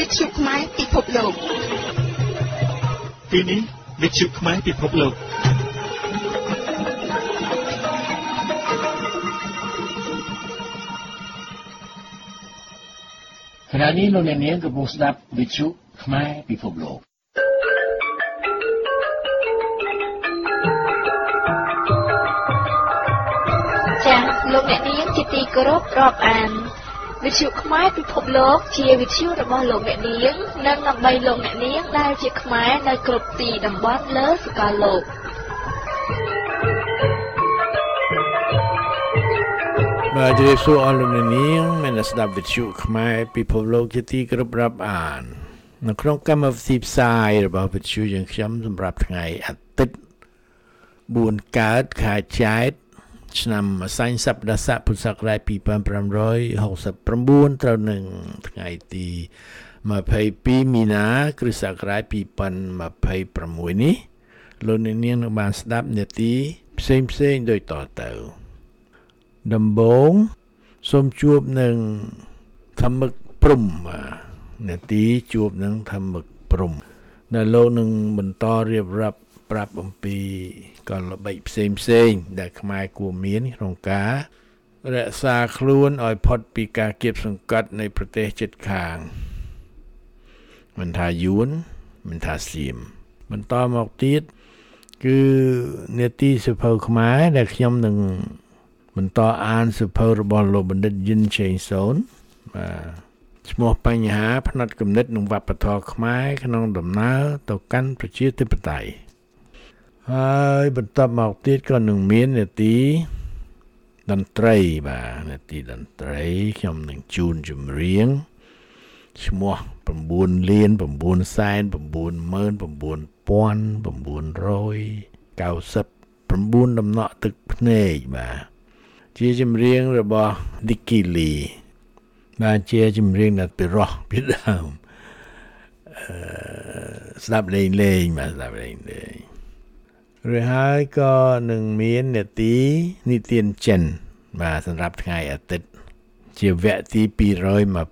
វិទ្យុខ្មែរពិភពលោកពេលនេះវិទ្យុខ្មែរពិភពលោកខណៈនេះលោកអ្នកនាងកំពុងស្ដាប់វិទ្យុខ្មែរពិភពលោកចា៎លោកអ្នកនាងជាទីគោរពរាប់អានវិទ្យុខ្មែរពិភពលោកជាវិទ្យុរបស់លោកអ្នកនាងនិងដើម្បីលោកអ្នកនាងដែលជាខ្មែរនៅគ្រប់ទីតំបន់លើសកលលោកបាទជម្រាបសួរអស់លោកអ្នកនាងមានស្ដាប់វិទ្យុខ្មែរពិភពលោកជាទីគោរពរាប់អាននៅក្នុងកម្មវិធីផ្សាយរបស់វិទ្យុយើងខ្ញុំសម្រាប់ថ្ងៃអាទិត្យ4កើតខែចែកឆ្នាំសែនសប្តាហ៍ពុទ្ធសករាជ2569ត្រូវនឹងថ្ងៃទី22មីនាគ្រិស្តសករាជ2026នេះលោកអ្នកនាងនឹងបានស្ដាប់នាទីផ្សេងៗដូចតទៅដំបូងសូមជួបនឹងធម្មឹកព្រំនាទីជួបនឹងធម្មឹកព្រំដែលលោកនឹងបន្តរៀបរាប់ប្រាប់អំពីកលល្បិចផ្សេងដែលខ្មែរគួរមានក្នុងការរក្សាខ្លួនឲ្យផុតពីការគៀបសង្កត់នៃប្រទេសជិតខាងមិនថាយួនមិនថាសៀមបន្តមកទៀតគឺនាទីសភៅខ្មែរដែលខ្ញុំនឹងបន្តអានសភៅរបស់លោកបណ្ឌិតយិនឆេងសូនបាទឈ្មោះបញ្ហាផ្នែកគំនិតនិងវប្បធម៌ខ្មែរក្នុងដំណើរទៅកាន់ប្រជាធិបតេយ្យហើយបន្តមកទៀតក៏នឹងមាននាទីតន្ត្រីបាទនាទីតន្ត្រីខ្ញុំនឹងជូនចម្រៀងឈ្មោះ9លាន9សែន99999ដំណក់ទឹកភ្នែកបាទជាចម្រៀងរបស់ Dicky Lee បាទជាចម្រៀងដែលពីរោះពីដើមស្ដាប់លេងបាទស្ដាប់លេងឬហើយក៏នឹងមាននាទីនិទានចិនបាទសម្រាប់ថ្ងៃអាទិត្យជាវគ្គទី226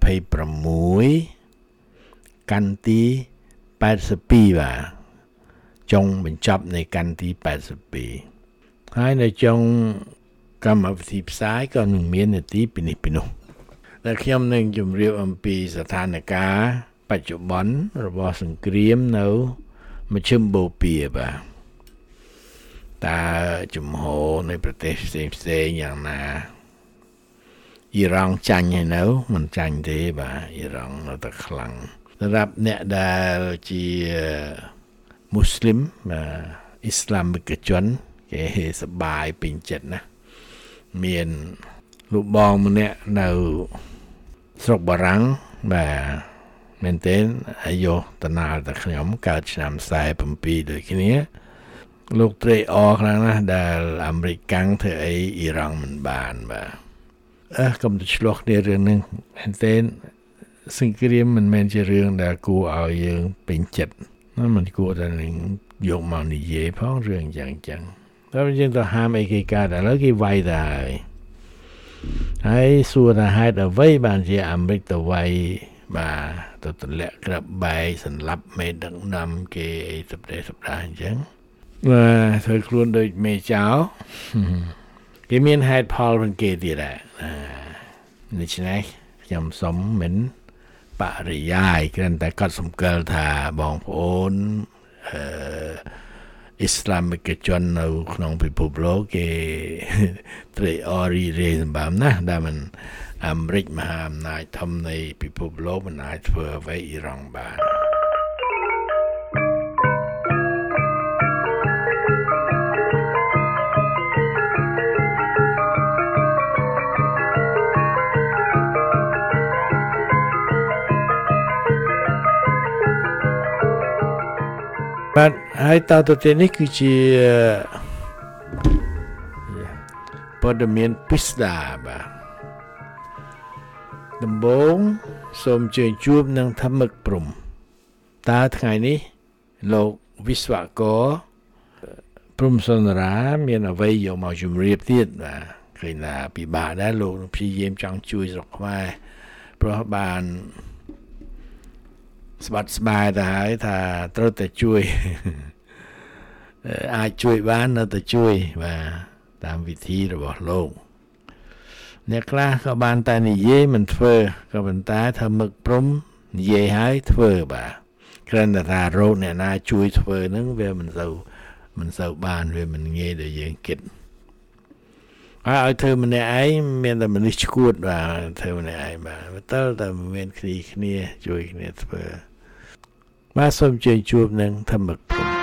កាន់ទី82បាទចុងបញ្ចប់នៃកាន់ទី82ហើយនៅចុងកម្មវិធីផ្សាយក៏នឹងមាននាទីពីនេះពីនោះដែលខ្ញុំនឹងជម្រាបអំពីស្ថានភាពបច្ចុប្បន្នរបស់សង្គ្រាមនៅមជ្ឈិមបូព៌ាបាទតើជំហរនៃប្រទេសផ្សេងយ៉ាងណាអ៊ីរ៉ង់ចាញ់ហើយនៅមិនចាញ់ទេបាទអ៊ីរ៉ង់នៅតែខ្លាំងសម្រាប់អ្នកដែលជាមូស្លីមអ៊ីស្លាមិកជនគេសប្បាយពេញចិត្តណាមានលោកបងម្នាក់នៅស្រុកបារាំងបាទមែនទេអាយុតណាលតែខ្ញុំកើតឆ្នាំ47ដូចគ្នាលោកត្រេកអរខ្លាំងណាស់ដែលអាមេរិកកាំងធ្វើអីអ៊ីរ៉ង់មិនបានបាទកុំទៅឆ្លោះគ្នារឿងហ្នឹងមែនទេសង្គ្រាមមិនមែនជារឿងដែលគួរឲ្យយើងពេញចិត្តមិនគួរតែនឹងយកមកនិយាយផងរឿងយ៉ាងចឹងតែយើងទៅហាមអីគេកើតឥឡូវគេវាយតែហើយសួរថាហេតុអ្វីបានជាអាមេរិកទៅវាយបាទទៅទម្លាក់ក្របបែកសម្លាប់មេដឹកនាំគេអីសប្តាហ៍អញ្ចឹងបាទធ្វើខ្លួនដូចមេចៅគេមានហេតុផលរបស់គេទៀតដែរដូច្នេះខ្ញុំសុំមិនបរិយាយគ្រាន់តែកត់សម្គាល់ថាបងប្អូនអ៊ីស្លាមិកជននៅក្នុងពិភពលោកគេត្រេកអររីករាយសម្បើមណាស់ដែលមិនអាមេរិកមហាអំណាចធំនៃពិភពលោកមិនអាចធ្វើអ្វីអ៊ីរ៉ង់បានបាទហើយតទៅនេះគឺជាព័ត៌មានពិស្ដាបាទដំបូងសូមជើញជួបនឹងធម្មឹកព្រំតើថ្ងៃនេះលោកវិស្វករព្រំសុនរាមានអ្វីយកមកជម្រាបទៀតបាទឃើញថាពិបាកដែរលោកព្យាយាមចង់ជួយស្រុកខ្មែរព្រោះបានស្បាត់ស្បាយទៅហើយថាត្រូវតែជួយអាចជួយបាននៅតែជួយបាទតាមវិធីរបស់លោកអ្នកខ្លះក៏បានតែនិយាយមិនធ្វើក៏ប៉ុន្តែធ្វើមឹកព្រំនិយាយហើយធ្វើបាទគ្រាន់តែថារោគអ្នកណាជួយធ្វើហ្នឹងវាមិនសូវបានវាមិនងាយដូចយើងគិតឲ្យធ្វើម្នាក់ឯងមានតែមនុស្សឈួតបាទធ្វើម្នាក់ឯងបាទតើតែមានគ្នាជួយគ្នាធ្វើបាទសូមជើញជួបនឹងធម្មព្រំ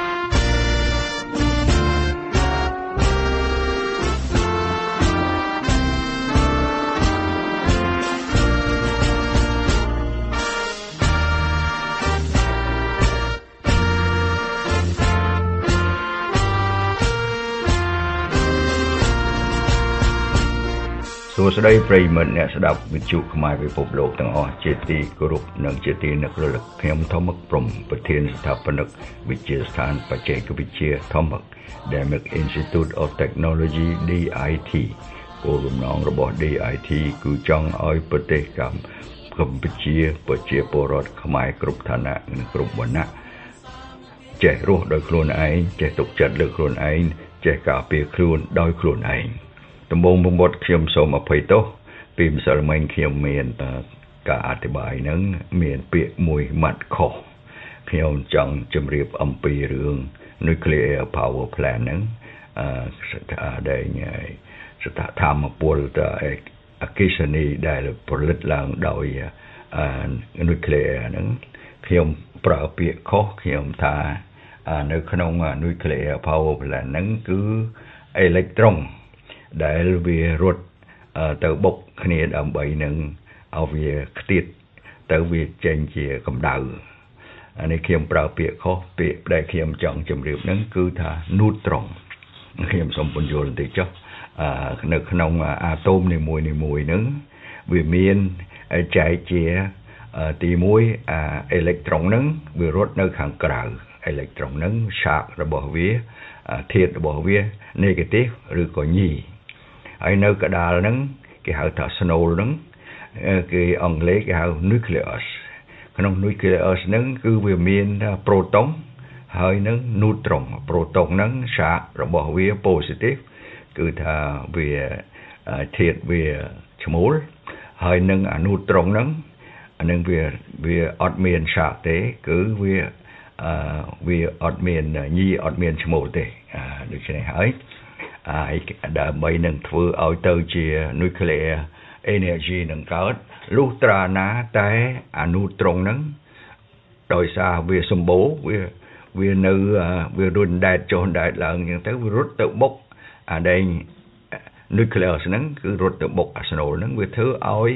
សួស្តីប្រិយមិត្តអ្នកស្ដាប់វិទ្យុខ្មែរពិភពលោកទាំងអស់ជាទីគោរពនិងជាទីនឹករលឹកខ្ញុំធម្មព្រំប្រធានស្ថាបនិកវិទ្យាស្ថានបច្ចេកវិទ្យាធម្ម Dynamic Institute of Technology DIT គោលបំណងរបស់ DIT គឺចង់ឲ្យប្រទេសកម្ពុជាប្រជាពលរដ្ឋខ្មែរគ្រប់ឋានៈនិងគ្រប់វណ្ណៈចេះរស់ដោយខ្លួនឯងចេះទុកចិត្តលើខ្លួនឯងចេះការពារខ្លួនដោយខ្លួនឯងដំបូងបំផុតខ្ញុំសូមអភ័យទោសពីម្សិលមិញខ្ញុំមានការអធិប្បាយនឹងមានពាក្យមួយម៉ាត់ខុសខ្ញុំចង់ជម្រាបអំពីរឿង Nuclear Power Plant ហ្នឹងដែលស្ថានភាពអគ្គិសនីដែលផលិតឡើងដោយ Nuclear ហ្នឹងខ្ញុំប្រើពាក្យខុសខ្ញុំថានៅក្នុង Nuclear Power Plant ហ្នឹងគឺអេឡិចត្រូនដែលវារត់ទៅបុកគ្នាដើម្បីនឹងឲ្យវាខ្ទាតទៅវាចេញជាកម្ដៅអានេះខ្ញុំប្រើពាក្យខុសពាក្យដែលខ្ញុំចង់ជម្រាបហ្នឹងគឺថា neutron ខ្ញុំសូមពន្យល់បន្តិចចុះនៅក្នុងអាតូមនីមួយៗហ្នឹងវាមានចែកជាទី1អេឡិចត្រូនហ្នឹងវារត់នៅខាងក្រៅអេឡិចត្រូនហ្នឹង charge របស់វាធាតុរបស់វា negative ឬក៏ញីហើយនៅកដាលហ្នឹងគេហៅថា Snow ហ្នឹងគេអង់គ្លេសគេហៅ nucleus ក្នុង nucleus ហ្នឹងគឺវាមាន proton ហើយនឹង neutron proton ហ្នឹង charge របស់វា positive គឺថាវាធាតុវាឈ្មោលហើយនឹង neutron ហ្នឹងអានឹងវាអត់មាន charge ទេគឺវាអត់មានញីអត់មានឈ្មោលទេដូច្នេះហើយដើម្បីនឹងធ្វើឲ្យទៅជា nuclear energy នឹងកើតលុះត្រាណាតែអនុត្រង់ហ្នឹងដោយសារវាសម្បូរវានៅវារុនដែតចុះដែតឡើងអញ្ចឹងទៅវារត់ទៅបុកអាដែង nucleus ហ្នឹងគឺរត់ទៅបុកអាស្នូលហ្នឹងវាធ្វើឲ្យ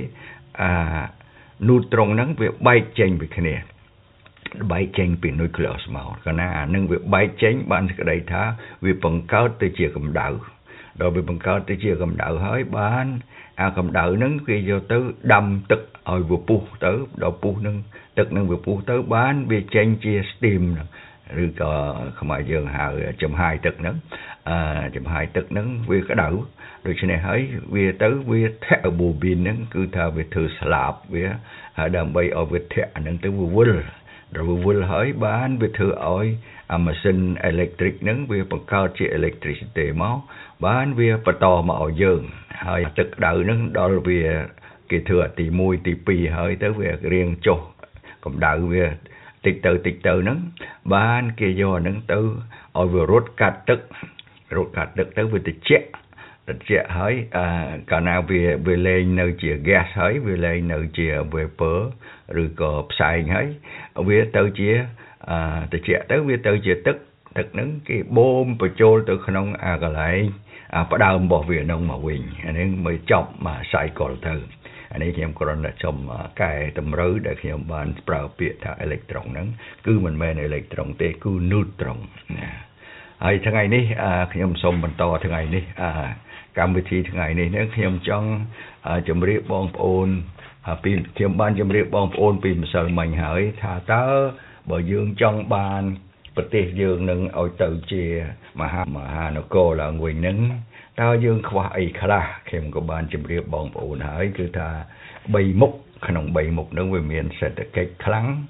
neutron ហ្នឹងវាបែកចេញពីគ្នាបែកចេញពី nucleus មកកាលណាអានឹងវាបែកចេញបានសេចក្តីថាវាបង្កើតទៅជាកម្ដៅដល់វាបង្កើតទៅជាកម្ដៅហើយបានអាកម្ដៅហ្នឹងគេយកទៅដាំទឹកឲ្យវាពុះទៅដល់ពុះហ្នឹងទឹកហ្នឹងវាពុះទៅបានវាចេញជា steam ឬក៏ខ្មែរយើងហៅចំហាយទឹកហ្នឹងចំហាយទឹកហ្នឹងវាក្ដៅដូច្នេះហើយវាទៅវាធាក់បូប៊ីនហ្នឹងគឺថាវាធ្វើស្លាបវាហើយដើម្បីឲ្យវាធាក់អាហ្នឹងទៅវាវិលដល់វាវិលហើយបានវាធ្វើឲ្យអាម៉ាស៊ីនអេឡិចត្រូនិកហ្នឹងវាបង្កើតជា electricity មកបានវាបន្តមកឲ្យយើងហើយទឹកក្ដៅហ្នឹងដល់វាគេធ្វើទី1ទី2ហើយទៅវារៀងចុះកម្ដៅវាតិចទៅហ្នឹងបានគេយកអាហ្នឹងទៅឲ្យវារត់កាត់ទឹកទៅវាត្រជាក់ហើយកាលណាវាលែងនៅជា gas ហើយវាលែងនៅជា vapor ឬក៏ផ្សែងហើយវាទៅជាត្រជាក់ទៅវាទៅជាទឹកហ្នឹងគេបូមបញ្ចូលទៅក្នុងអាកន្លែងផ្ដើមរបស់វាហ្នឹងមកវិញអានេះmớiចប់មក cycle ទៅអានេះខ្ញុំគ្រាន់តែចំកែតម្រូវដែលខ្ញុំបានប្រើពាក្យថា electron ហ្នឹងគឺមិនមែន electron ទេគឺ neutron ណាហើយថ្ងៃនេះខ្ញុំសូមបន្តថ្ងៃនេះកម្មវិធីថ្ងៃនេះខ្ញុំចង់ជម្រាបបងប្អូនពីខ្ញុំបានជម្រាបបងប្អូនពីម្សិលមិញហើយថាតើបើយើងចង់បានប្រទេសយើងនឹងឲ្យទៅជាមហានគរឡើងវិញនឹងតើយើងខ្វះអីខ្លះខ្ញុំក៏បានជម្រាបបងប្អូនហើយគឺថា3មុខក្នុង3មុខនោះវាមានសេដ្ឋកិច្ចខ្លាំង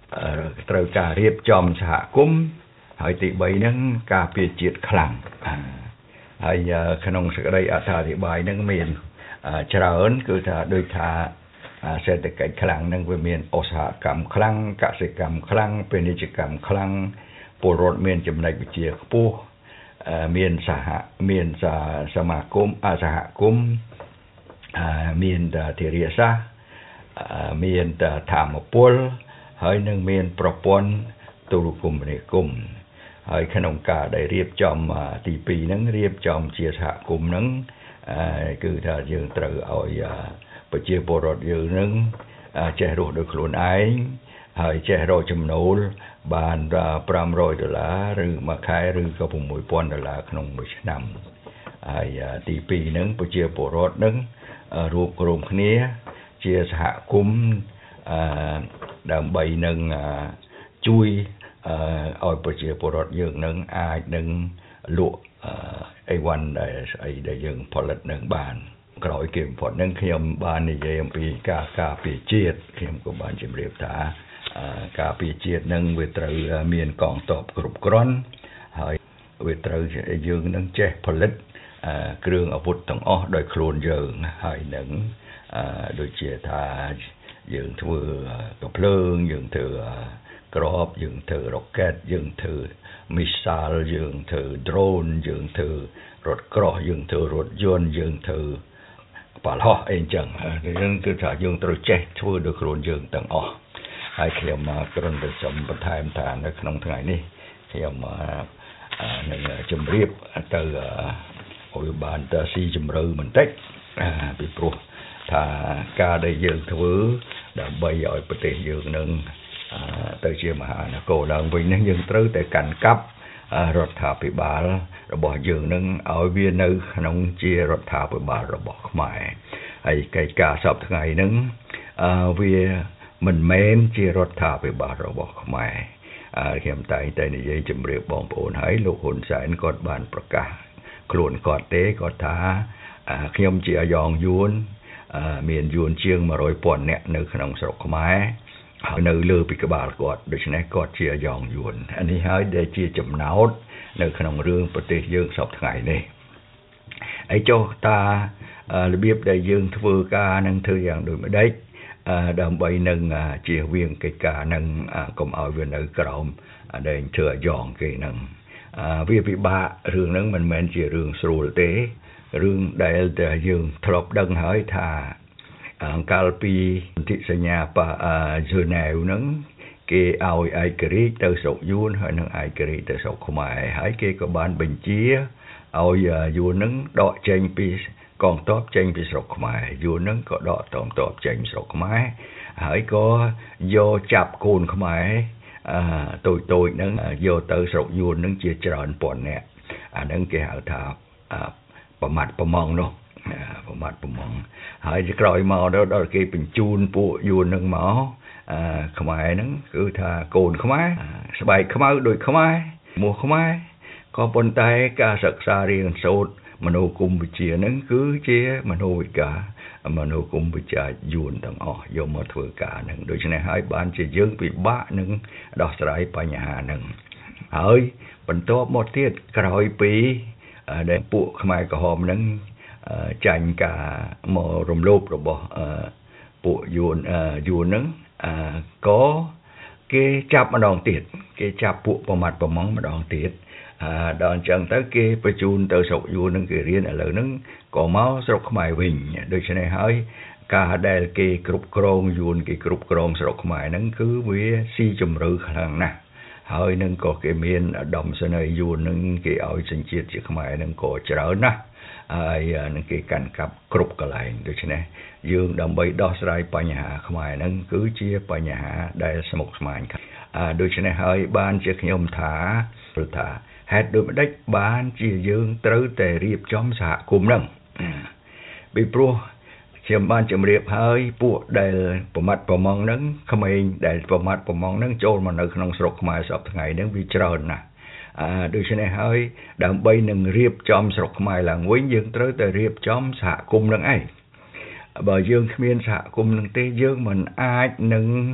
ត្រូវការរៀបចំសហគមន៍ហើយទី3ហ្នឹងការពារជាតិខ្លាំងហើយក្នុងសេចក្តីអត្ថាធិប្បាយហ្នឹងមានច្រើនគឺថាដូចថាសេដ្ឋកិច្ចខ្លាំងហ្នឹងវាមានឧស្សាហកម្មខ្លាំងកសិកម្មខ្លាំងពាណិជ្ជកម្មខ្លាំងពលរដ្ឋមានចំណេញវិជ្ជាខ្ពស់មានសមាគមសហគមន៍មានធារាសាស្ត្រមានធម្មពលហើយនឹងមានប្រព័ន្ធទូរគមនាគមន៍ហើយក្នុងការដែលរៀបចំទី2ហ្នឹងរៀបចំជាសហគមន៍ហ្នឹងគឺថាយើងត្រូវឲ្យប្រជាពលរដ្ឋយើងហ្នឹងចេះរស់ដោយខ្លួនឯងហើយចេះរកចំណូលបាន$500ឬមួយខែឬក៏$6,000ក្នុងមួយឆ្នាំហើយទី2ហ្នឹងប្រជាពលរដ្ឋហ្នឹងរួបរวมគ្នាជាសហគមន៍ដើម្បីនឹងជួយឲ្យប្រជាពលរដ្ឋយើងនឹងអាចនឹងលក់អីវ៉ាន់ដែលយើងផលិតនឹងបានក្រោយគេបំផុតនឹងខ្ញុំបាននិយាយអំពីការពារជាតិខ្ញុំក៏បានជម្រាបថាការពារជាតិនឹងវាត្រូវមានកងទ័ពគ្រប់គ្រាន់ហើយវាត្រូវយើងនឹងចេះផលិតគ្រឿងអាវុធទាំងអស់ដោយខ្លួនយើងហើយនឹងដូចជាថាយើងធ្វើកំភ្លើងយើងធ្វើក្របយើងធ្វើរ៉ុកកែតយើងធ្វើមីសាល់យើងធ្វើដ្រូនយើងធ្វើរថក្រោះយើងធ្វើរថយន្តយើងធ្វើបាល់ហោះអីចឹងយើងគឺថាយើងត្រូវចេះធ្វើដោយខ្លួនយើងទាំងអស់ហើយខ្ញុំគ្រាន់តែសូមបន្ថែមថានៅក្នុងថ្ងៃនេះខ្ញុំនឹងជម្រាបទៅឲ្យបានទៅស៊ីជម្រៅបន្តិចពីព្រោះថាការដែលយើងធ្វើដើម្បីឲ្យប្រទេសយើងនឹងទៅជាមហានគរឡើងវិញនេះយើងត្រូវតែកាន់កាប់រដ្ឋាភិបាលរបស់យើងនឹងឲ្យវានៅក្នុងជារដ្ឋាភិបាលរបស់ខ្មែរហើយកិច្ចការសពថ្ងៃហ្នឹងវាមិនមែនជារដ្ឋាភិបាលរបស់ខ្មែរខ្ញុំតែនិយាយជម្រាបបងប្អូនហើយលោកហ៊ុនសែនគាត់បានប្រកាសខ្លួនគាត់ទេគាត់ថាខ្ញុំជាអាយ៉ងយួនមានយួនជាង100,000នាក់នៅក្នុងស្រុកខ្មែរហើយនៅលើពីក្បាលគាត់ដូច្នេះគាត់ជាអាយ៉ងយួនអានេះហើយដែលជាចំណោទនៅក្នុងរឿងប្រទេសយើងសពថ្ងៃនេះហើយចុះតារបៀបដែលយើងធ្វើការនឹងធ្វើយ៉ាងដូចម្ដេចដើម្បីនឹងជៀសវាងកិច្ចការនឹងកុំឲ្យវានៅក្រោមដែលធ្វើអាយ៉ងគេនឹងវាពិបាករឿងហ្នឹងមិនមែនជារឿងស្រួលទេរឿងដែលតែយើងធ្លាប់ដឹងហើយថាកាលពីសន្ធិសញ្ញាហ្សឺណែវហ្នឹងគេឲ្យឯករាជ្យទៅស្រុកយួនហើយនឹងឯករាជ្យទៅស្រុកខ្មែរហើយគេក៏បានបញ្ជាឲ្យយួនហ្នឹងដកចេញពីកងទ័ពចេញពីស្រុកខ្មែរយួនហ្នឹងក៏ដកកងទ័ពចេញស្រុកខ្មែរហើយក៏យកចាប់កូនខ្មែរតូចហ្នឹងយកទៅស្រុកយួនហ្នឹងជាច្រើនពាន់នាក់អាហ្នឹងគេហៅថាប្រមាត់ប្រម៉ងនោះប្រមាត់ប្រម៉ងហើយក្រោយមកដល់គេបញ្ជូនពួកយួនហ្នឹងមកខ្មែរហ្នឹងគឺថាកូនខ្មែរស្បែកខ្មៅដូចខ្មែរមួសខ្មែរក៏ប៉ុន្តែការសិក្សារៀនសូត្រមនោគមវិជ្ជាហ្នឹងគឺជាមនោវិជ្ជាយួនទាំងអស់យកមកធ្វើការហ្នឹងដូច្នេះហើយបានជាយើងពិបាកនឹងដោះស្រាយបញ្ហាហ្នឹងហើយបន្ទាប់មកទៀតក្រោយពីដែលពួកខ្មែរក្រហមហ្នឹងចាញ់ការមករំលោភរបស់ពួកយួនហ្នឹងក៏គេចាប់ម្ដងទៀតគេចាប់ពួកប្រមាត់ប្រម៉ងម្ដងទៀតដល់អញ្ចឹងទៅគេបញ្ជូនទៅស្រុកយួននឹងគេរៀនឥឡូវហ្នឹងក៏មកស្រុកខ្មែរវិញដូច្នេះហើយការដែលគេគ្រប់គ្រងយួនគេគ្រប់គ្រងស្រុកខ្មែរហ្នឹងគឺវាស៊ីជម្រៅខ្លាំងណាស់ហើយនឹងក៏គេមានឧត្តមសេនីយ៍យួននឹងគេឲ្យសញ្ជាតិជាខ្មែរនឹងក៏ច្រើនណាស់ហើយនឹងគេកាន់កាប់គ្រប់កន្លែងដូច្នេះយើងដើម្បីដោះស្រាយបញ្ហាខ្មែរហ្នឹងគឺជាបញ្ហាដែលស្មុគស្មាញដូច្នេះហើយបានជាខ្ញុំថាហេតុដូចម្ដេចបានជាយើងត្រូវតែរៀបចំសហគមន៍ហ្នឹងពីព្រោះខ្ញុំបានជម្រាបហើយពួកដែលប្រមាត់ប្រម៉ងហ្នឹងក្មេងដែលប្រមាត់ប្រម៉ងហ្នឹងចូលមកនៅក្នុងស្រុកខ្មែរសពថ្ងៃហ្នឹងវាច្រើនណាស់ដូច្នេះហើយដើម្បីនឹងរៀបចំស្រុកខ្មែរឡើងវិញយើងត្រូវតែរៀបចំសហគមន៍នឹងឯងបើយើងគ្មានសហគមន៍នឹងទេយើងមិនអាចនឹង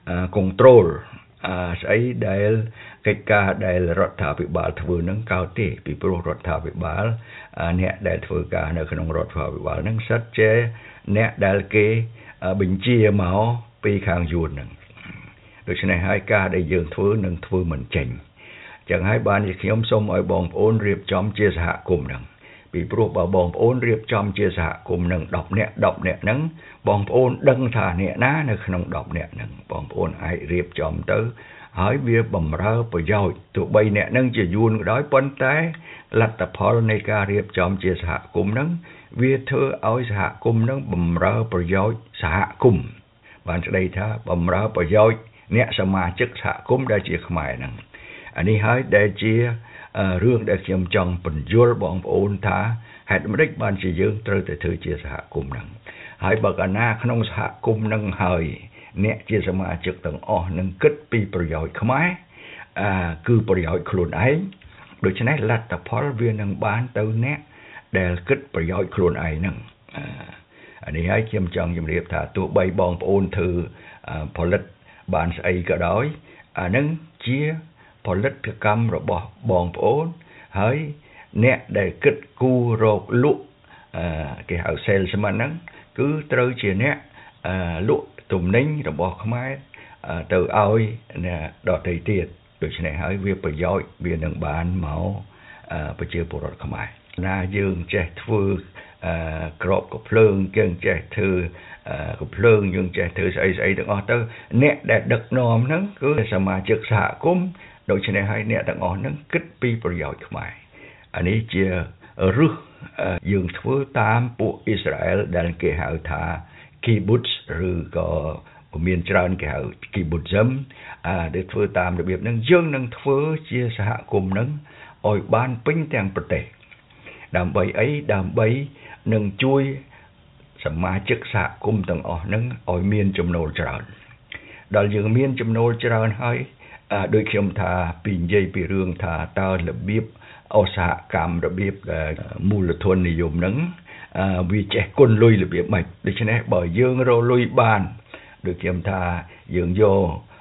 control ស្អីដែលកិច្ចការដែលរដ្ឋាភិបាលធ្វើនឹងកោតទេពីព្រោះរដ្ឋាភិបាលអ្នកដែលធ្វើការនៅក្នុងរដ្ឋាភិបាលនឹងសិតជាអ្នកដែលគេបញ្ជាមកពីខាងយួននឹងដូច្នេះហើយការដែលយើងធ្វើនឹងធ្វើមិនចេញចឹងហើយបានជាខ្ញុំសូមឲ្យបងប្អូនរៀបចំជាសហគមន៍នឹងពីព្រោះបើបងប្អូនរៀបចំជាសហគមន៍នឹង10នាក់ហ្នឹងបងប្អូនដឹងថាអ្នកណានៅក្នុង10នាក់ហ្នឹងបងប្អូនអាចរៀបចំទៅហើយវាបំរើប្រយោជន៍ទោះបីអ្នកនឹងជាយួនក៏ដោយប៉ុន្តែលទ្ធផលនៃការរៀបចំជាសហគមន៍ហ្នឹងវាធ្វើឲ្យសហគមន៍ហ្នឹងបំរើប្រយោជន៍សហគមន៍បានស្ដីថាបំរើប្រយោជន៍អ្នកសមាជិកសហគមន៍ដែលជាខ្មែរហ្នឹងអានេះហើយដែលជារឿងដែលខ្ញុំចង់បញ្យល់បងប្អូនថាហេតុម៉េចបានជាយើងត្រូវតែធ្វើជាសហគមន៍ហ្នឹងហើយបើកាលណាក្នុងសហគមន៍ហ្នឹងហើយអ្នកជាសមាជិកទាំងអស់នឹងគិតពីប្រយោជន៍ខ្មែរគឺប្រយោជន៍ខ្លួនឯងដូច្នេះលទ្ធផលវានឹងបានទៅអ្នកដែលគិតប្រយោជន៍ខ្លួនឯងហ្នឹងអានេះហើយខ្ញុំចង់ជម្រាបថាទោះបីបងប្អូនធ្វើផលិតបានស្អីក៏ដោយអានឹងជាផលិតកម្មរបស់បងប្អូនហើយអ្នកដែលគិតគូររកលក់គេហៅ salesman ហ្នឹងគឺត្រូវជាអ្នកលក់ទំនិញរបស់ខ្មែរទៅឲ្យដទៃទៀតដូច្នេះហើយវាប្រយោជន៍វានឹងបានមកប្រជាពលរដ្ឋខ្មែរណាយើងចេះធ្វើក្របកភ្លើងយើងចេះធ្វើកភ្លើងយើងចេះធ្វើស្អីទាំងអស់ទៅអ្នកដែលដឹកនាំហ្នឹងគឺសមាជិកសហគមន៍ដូច្នេះហើយអ្នកទាំងអស់ហ្នឹងគិតពីប្រយោជន៍ខ្មែរអានេះជារឹសយើងធ្វើតាមពួកអ៊ីស្រាអែលដែលគេហៅថា kibbutz ឬក៏មានច្រើនគេហៅ kibbutzim ដែលធ្វើតាមរបៀបហ្នឹងយើងនឹងធ្វើជាសហគមន៍ហ្នឹងឲ្យបានពេញទាំងប្រទេសដើម្បីអីដើម្បីនឹងជួយសមាជិកសហគមន៍ទាំងអស់ហ្នឹងឲ្យមានចំណូលច្រើនដល់យើងមានចំណូលច្រើនហើយដោយខ្ញុំថាពីនិយាយពីរឿងថាតើរបៀបឧស្សាហកម្មរបៀបមូលធននិយមហ្នឹងវាចេះគុណលុយរបៀបម៉េចដូច្នេះបើយើងរកលុយបានដូចខ្ញុំថាយើងយក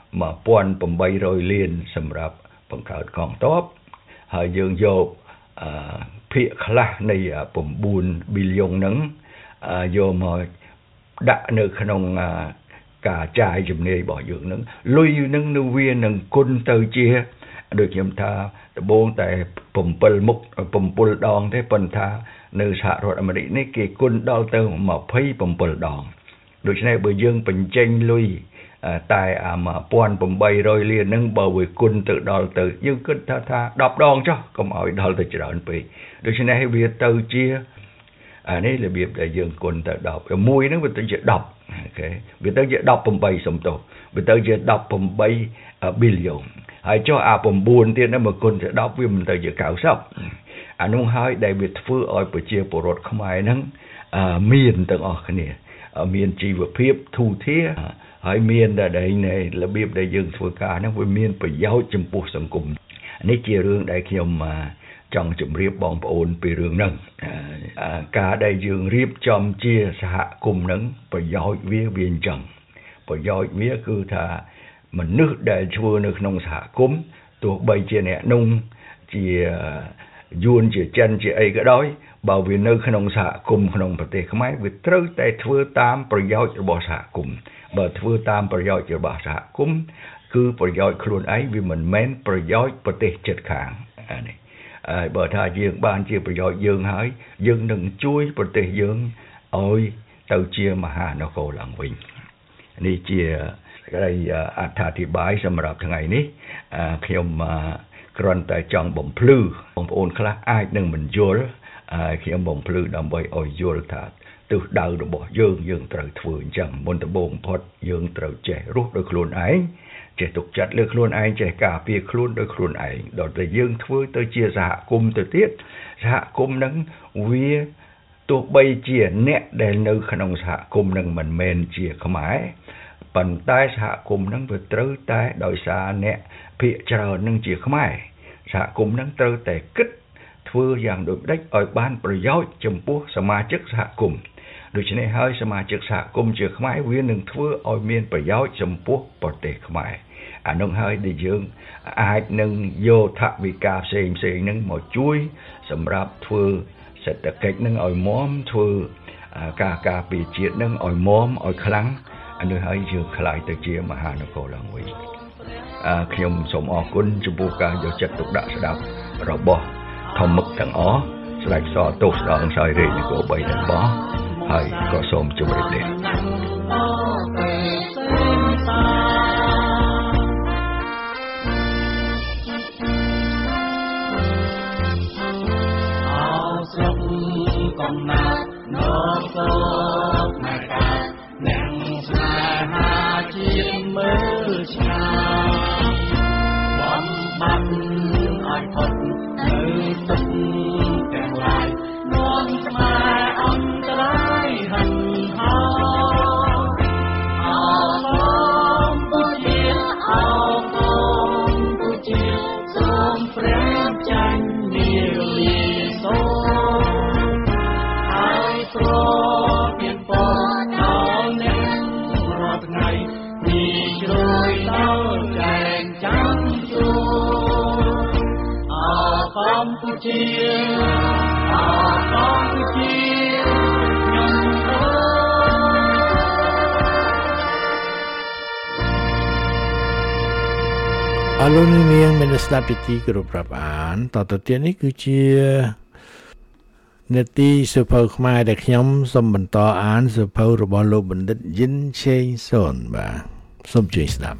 1800លានសម្រាប់បង្កើតកងទ័ពហើយយើងយកភាគខ្លះនៃ9 billion ហ្នឹងយកមកដាក់នៅក្នុងការចាយជំនាញរបស់យើងហ្នឹងលុយហ្នឹងនៅវានឹងគុណទៅជាដូចខ្ញុំថាដំបូងតែ7 ដងទេប៉ុន្តែនៅសហរដ្ឋអាមេរិកនេះគេគុណដល់ទៅ27 ដងដូច្នេះបើយើងបញ្ចេញលុយតែ1800លានហ្នឹងបើវាគុណទៅដល់ទៅយើងគិតថា10 ដងចុះកុំឲ្យដល់ទៅច្រើនពេកដូច្នេះវាទៅជានេះរបៀបដែលយើងគុណទៅ10មួយហ្នឹងវាទៅជា10អូខេវាទៅជា18សំទោសវាទៅជា18 billion ហើយចុះ9ទៀតហ្នឹងមកគុណទៅ10វាមិនទៅជា90អានោះហើយដែលវាធ្វើឲ្យប្រជាពលរដ្ឋខ្មែរហ្នឹងមានទាំងអស់គ្នាមានជីវភាពធូរធារហើយមានដែលនៃរបៀបដែលយើងធ្វើការហ្នឹងវាមានប្រយោជន៍ចំពោះសង្គមនេះជារឿងដែលខ្ញុំចង់ជម្រាបបងប្អូនពីរឿងហ្នឹងការដែលយើងរៀបចំជាសហគមន៍ហ្នឹងប្រយោជន៍វាអញ្ចឹងប្រយោជន៍វាគឺថាមនុស្សដែលធ្វើនៅក្នុងសហគមន៍ទោះបីជាអ្នកនោះជាយួនជាចិនជាអីក៏ដោយបើវានៅក្នុងសហគមន៍ក្នុងប្រទេសខ្មែរវាត្រូវតែធ្វើតាមប្រយោជន៍របស់សហគមន៍បើធ្វើតាមប្រយោជន៍របស់សហគមន៍គឺប្រយោជន៍ខ្លួនឯងវាមិនមែនប្រយោជន៍ប្រទេសជិតខាងនេះបើថាយើងបានជាប្រយោជន៍យើងហើយយើងនឹងជួយប្រទេសយើងឲ្យទៅជាមហានគរឡើងវិញនេះជាក្តីអត្ថាធិប្បាយសម្រាប់ថ្ងៃនេះខ្ញុំគ្រាន់តែចង់បំភ្លឺបងប្អូនខ្លះអាចនឹងមិនយល់ខ្ញុំបំភ្លឺដើម្បីឲ្យយល់ថាទិសដៅរបស់យើងត្រូវធ្វើអញ្ចឹងមុនដំបូងបំផុតយើងត្រូវចេះរស់ដោយខ្លួនឯងចេះទុកចិត្តលើខ្លួនឯងចេះការពារខ្លួនដោយខ្លួនឯងដល់តែយើងធ្វើទៅជាសហគមន៍ទៅទៀតសហគមន៍ហ្នឹងវាទោះបីជាអ្នកដែលនៅក្នុងសហគមន៍ហ្នឹងមិនមែនជាខ្មែរប៉ុន្តែសហគមន៍ហ្នឹងវាត្រូវតែដោយសារអ្នកភាគច្រើននឹងជាខ្មែរសហគមន៍ហ្នឹងត្រូវតែគិតធ្វើយ៉ាងដូចម្តេចឲ្យបានប្រយោជន៍ចំពោះសមាជិកសហគមន៍ដូច្នេះហើយសមាជិកសហគមន៍ជាខ្មែរវានឹងធ្វើឲ្យមានប្រយោជន៍ចំពោះប្រទេសខ្មែរអានោះហើយដែលយើងអាចនឹងយកថវិកាផ្សេងហ្នឹងមកជួយសម្រាប់ធ្វើសេដ្ឋកិច្ចនឹងឲ្យមាំធ្វើការពារជាតិនឹងឲ្យមាំឲ្យខ្លាំងអានោះហើយយើងខ្លាយទៅជាមហានគរឡើងវិញខ្ញុំសូមអរគុណចំពោះការយកចិត្តទុកដាក់ស្ដាប់របស់ធម្មឹកទាំងអស់ស្ដេចសទោសដល់សោយរាជនគរ3ទាំងបងហើយក៏សូមជម្រាបលាកំណាត់នរសពមកកាអ្នកស្នេហាជាតិមើលឆ្ងាយបំបត្តិឲ្យផុតនៅទឹកទាំងឡាយនាំស្មារអន្តរាយហិនហោអរគុណជាអរគុណជាសូមព្រះចាញ់នាលីសូព្រោះមានពរដល់អ្នករាល់ថ្ងៃនេះជ្រោយដល់ចែងចាំជួអរកម្ពុជាអរកម្ពុជាខ្ញុំអរលោកនាងមានស្ដាប់ពីទីគោរពរាប់អានតទៅទៀតនេះគឺជានេតិសភៅខ្មែរដែលខ្ញុំសូមបន្តអានសភៅរបស់លោកបណ្ឌិតយិនឆេងសុនបាទសូមជួយស្ដាប់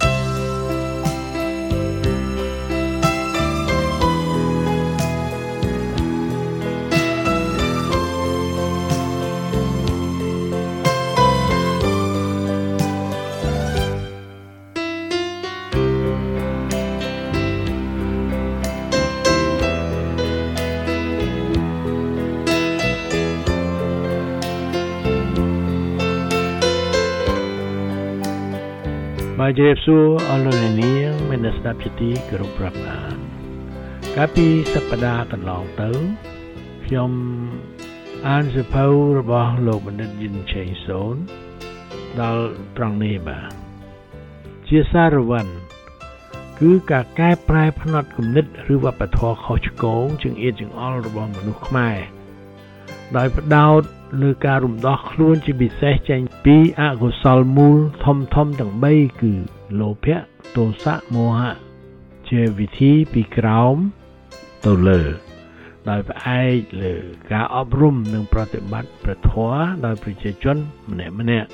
ជម្រាបសួរអស់លោកអ្នកនាងមានស្ដាប់ជាទីគោរពរាប់អានកាលពីសប្តាហ៍កន្លងទៅខ្ញុំអានសភៅរបស់លោកបណ្ឌិតយិនឆេងសុនដល់ត្រង់នេះបាទជាសារវ័នគឺការកែប្រែផ្នត់គំនិតឬវប្បធម៌ខុសឆ្គងចង្អៀតចង្អល់របស់មនុស្សខ្មែរដោយផ្ដោតលើការរំដោះខ្លួនជាពិសេសចេញពីអកុសលមូលធំទាំង3គឺលោភៈទោសៈមោហៈជាវិធីពីក្រោមទៅលើដោយផ្អែកលើការអប់រំនិងប្រតិបត្តិព្រះធម៌ដោយប្រជាជនម្នាក់ៗ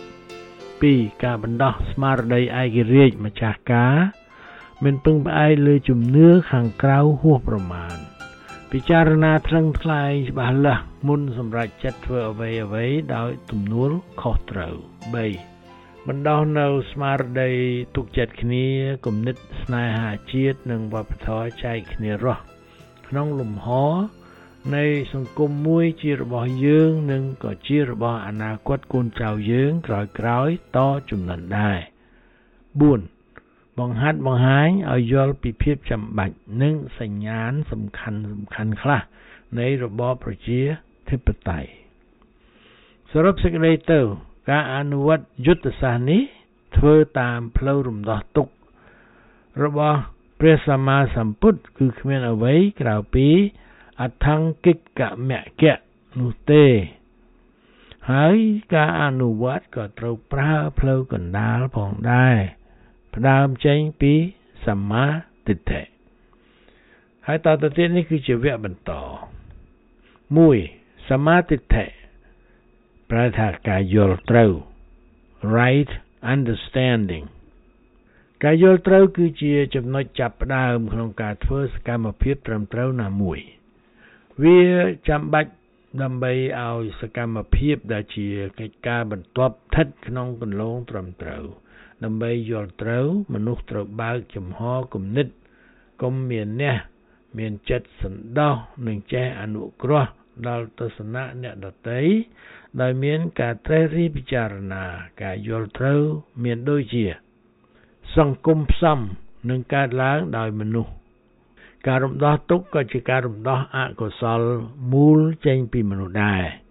2ការបណ្ដោះស្មារតីឯករាជ្យម្ចាស់ការមិនពឹងផ្អែកលើជំនឿខាងក្រៅហួសប្រមាណពិចារណាថ្លឹងថ្លែងច្បាស់លាស់មុនសម្រាប់ចិត្តធ្វើអ្វីដោយទំនួលខុសត្រូវ3បណ្ដោះនៅស្មារតីទុកចិត្តគ្នាគំនិតស្នេហាជាតិនិងវប្បធម៌ចែកគ្នារស់ក្នុងលំហនៃសង្គមមួយជារបស់យើងនិងក៏ជារបស់អនាគតកូនចៅយើងក្រោយតជំនាន់ដែរ4បង្ហាត់បង្ហាញឲ្យយល់ពីភាពចាំបាច់និងសញ្ញាណសំខាន់ខ្លះនៃរបបប្រជាធិបតេយ្យសរុបសេចក្តីទៅការអនុវត្តយុទ្ធសាស្ត្រនេះធ្វើតាមផ្លូវរំដោះទុក្ខរបស់ព្រះសម្មាសម្ពុទ្ធគឺគ្មានអ្វីក្រៅពីអថង្គិកមគ្គនោះទេហើយការអនុវត្តក៏ត្រូវប្រើផ្លូវកណ្ដាលផងដែរផ្ដើមចេញពីសម្មាទិដ្ឋិហើយតទៅទៀតនេះគឺជាវគ្គបន្ត1សម្មាទិដ្ឋិប្រែថាការយល់ត្រូវ right understanding ការយល់ត្រូវគឺជាចំណុចចាប់ផ្ដើមក្នុងការធ្វើសកម្មភាពត្រឹមត្រូវណាមួយវាចាំបាច់ដើម្បីឲ្យសកម្មភាពដែលជាកិច្ចការបន្ទាប់ស្ថិតក្នុងគន្លងត្រឹមត្រូវដើម្បីយល់ត្រូវមនុស្សត្រូវបើកចំហគំនិតកុំមានចិត្តសន្តោសនិងចេះអនុគ្រោះដល់ទស្សនៈអ្នកដទៃដោយមានការត្រេះរិះពិចារណាការយល់ត្រូវមានដូចជាសង្គមផ្សំនឹងកើតឡើងដោយមនុស្សការរំដោះទុក្ខក៏ជាការរំដោះអកុសលមូលចេញពីមនុស្សដែរ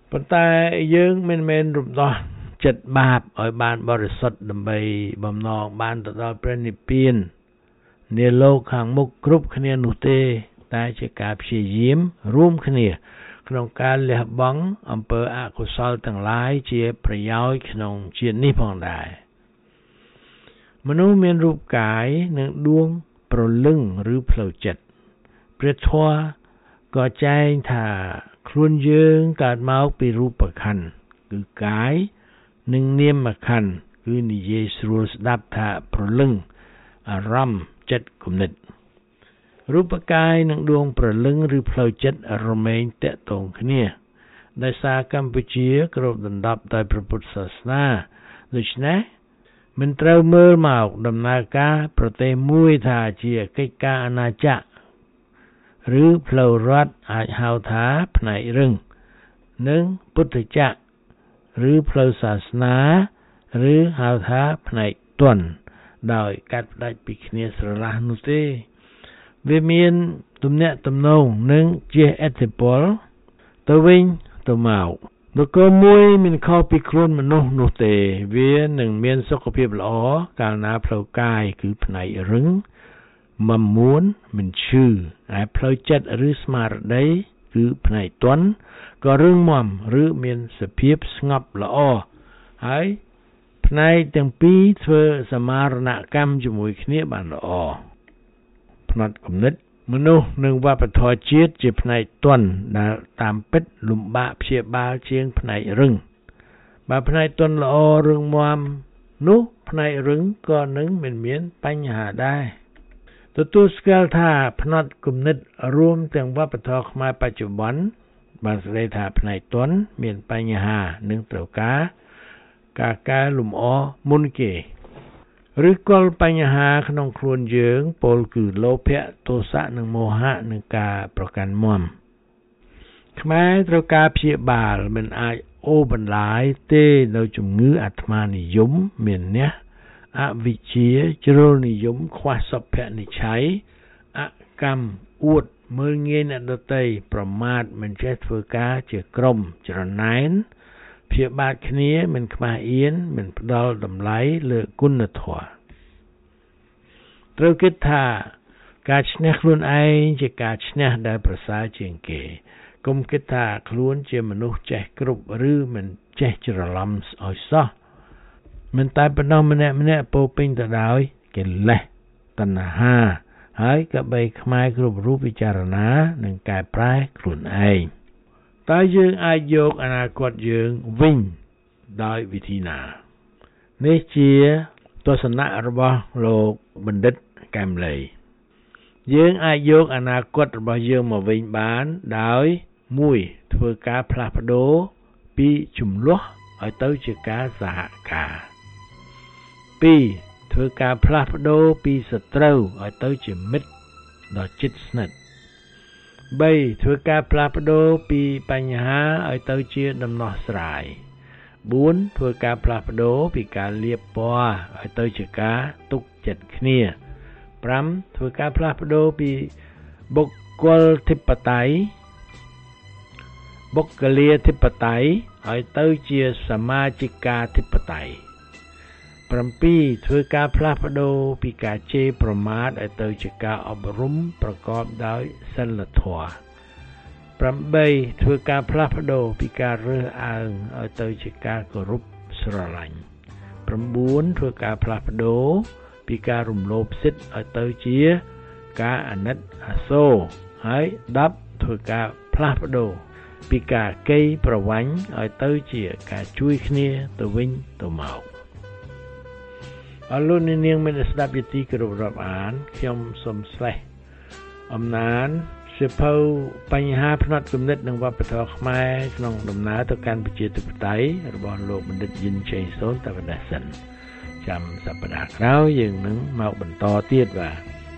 ប៉ុន្តែយើងមិនមែនរំដោះចិត្តបាបឲ្យបានបរិសុទ្ធដើម្បីបំណងបានទៅដល់ព្រះនិព្វាននាលោកខាងមុខគ្រប់គ្នានោះទេតែជាការព្យាយាមរួមគ្នាក្នុងការលះបង់អំពើអកុសលទាំងឡាយជាប្រយោជន៍ក្នុងជាតិនេះផងដែរមនុស្សមានរូបកាយនិងដួងព្រលឹងឬផ្លូវចិត្តព្រះធម៌ក៏ចែងថាខ្លួនយើងកើតមកពីរូបខណ្ឌគឺកាយនិងនាមខណ្ឌគឺនិយាយស្រួលស្ដាប់ថាព្រលឹងអារម្មណ៍ចិត្តគំនិតរូបកាយនិងដួងព្រលឹងឬផ្លូវចិត្តរមែងតាក់ទងគ្នាដោយសារកម្ពុជាគ្របដណ្ដប់ដោយព្រះពុទ្ធសាសនាដូច្នេះមិនត្រូវមើលមកដំណើរការប្រទេសមួយថាជាកិច្ចការអាណាចក្រឬផ្លូវរដ្ឋអាចហៅថាផ្នែករឹងនិងពុទ្ធចក្រឬផ្លូវសាសនាឬហៅថាផ្នែកទន់ដោយកាត់ផ្ដាច់ពីគ្នាស្រឡះនោះទេវាមានទំនាក់ទំនងនិងជាឥទ្ធិពលទៅវិញទៅមកនគរមួយមិនខុសពីខ្លួនមនុស្សនោះទេវានឹងមានសុខភាពល្អកាលណាផ្លូវកាយគឺផ្នែករឹងមមួនមិនឈឺហើយផ្លូវចិត្តឬស្មារតីគឺផ្នែកទន់ក៏រឹងមាំឬមានសភាពស្ងប់ល្អហើយផ្នែកទាំងពីរធ្វើសមារណកម្មជាមួយគ្នាបានល្អផ្នត់គំនិតមនុស្សនិងវប្បធម៌ជាតិជាផ្នែកទន់ដែលតាមពិតលំបាកព្យាបាលជាងផ្នែករឹងបើផ្នែកទន់ល្អរឹងមាំនោះផ្នែករឹងក៏នឹងមិនមានបញ្ហាដែរទទួលស្គាល់ថាផ្នត់គំនិតរួមទាំងវប្បធម៌ខ្មែរបច្ចុប្បន្នបានស្ដីថាផ្នែកទន់មានបញ្ហានិងត្រូវការកែលម្អមុនគេឬគល់បញ្ហាក្នុងខ្លួនយើងពោលគឺលោភៈទោសៈនិងមោហៈនឹងការប្រកាន់មមខ្មែរត្រូវការព្យាបាលមិនអាចអូសបន្លាយទេនៅជំងឺអាត្មានិយមមានអ្នកអវិជ្ជាជ្រុលនិយមខ្វះសុភនិច្ឆ័យអកម្មអួតមើលងាយអ្នកដទៃប្រមាថមិនចេះធ្វើការជាក្រុមច្រណែនព្យាបាទគ្នាមិនខ្មាស់អៀនមិនផ្ដល់តម្លៃលើគុណធម៌ត្រូវគិតថាការឈ្នះខ្លួនឯងជាការឈ្នះដែលប្រសើរជាងគេកុំគិតថាខ្លួនជាមនុស្សចេះគ្រប់ឬមិនចេះច្រឡំឲ្យសោះមិនតែប៉ុណ្ណោះម្នាក់ពោពេញទៅដោយកិលេសតណ្ហាហើយក៏បីខ្មែរគ្រប់រូបពិចារណានិងកែប្រែខ្លួនឯងតើយើងអាចយកអនាគតយើងវិញដោយវិធីណានេះជាទស្សនៈរបស់លោកបណ្ឌិតកែមលីយើងអាចយកអនាគតរបស់យើងមកវិញបានដោយ1ធ្វើការផ្លាស់ប្ដូរពីជំលោះឲ្យទៅជាការសហការ2ធ្វើការផ្លាស់ប្ដូរពីសត្រូវឲ្យទៅជាមិត្តដ៏ជិតស្និទ្ធ3ធ្វើការផ្លាស់ប្ដូរពីបញ្ហាឲ្យទៅជាដំណោះស្រាយ4ធ្វើការផ្លាស់ប្ដូរពីការលៀបពណ៌ឲ្យទៅជាការទុកចិត្តគ្នា5ធ្វើការផ្លាស់ប្ដូរពីបុគ្គលធិបតេយ្យបុគ្គលាធិបតេយ្យឲ្យទៅជាសមាជិកាធិបតេយ្យ7ធ្វើការផ្លាស់ប្ដូរពីការជេរប្រមាថឲ្យទៅជាការអប់រំប្រកបដោយសីលធម៌8ធ្វើការផ្លាស់ប្ដូរពីការរើសអើងឲ្យទៅជាការគោរពស្រឡាញ់9ធ្វើការផ្លាស់ប្ដូរពីការរំលោភសិទ្ធិឲ្យទៅជាការអាណិតអាសូរហើយ10ធ្វើការផ្លាស់ប្ដូរពីការកេរប្រវ័ញ្ចឲ្យទៅជាការជួយគ្នាទៅវិញទៅមកអរលោកនាងមានស្ដាប់យទីគោរពរាប់អានខ្ញុំសូមស្លេះអំណានសិភៅបញ្ហាផ្នត់គំនិតនិងវប្បធម៌ខ្មែរក្នុងដំណើរទៅកាន់ប្រជាធិបតេយ្យរបស់លោកបណ្ឌិតយិនជ័យសូនតែប៉ុណ្ណេះសិនចាំសប្តាហ៍ក្រោយយើងនឹងមកបន្តទៀតបាទ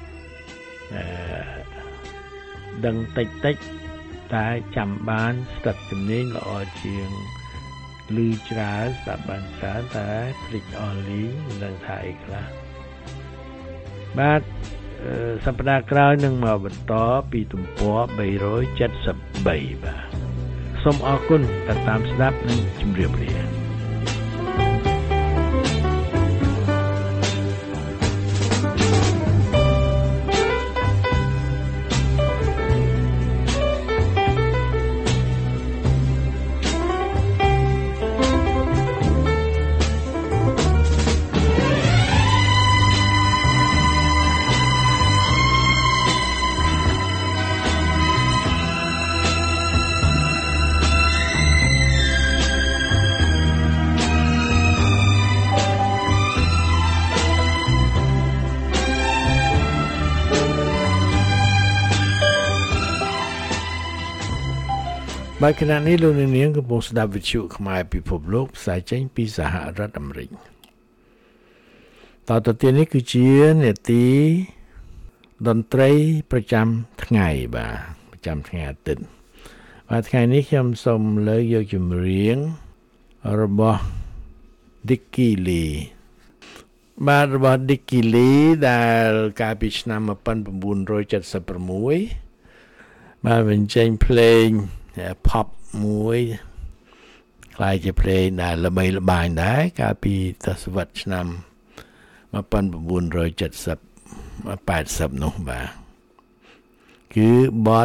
ដឹងតិចតែចាំបានស្ដាប់ជំនាញល្អជាងឮច្រើនស្ដាប់បានច្រើនតែភ្លេចអស់លីងមិនដឹងថាអីខ្លះបាទសប្តាហ៍ក្រោយនឹងមកបន្តពីទំព័រ373បាទសូមអរគុណតាមស្ដាប់និងជម្រាបលាបាទខណៈនេះលោកនាងកំពុងស្ដាប់វិទ្យុខ្មែរពិភពលោកផ្សាយចេញពីសហរដ្ឋអាមេរិកតទៅទៀតនេះគឺជានាទីតន្ត្រីប្រចាំថ្ងៃបាទប្រចាំថ្ងៃអាទិត្យបាទថ្ងៃនេះខ្ញុំសូមលើកយកចម្រៀងរបស់ Dicky Lee បាទរបស់ Dicky Lee ដែលកាលពីឆ្នាំ1976បាទបញ្ចេញភ្លេងpop មួយខ្លាយជាភ្លេងដែលល្បីល្បាញដែរកាលពីទសវត្សរ៍ឆ្នាំ1970 80នោះបាទគឺបទ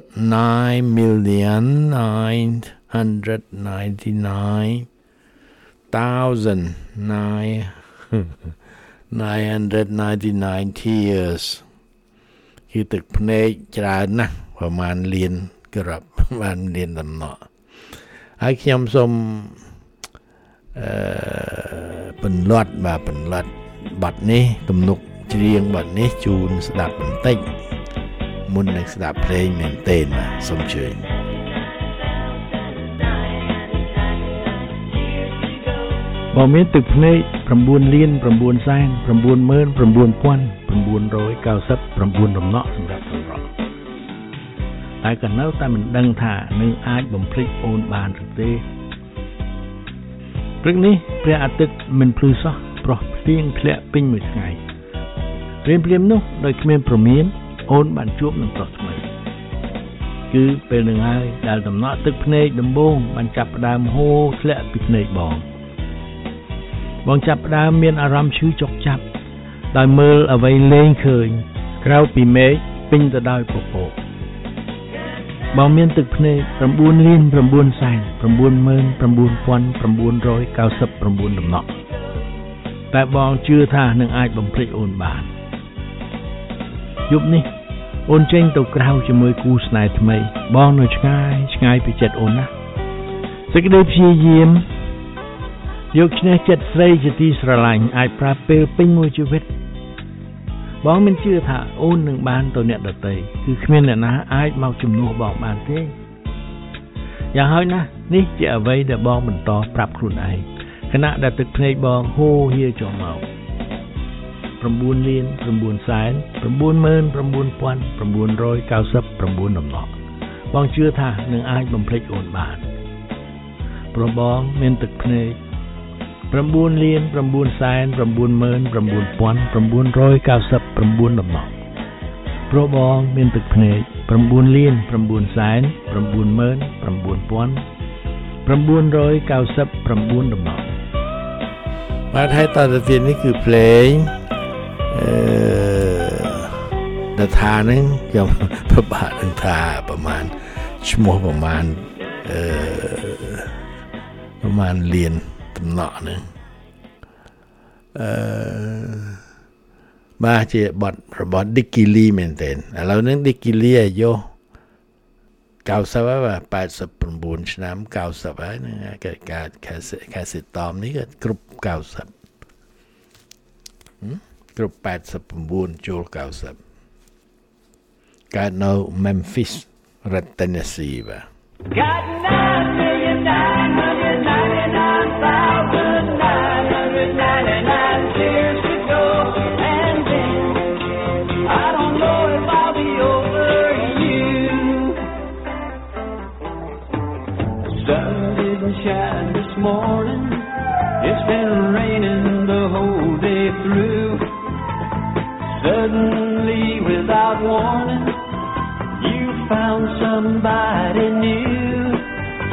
9,999,999 tears គឺទឹកភ្នែកច្រើនណាស់ប្រហែលលានក្របបានលានដំណក់ហើយខ្ញុំសូមបន្លត់បទនេះទំនុកច្រៀងបទនេះជូនស្ដាប់បន្តិចមុននឹងស្ដាប់ភ្លេងមែនទេបាទសូមជឿបើមានទឹកភ្នែក 9,999,990 ដំណក់សម្រាប់សម្រស់តែក៏នៅតែមិនដឹងថានឹងអាចបំភ្លេចអូនបានឬទេព្រឹកនេះព្រះអាទិត្យមិនភ្លឺសោះព្រោះភ្លៀងធ្លាក់ពេញមួយថ្ងៃព្រាមនោះដោយគ្មានព្រមានអូនបានជួបនឹងប្រុសថ្មីគឺពេលនឹងហើយដែលដំណក់ទឹកភ្នែកដំបូងបានចាប់ផ្ដើមហូរធ្លាក់ពីភ្នែកបងចាប់ផ្ដើមមានអារម្មណ៍ឈឺចុកចាប់ដោយមើលអ្វីលែងឃើញក្រៅពីមេឃពេញទៅដោយពពកបងមានទឹកភ្នែក 9,999,999 ដំណក់តែបងជឿថានឹងអាចបំភ្លេចអូនបានយប់នេះអូនចេញទៅក្រៅជាមួយគូស្នេហ៍ថ្មីបងនៅឆ្ងាយពីចិត្តអូនណាសេចក្តីព្យាយាមយកឈ្នះចិត្តស្រីជាទីស្រឡាញ់អាចប្រើពេលពេញមួយជីវិតបងមិនជឿថាអូននឹងបានទៅអ្នកដទៃគឺគ្មានអ្នកណាអាចមកជំនួសបងបានទេយ៉ាងហើយណាស់នេះជាអ្វីដែលបងបន្តប្រាប់ខ្លួនឯងខណៈដែលទឹកភ្នែកបងហូរហៀរចូលមក 9,999,999 ដំណក់បងជឿថានឹងអាចបំភ្លេចអូនបានព្រោះបងមានទឹកភ្នែក 9,999,999 ដំណក់ព្រោះបងមានទឹកភ្នែក 9,999,999 ដំណក់បាទហើយតទៅទៀតនេះគឺភ្លេងដែលថានឹងខ្ញុំពិបាកនឹងថាប្រហែលឈ្មោះប្រហែលលានដំណក់ហ្នឹងបាទជាបទរបស់ Dicky Lee មែនទេឥឡូវហ្នឹង Dicky Lee អាយុ90ហើយបាទ89ឆ្នាំ90ហើយហ្នឹងការខេសិតមនេះក៏គ្រប់90គ្រប់89ចូល90កើតនៅ Memphis រដ្ឋ Tennessee បាទ Got 9,999,999 years to go, and then I don't know if I'll be over you. The sun didn't shine this morning. It's been raining the whole day through. Suddenly, without warning, you found somebody new.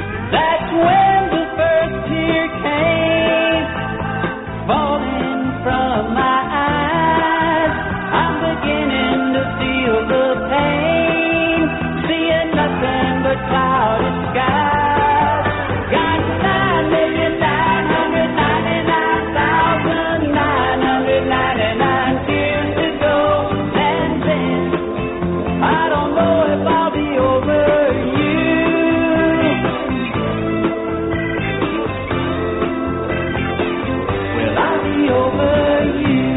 when the first tear came falling from my eyes. I'm beginning to feel the pain, seeing nothing but clouded skies. Got 9,999,999 tears to go, and then I don't know if I'll be over you. Will I be over you?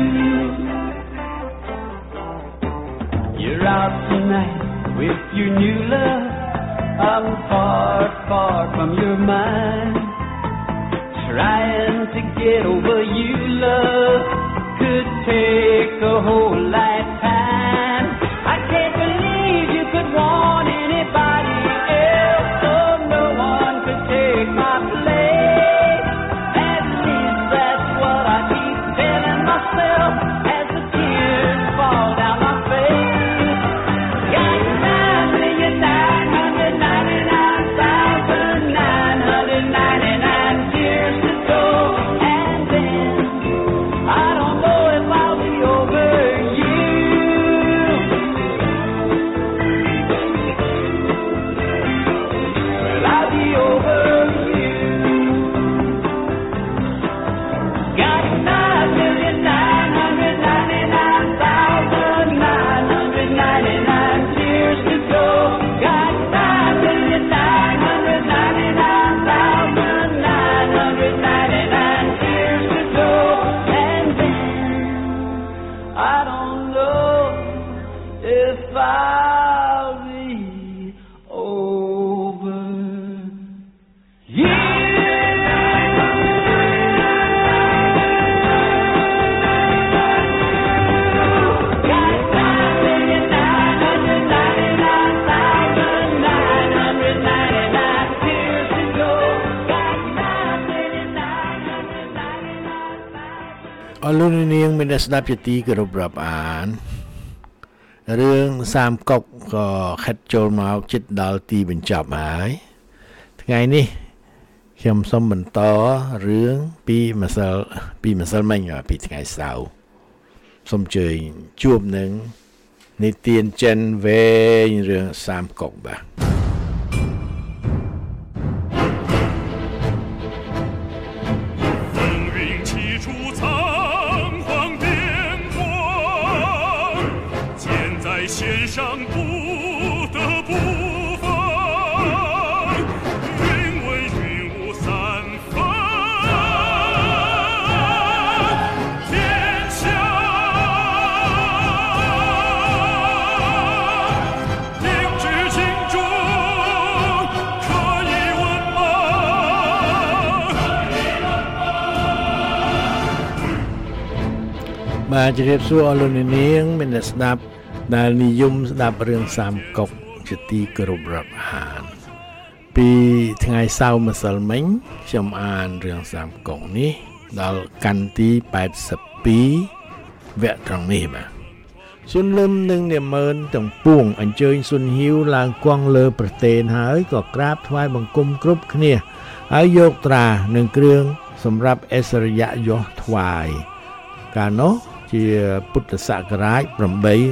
You're out tonight with your new love. I'm far, far from your mind. Trying to get over you, love, could take a whole lifetime. I can't believe you could want anybody else, so no one could take my place. At least that's what I keep telling myself as the tears fall down my face. Got 9,999,999 tears to go, and then I don't know if I'll be over you. Will I be over you? Got 9,999,999 tears to go. Got 9,999,999 tears to go, and then I don't know if I'll be over you. Got 9,999,999 tears to go. Got 9,999,999. អរលោកនាងមានអ្នកស្ដាប់ជាទីគោរពរាប់អានរឿងសាមកុកក៏ខិតចូលមកជិតដល់ទីបញ្ចប់ហើយថ្ងៃនេះខ្ញុំសូមបន្តរឿងពីម្សិលមិញពីថ្ងៃសៅរ៍សូមអញ្ជើញជួបនឹងនិទានចិនវែងរឿងសាមកុកបាទ风云起处仓皇变幻，箭在弦上不得不放，云文云雾三分天下，明知情中可以问吗？ បាទជម្រាបសួរអស់លោកអ្នកនាងមានអ្នកស្ដាប់ដែលនិយមស្ដាប់រឿងសាមកុកជាទីគោរពរាប់អានពីថ្ងៃសៅរ៍ម្សិលមិញខ្ញុំអានរឿងសាមកុកនេះដល់កាន់ទី82វគ្គត្រង់នេះបាទសុនលឹមនិងនាម៉ឺនទាំងពួងអញ្ជើញសុនហ៊ីវឡើងគង់លើប្រទេនហើយក៏ក្រាបថ្វាយបង្គំគ្រប់គ្នាហើយយកត្រានិងគ្រឿងសម្រាប់អសរិយយសថ្វាយកាលនោះជាពុទ្ធសករាជ803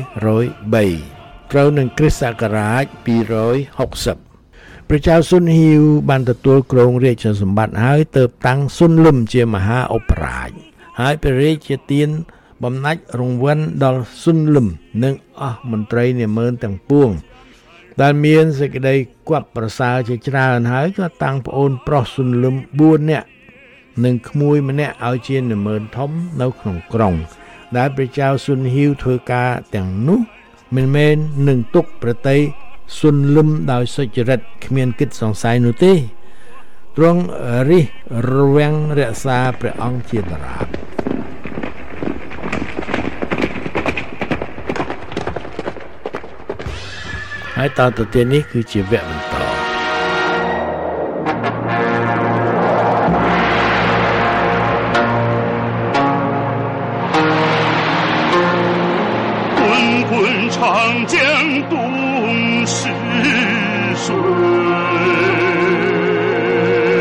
ត្រូវនឹងគ្រិស្តសករាជ260ព្រះចៅសុនហ៊ីវបានទទួលគ្រងរាជសម្បត្តិហើយទើបតាំងសុនលឹមជាមហាឧបរាជហើយព្រះរាជាទានបំណាច់រង្វាន់ដល់សុនលឹមនិងអស់មន្ត្រីនាម៉ឺនទាំងពួងដែលមានសេចក្តីគប់ប្រសើរជាច្រើនហើយក៏តាំងប្អូនប្រុសសុនលឹម4នាក់និងក្មួយម្នាក់ឲ្យជានាម៉ឺនធំនៅក្នុងក្រុងដែលព្រះចៅសុនហ៊ីវធ្វើការទាំងនោះមិនមែននឹងទុកប្រតិសុនលឹមដោយសុចរិតគ្មានគិតសង្ស័យនោះទេទ្រង់រិះរវាំងរក្សាព្រះអង្គជាតារាបហើយតទៅទៀតនេះគឺជាវគ្គបន្ត长江东逝水，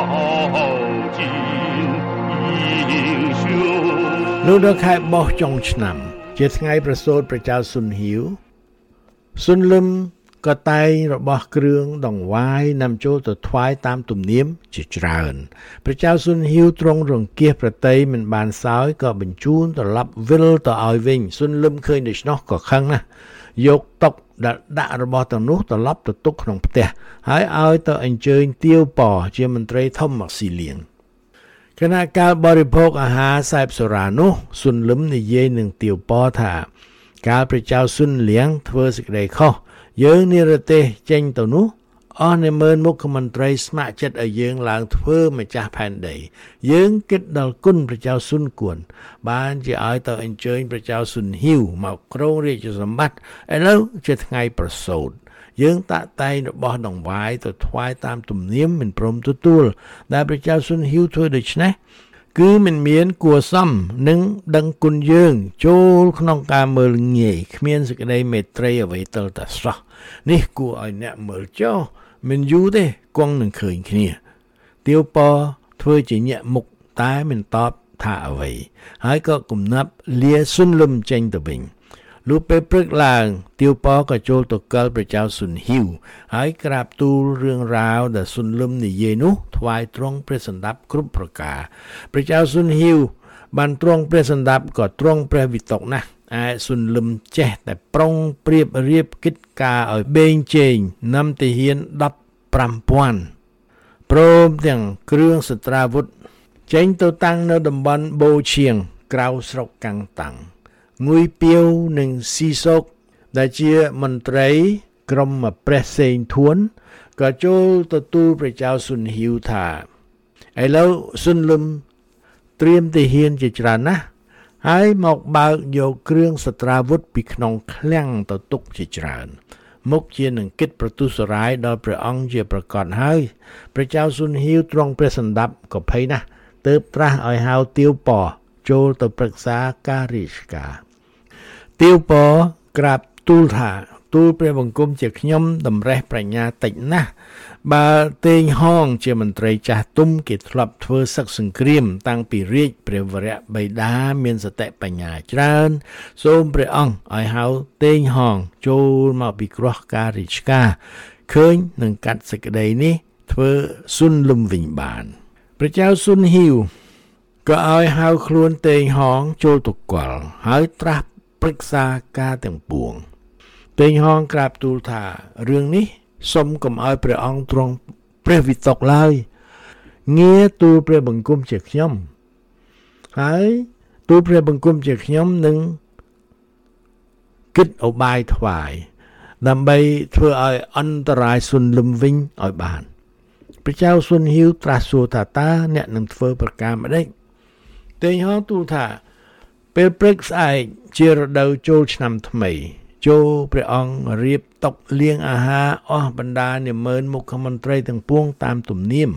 尽英雄នោះដល់ខែបោះចុងឆ្នាំជាថ្ងៃប្រសូតព្រះចៅស៊ុនហ៊ីវស៊ុនលឹមក៏តែងរបស់គ្រឿងដង្វាយនាំចូលទៅថ្វាយតាមទំនៀមជាច្រើនព្រះចៅស៊ុនហ៊ីវទ្រង់រង្គៀសប្រតិមិនបានសោយក៏បញ្ជូនត្រឡប់វិលទៅឲ្យវិញស៊ុនលឹមឃើញដូច្នោះក៏ខឹងណាស់យកតុកដាក់របស់ទាំងនោះត្រឡប់ទៅទុកក្នុងផ្ទះហើយឲ្យទៅអញ្ជើញទាវប៉ជាមន្ត្រីធំមកស៊ីលៀងខណៈកាលបរិភោគអាហារសែបសូរ៉ានោះស៊ុនលឹមនិយាយនឹងទាវប៉ថាកាលព្រះចៅស៊ុនលៀងធ្វើសេចក្តីខុសយើងនិរទេសចេញទៅនោះអស់នៃមើលមុខមន្ត្រីស្ម័គ្រចិត្តឲ្យយើងឡើងធ្វើម្ចាស់ផែនដីយើងគិតដល់គុណព្រះចៅស៊ុនគួនបានជាឲ្យទៅអញ្ជើញព្រះចៅស៊ុនហ៊ីវមកគ្រងរាជសម្បត្តិឥឡូវជាថ្ងៃប្រសូតយើងតាក់តែងរបស់ដង្វាយទៅថ្វាយតាមទំនៀមមិនព្រមទទួលដែលព្រះចៅស៊ុនហ៊ីវធ្វើដូច្នេះគឺមិនមានគួរសមនឹងដឹងគុណយើងចូលក្នុងការមើលងាយគ្មានសេចក្តីមេត្រីអ្វីទើបតែស្រស់នេះគួរឲ្យអ្នកមើលចោលមិនយូរទេគង់នឹងឃើញគ្នាទាវប៉ធ្វើជាញាក់មុខតែមិនតបថាអ្វីហើយក៏គំនាប់លាស៊ុនលឹមចេញទៅវិញលុះពេលព្រឹកឡើងទាវប៉ក៏ចូលទៅកលព្រះចៅស៊ុនហ៊ីវហើយក្រាបទូលរឿងរ៉ាវដែលស៊ុនលឹមនិយាយនោះថ្វាយទ្រង់ព្រះសណ្ដាប់គ្រប់ប្រការព្រះចៅស៊ុនហ៊ីវបានទ្រង់ព្រះសណ្ដាប់ក៏ទ្រង់ព្រះវិតុកណាស់ឯស៊ុនលឹមចេះតែប្រុងប្រៀបរៀបកិច្ចការឲ្យបេងជែងនាំទាហាន 15,000 ព្រមទាំងគ្រឿងសត្រាវុធចេញទៅតាំងនៅតំបន់បូឈៀងក្រៅស្រុកកាំងតាំងងុយពាវនិងស៊ីសុកដែលជាមន្ត្រីក្រុមព្រះសេងធួនក៏ចូលទទួលព្រះចៅស៊ុនហ៊ីវថាឥឡូវស៊ុនលឹមត្រៀមទាហានជាច្រើនណាស់ហើយមកបើកយកគ្រឿងសត្រាវុធពីក្នុងឃ្លាំងទៅទុកជាច្រើនមុខជានឹងគិតប្រទុសរាយដល់ព្រះអង្គជាប្រកាសហើយព្រះចៅស៊ុនហ៊ីវទ្រង់ព្រះសណ្ដាប់ក៏ភ័យណាស់ទើបត្រាស់ឲ្យហៅទាវប៉ចូលទៅប្រឹក្សាការរាជការទាវប៉ក្រាបទូលថាទូលព្រះបង្គំជាខ្ញុំតម្រេះប្រាជ្ញាតិចណាស់បើតេងហងជាមន្ត្រីចាស់ទុំគេធ្លាប់ធ្វើសឹកសង្គ្រាមតាំងពីរាជព្រះវរបិតាមានសតិបញ្ញាច្រើនសូមព្រះអង្គឲ្យហៅតេងហងចូលមកពិគ្រោះការរាជការឃើញនឹងកាត់សេចក្តីនេះធ្វើស៊ុនលឹមវិញបានព្រះចៅស៊ុនហ៊ីវក៏ឲ្យហៅខ្លួនតេងហងចូលទៅកល់ហើយត្រាស់ប្រឹក្សាការទាំងពួងតេងហងក្រាបទូលថារឿងនេះសូមកុំឲ្យព្រះអង្គទ្រង់ព្រះវិតុកឡើយងារទូលព្រះបង្គំជាខ្ញុំហើយទូលព្រះបង្គំជាខ្ញុំនឹងគិតឧបាយថ្វាយដើម្បីធ្វើឲ្យអន្តរាយស៊ុនលឹមវិញឲ្យបានព្រះចៅស៊ុនហ៊ីវត្រាស់សួរថាតើអ្នកនឹងធ្វើប្រការម្ដេចតេងហងទូលថាពេលព្រឹកស្អែកជារដូវចូលឆ្នាំថ្មីចូលព្រះអង្គរៀបតុលាងអាហារអស់បណ្ដានាម៉ឺនមុខមន្ត្រីទាំងពួងតាមទំនៀម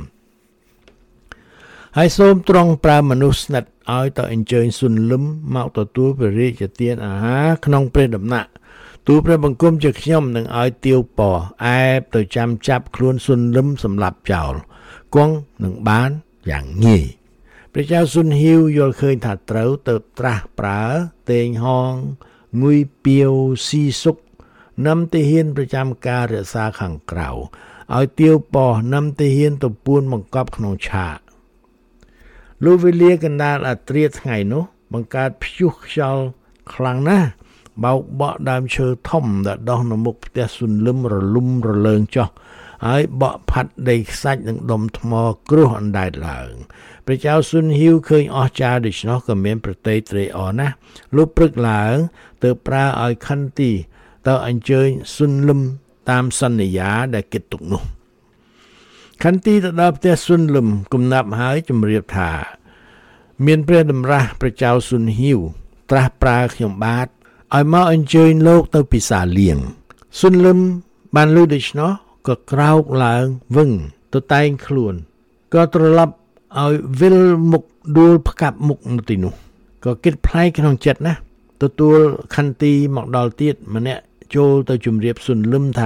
ហើយសូមទ្រង់ប្រើមនុស្សស្និទ្ធឲ្យទៅអញ្ជើញស៊ុនលឹមមកទទួលព្រះរាជទានអាហារក្នុងព្រះដំណាក់ទូលព្រះបង្គំជាខ្ញុំនឹងឲ្យទាវប៉អែបទៅចាំចាប់ខ្លួនស៊ុនលឹមសម្លាប់ចោលគង់នឹងបានយ៉ាងងាយព្រះចៅស៊ុនហ៊ីវយល់ឃើញថាត្រូវទៅត្រាស់ប្រើតេងហងងុយពាវស៊ីសុកនាំទាហានប្រចាំការរក្សាខាងក្រៅឲ្យទាវប៉នាំទាហានទៅពួនបង្កប់ក្នុងឆាកលុះវេលាកណ្ដាលអាត្រាថ្ងៃនោះបង្កើតព្យុះខ្យល់ខ្លាំងណាស់បោកបក់ដើមឈើធំដែលដុះនៅមុខផ្ទះស៊ុនលឹមរលំរលើងចុះហើយបក់ផាត់ដីខ្សាច់និងដុំថ្មគ្រោះអណ្ដែតឡើងព្រះចៅស៊ុនហ៊ីវឃើញអស្ចារ្យដូច្នោះក៏មានប្រតិត្រេកអរណាស់លុះព្រឹកឡើងទើបប្រើឲ្យខន្ទីទៅអញ្ជើញស៊ុនលឹមតាមសន្យាដែលគិតទុកនោះខន្ទីទៅដល់ផ្ទះស៊ុនលឹមគំនាប់ហើយជម្រាបថាមានព្រះតម្រាស់ព្រះចៅស៊ុនហ៊ីវត្រាស់ប្រើខ្ញុំបាទឲ្យមកអញ្ជើញលោកទៅពិសាលៀងស៊ុនលឹមបានឮដូច្នោះក៏ក្រោកឡើងវឹងទៅតែងខ្លួនក៏ត្រឡប់ឲ្យវិលមុខដួលផ្កាប់មុខនៅទីនោះក៏គិតផ្លែកក្នុងចិត្តណាទទួលខន្ទីមកដល់ទៀតម្នាក់ចូលទៅជម្រាបស៊ុនលឹមថា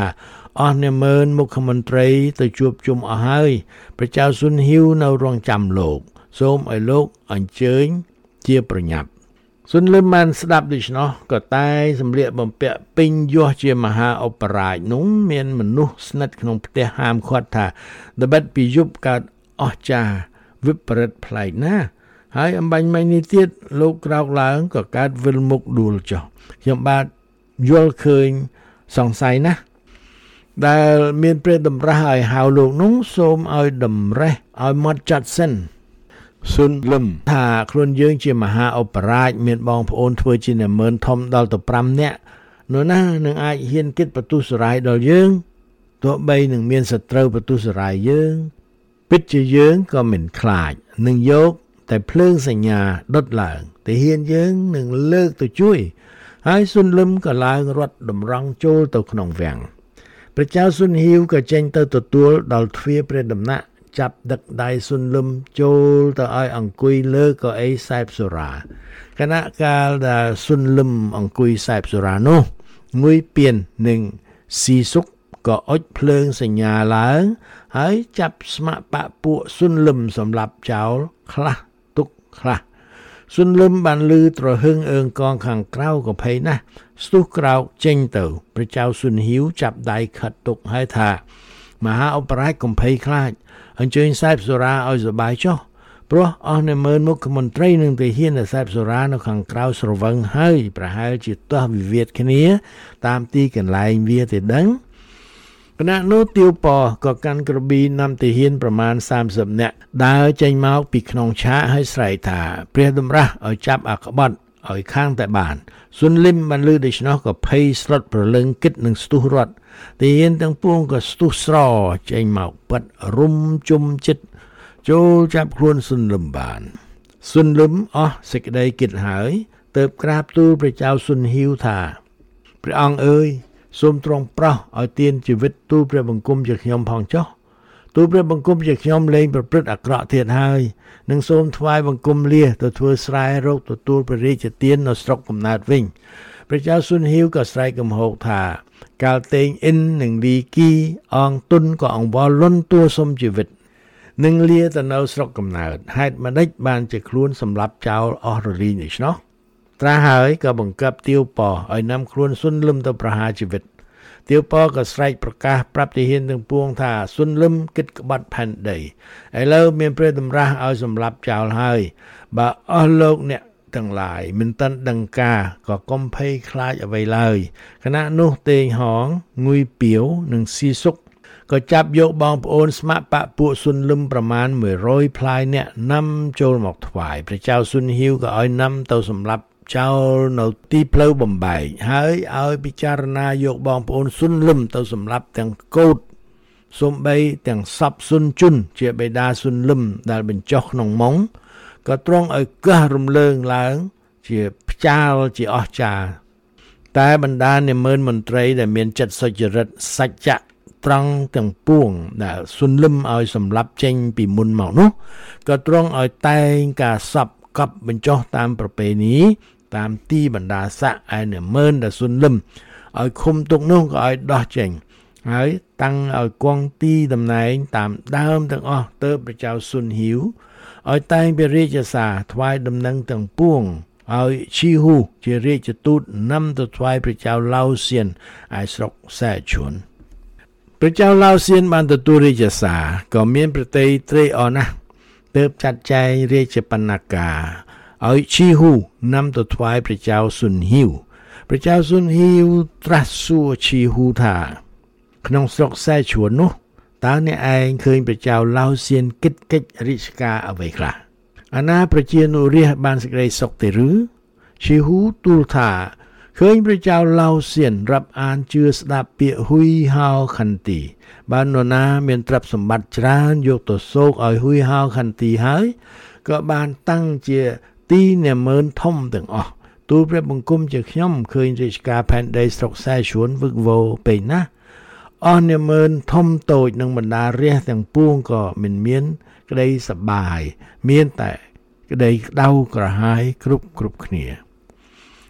អស់អ្នកមើលមុខមន្ត្រីទៅជួបជុំអស់ហើយព្រះចៅស៊ុនហ៊ីវនៅរងចាំលោកសូមឲ្យលោកអញ្ជើញជាប្រញាប់ស៊ុនលឹមបានស្ដាប់ដូច្នោះក៏តែសម្លៀកបំពាក់ពេញយសជាមហាអបរាជនោះមានមនុស្សស្និទ្ធក្នុងផ្ទះហាមឃាត់ថាត្បិតពីយប់កើតអស្ចារ្យវិបរិតប្លែកណាស់ហើយអំបញ្ញមិញនេះទៀតលោកក្រោកឡើងក៏កើតវិលមុខដួលចុះខ្ញុំបាទយល់ឃើញសង្ស័យណាស់ដែលមានព្រះតម្រាស់ឲ្យហៅលោកនោះសូមឲ្យតម្រេះឲ្យមកចាត់សិនស៊ុនលឹមថាខ្លួនយើងជាមហាអបរាជមានបងប្អូនធ្វើជាអ្នកមើលធំដល់ទៅ5នាក់នោះណានឹងអាចហ៊ានគិតបន្ទុះសារាយដល់យើងទោះបីនឹងមានសត្រូវបន្ទុះសារាយយើងពិតជាយើងក៏មិនខ្លាចនឹងយកតែភ្លើងសញ្ញាដុតឡើងតែហ៊ានយើងនឹងលើកទៅជួយហើយស៊ុនលឹមក៏ឡើងរត់តម្រង់ចូលទៅក្នុងវាំងព្រះចៅស៊ុនហ៊ីវក៏ចេញទៅទទួលដល់ទ្វារព្រះដំណាក់ចាប់ដឹកដៃស៊ុនលឹមចូលទៅឲ្យអង្គុយលើកៅអីសែបសូរាគណៈកាលដែលស៊ុនលឹមអង្គុយសែបសូរានោះងុយពៀននិងស៊ីសុកក៏អុជភ្លើងសញ្ញាឡើងហើយចាប់ស្ម័គ្របពួកស៊ុនលឹមសម្រាប់ចោលខ្លះទុកខ្លះស៊ុនលឹមបានលឺត្រហឹងអើងកងខាងក្រៅក៏ភ័យណាស់ស្ទុះក្រោកចេញទៅព្រះចៅស៊ុនហ៊ីវចាប់ដៃខិតទុកហើយថាមហាអបរាជកំភៃខ្លាចអញ្ជើញសែបសូរាឲ្យសบายចុះព្រោះអស់អ្នកមើលមុខមន្ត្រីនឹងទៅហ៊ានសែបសូរានៅខាងក្រៅស្រវឹងហើយប្រហែលជាទាស់វិវាទគ្នាតាមទីកន្លែងវាទៅដឹងគណៈនោះទាវប៉ក៏កាន់ក្រប៊ីនាំទាហានប្រមាណ30នាក់ដើរចេញមកពីក្នុងឆាកហើយស្រែកថាព្រះតម្រាស់ឲ្យចាប់អាក្បត់ឲ្យខាងតែបានស៊ុនលឹមបានលឺដូច្នោះក៏ភ័យស្លុតប្រលឹងគិតនឹងស្ទុះរត់ទាហានទាំងពួងក៏ស្ទុះស្រចេញមកប៉ាត់រុំជុំចិត្តចូលចាប់ខ្លួនស៊ុនលឹមបានស៊ុនលឹមអស់សេចក្តីគិតហើយទើបក្រាបទូលព្រះចៅស៊ុនហ៊ីវថាព្រះអង្គអើយសូមទ្រង់ប្រោសឲ្យទានជីវិតទូលព្រះបង្គំជាខ្ញុំផងចុះទូលព្រះបង្គំជាខ្ញុំលែងប្រព្រឹត្តអាក្រក់ទៀតហើយនឹងសូមថ្វាយបង្គំលាទៅធ្វើស្រែរោគទទួលព្រះរាជទាននៅស្រុកកំណើតវិញព្រះចៅស៊ុនហ៊ីវក៏ស្រែកកំហោកថាកាលតេងអ៊ិននិងលីគីអងទុនក៏អង្វល់លន់ទួសុំជីវិតនឹងលាទៅនៅស្រុកកំណើតហេតុម្ដេចបានជាខ្លួនសម្លាប់ចោលអស់រលីងដូច្នោះត្រាស់ហើយក៏បង្គាប់ទាវប៉ឲ្យនាំខ្លួនស៊ុនលឹមទៅប្រហារជីវិតទាវប៉ក៏ស្រែកប្រកាសប្រាប់ទាហានទាំងពួងថាស៊ុនលឹមគិតក្បត់ផែនដីឥឡូវមានព្រះតម្រាស់ឲ្យសម្លាប់ចោលហើយបើអស់លោកអ្នកទាំងឡាយមិនតាន់ដឹងការក៏កុំភ័យខ្លាចអ្វីឡើយខណៈនោះតេងហងងុយពាវនិងស៊ីសុកក៏ចាប់យកបងប្អូនស្ម័គ្របកពួកស៊ុនលឹមប្រមាណ100ផ្លាយអ្នកនាំចូលមកថ្វាយព្រះចៅស៊ុនហ៊ីវក៏ឲ្យនាំទៅសម្លាប់ចោលនៅទីផ្លូវបំបែកហើយឲ្យពិចារណាយកបងប្អូនស៊ុនលឹមទៅសម្លាប់ទាំងកូតសូម្បីទាំងសពស៊ុនជុនជាបិតាស៊ុនលឹមដែលបញ្ចុះក្នុងមុងក៏ទ្រង់ឲ្យកោះរំលើងឡើងជាផ្ចាលជាអស្ចារ្យតែបណ្ដានាម៉ឺនមន្ត្រីដែលមានចិត្តសុចរិតសច្ចៈត្រង់ទាំងពួងដែលស៊ុនលឹមឲ្យសម្លាប់ចេញពីមុនមកនោះក៏ទ្រង់ឲ្យតែងការសពកប់បញ្ចុះតាមប្រពៃណីតាមទីបណ្ដាស័ក្តិឯនាម៉ឺនដែលស៊ុនលឹមឲ្យឃុំទុកនោះក៏ឲ្យដោះចេញហើយតាំងឲ្យគង់ទីតំណែងតាមដើមទាំងអស់ទើបព្រះចៅស៊ុនហ៊ីវឲ្យតែងព្រះរាជសារថ្វាយដំណឹងទាំងពួងឲ្យឈីហ៊ូជារាជទូតនាំទៅថ្វាយព្រះចៅឡៅសៀនឯស្រុកសែឈួនព្រះចៅឡៅសៀនបានទទួលរាជសារក៏មានប្រតិត្រេកអរណាស់ទើបចាត់ចែងរាជបណ្ណាការឲ្យឈីហ៊ូនាំទៅថ្វាយព្រះចៅស៊ុនហ៊ីវព្រះចៅស៊ុនហ៊ីវត្រាស់សួរឈីហ៊ូថាក្នុងស្រុកសែឈួននោះតើអ្នកឯងឃើញព្រះចៅឡៅសៀនគិតកិច្ចរាជការអ្វីខ្លះអាណាប្រជានុរាស្ត្របានសេចក្តីសុខទេឬឈីហ៊ូទូលថាឃើញព្រះចៅឡៅសៀនរាប់អានជឿស្ដាប់ពាក្យហ៊ុយហៅខន្ទីបាននរណាមានទ្រព្យសម្បត្តិច្រើនយកទៅសោកឲ្យហ៊ុយហៅខន្ទីហើយក៏បានតាំងជាទីនាម៉ឺនធំទាំងអស់ទូលព្រះបង្គំជាខ្ញុំឃើញរាជការផែនដីស្រុកសែឈួនវឹកវរពេកណាស់អស់នាម៉ឺនធំតូចនិងបណ្ដារាស្ត្រទាំងពួងក៏មិនមានក្តីសប្បាយមានតែក្តីក្តៅក្រហាយគ្រប់គ្នា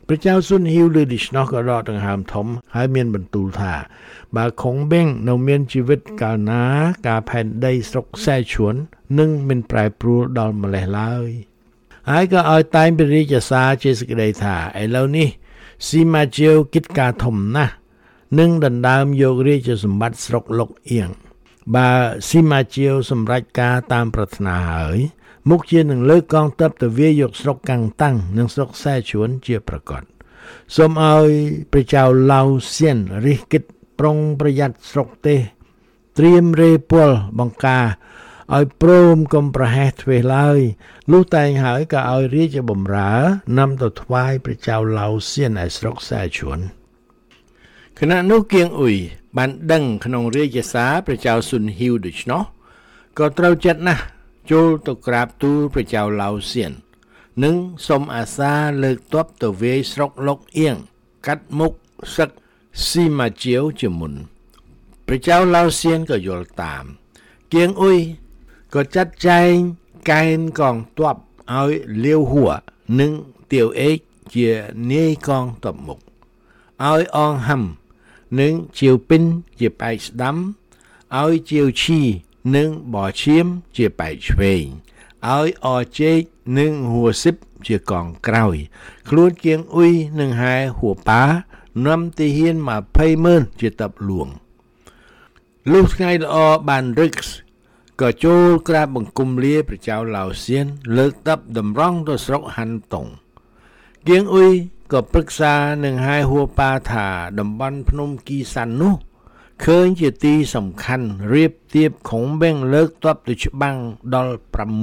ព្រះเจ้าសុនហ៊ីវលើดิชណោះក៏ដកដង្ហើមធំហើយមានបន្ទូលថាបើខុងបេងនៅមានជីវិតកាលណាការផែនដីស្រុកសែឈួននឹងមិនប្រែប្រួលដល់ម្លេះឡើយហើយក៏ឲ្យតែងព្រះរាជសារជាសេចក្តីថាឥឡូវនេះស៊ីម៉ាជៀវគិតការធំណាស់នឹងដណ្ដើមយករាជសម្បត្តិស្រុកលុកអៀងបើស៊ីម៉ាជៀវសម្រេចការតាមប្រាថ្នាហើយមុខជានឹងលើកកងទ័ពទៅវាយយកស្រុកកាំងតាំងនិងស្រុកសែឈួនជាប្រកបសូមឲ្យព្រះចៅឡៅសៀនរិះគិតប្រុងប្រយ័ត្នស្រុកទេត្រៀមរេពលបង្ការឲ្យព្រមកុំប្រហែសទ្វេឡើយលុះតែងហើយក៏ឲ្យរាជបម្រើនាំទៅថ្វាយព្រះចៅឡៅសៀនឯស្រុកសែឈួនខណៈនោះគៀងអ៊ុយបានដឹងក្នុងរាជសារព្រះចៅស៊ុនហ៊ីវដូច្នោះក៏ត្រូវចិត្តណាស់ចូលទៅក្រាបទូលព្រះចៅឡៅសៀននិងសូមអាសាលើកទ័ពទៅវាយស្រុកលុកអៀងកាត់មុខសឹកស៊ីម៉ាជៀវជាមុនព្រះចៅឡៅសៀនក៏យល់តាមគៀងអ៊ុយក៏ចាត់ចែងកែនកងទ័ពឲ្យលាវហួរនិងទាវអេកជានាយកងទ័ពមុខឲ្យអងហាំនិងជាវពិនជាបែកស្ដាំឲ្យជាវឈីនិងបោឈៀមជាបែកឆ្វេងឲ្យអជេកនិងហួសិបជាកងក្រោយខ្លួនគៀងអ៊ុយនិងហែហួប៉ានាំទាហាន200000ជាតបលួងលុះថ្ងៃល្អបានរិកក៏ចូលក្រាបបង្គំលាព្រះចៅឡៅសៀនលើកតបតម្រង់ទៅស្រុកហាន់តុងគៀងអ៊ុយក៏ប្រឹក្សានឹងហែហួប៉ាថាតំបន់ភ្នំគីសាន់នោះឃើញជាទីសំខាន់រៀបទៀបខុងបេងលើកទ័ពទៅច្បាំងដល់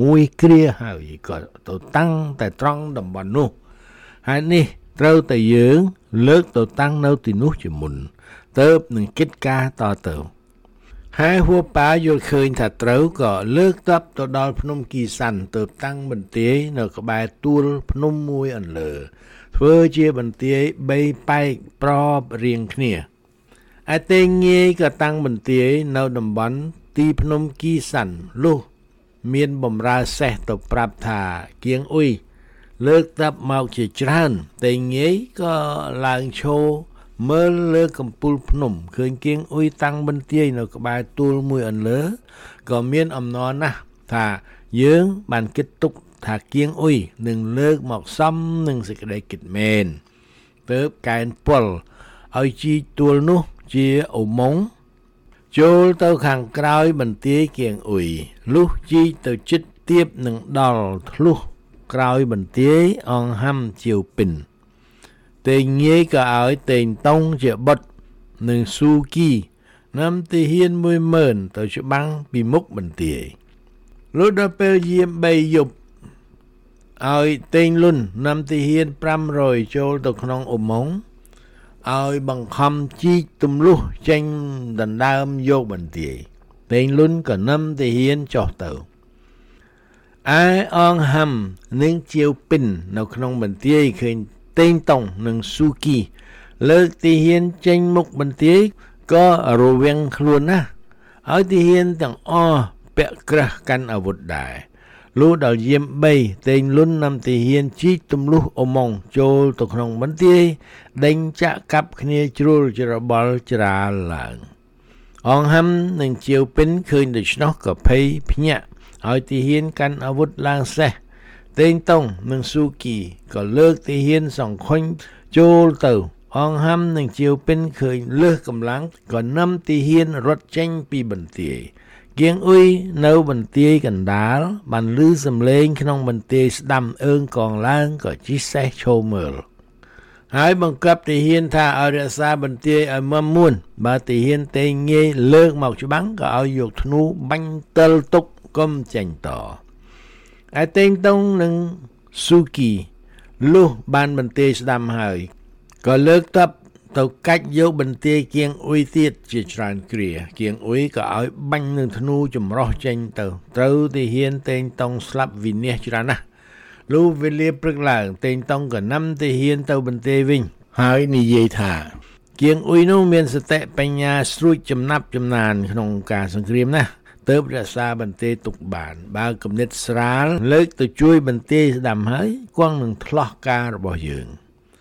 6គ្រាហើយក៏ទៅតាំងតែត្រង់តំបន់នោះហើយនេះត្រូវតែយើងលើកទៅតាំងនៅទីនោះជាមុនទៅនឹងកិច្ចការតទៅហើយហួប៉ាយល់ឃើញថាត្រូវក៏លើកទ័ពទៅដល់ភ្នំគីសាន់ទៅតាំងបន្ទាយនៅក្បែរទួលភ្នំមួយអន្លើធ្វើជាបន្ទាយ3ប៉ែកប្របរៀងគ្នាឯតេងាយក៏តាំងបន្ទាយនៅតំបន់ទីភ្នំគីសាន់លុះមានបំរើសេះទៅប្រាប់ថាគៀងអ៊ុយលើកទ័ពមកជាច្រើនតេងាយក៏ឡើងឈរមើលលើកំពូលភ្នំឃើញគៀងអ៊ុយតាំងបន្ទាយនៅក្បែរទួលមួយអន្លើក៏មានអំណរណាស់ថាយើងបានគិតទុកថាគៀងអ៊ុយនឹងលើកមកសំនឹងសេចក្តីគិតមែនទើបកែនពលឲ្យជីកទួលនោះជាអ៊ូម៉ុងចូលទៅខាងក្រោយបន្ទាយគៀងអ៊ុយលុះជីកទៅជិតទៀបនឹងដល់ធ្លុះក្រោយបន្ទាយអងហាំជាវពិនតេងងាយក៏ឲ្យតេងតុងជាបុត្រនិងស៊ូគីនាំទាហាន10000ទៅច្បាំងពីមុខបន្ទាយលុះដល់ពេលយាម3យប់ឲ្យតេងលុននាំទាហាន500ចូលទៅក្នុងអ៊ូម៉ុងឲ្យបង្ខំជីកទម្លុះចេញដណ្ដើមយកបន្ទាយតេងលុនក៏នាំទាហានចុះទៅឯអងហាំនិងជាវពិននៅក្នុងបន្ទាយឃើញតេងតុងនិងស៊ូគីលើកទាហានចេញមុខបន្ទាយក៏រវាងខ្លួនណាស់ឲ្យទាហានទាំងអស់ពាក់ក្រាស់កាន់អាវុធដែរលុះដល់យាម3តេងលុននាំទាហានជីកទម្លុះអ៊ូម៉ុងចូលទៅក្នុងបន្ទាយដេញចាក់កាប់គ្នាជ្រុលច្របល់ច្រាលឡើងអងហាំនិងជាវពិនឃើញដូច្នោះក៏ភ័យភ្ញាក់ឲ្យទាហានកាន់អាវុធឡើងសេះតេងតុងនិងស៊ូគីក៏លើកទាហានសង្ខុញចូលទៅអងហាំនិងជាវពិនឃើញលើសកម្លាំងក៏នាំទាហានរត់ចេញពីបន្ទាយគៀងអ៊ុយនៅបន្ទាយកណ្ដាលបានឮសំឡេងក្នុងបន្ទាយស្ដាំអើងកងឡើងក៏ជិះសេះឈរមើលហើយបង្គាប់ទាហានថាឲ្យរក្សាបន្ទាយឲ្យមាំមួនបើទាហានតេងងាយលើកមកច្បាំងក៏ឲ្យយកធ្នូបាញ់ទិលទុកកុំចេញតឯតេងតុងនិងស៊ូគីលុះបានបន្ទាយស្ដាំហើយក៏លើកទ័ពទៅកាច់យកបន្ទាយគៀងអ៊ុយទៀតជាច្រើនគ្រាគៀងអ៊ុយក៏ឲ្យបាញ់នឹងធ្នូចម្រោះចេញទៅត្រូវទាហានតេងតុងស្លាប់វិនាសច្រើនណាស់លុះវេលាព្រឹកឡើងតេងតុងក៏នាំទាហានទៅបន្ទាយវិញហើយនិយាយថាគៀងអ៊ុយនោះមានសតិបញ្ញាស្រួចចំណាប់ចំណានក្នុងការសង្គ្រាមណាស់ទើបរក្សាបន្ទាយទុកបានបើគំនិតស្រាលលើកទៅជួយបន្ទាយស្ដាំហើយគង់នឹងឆ្លោះការរបស់យើង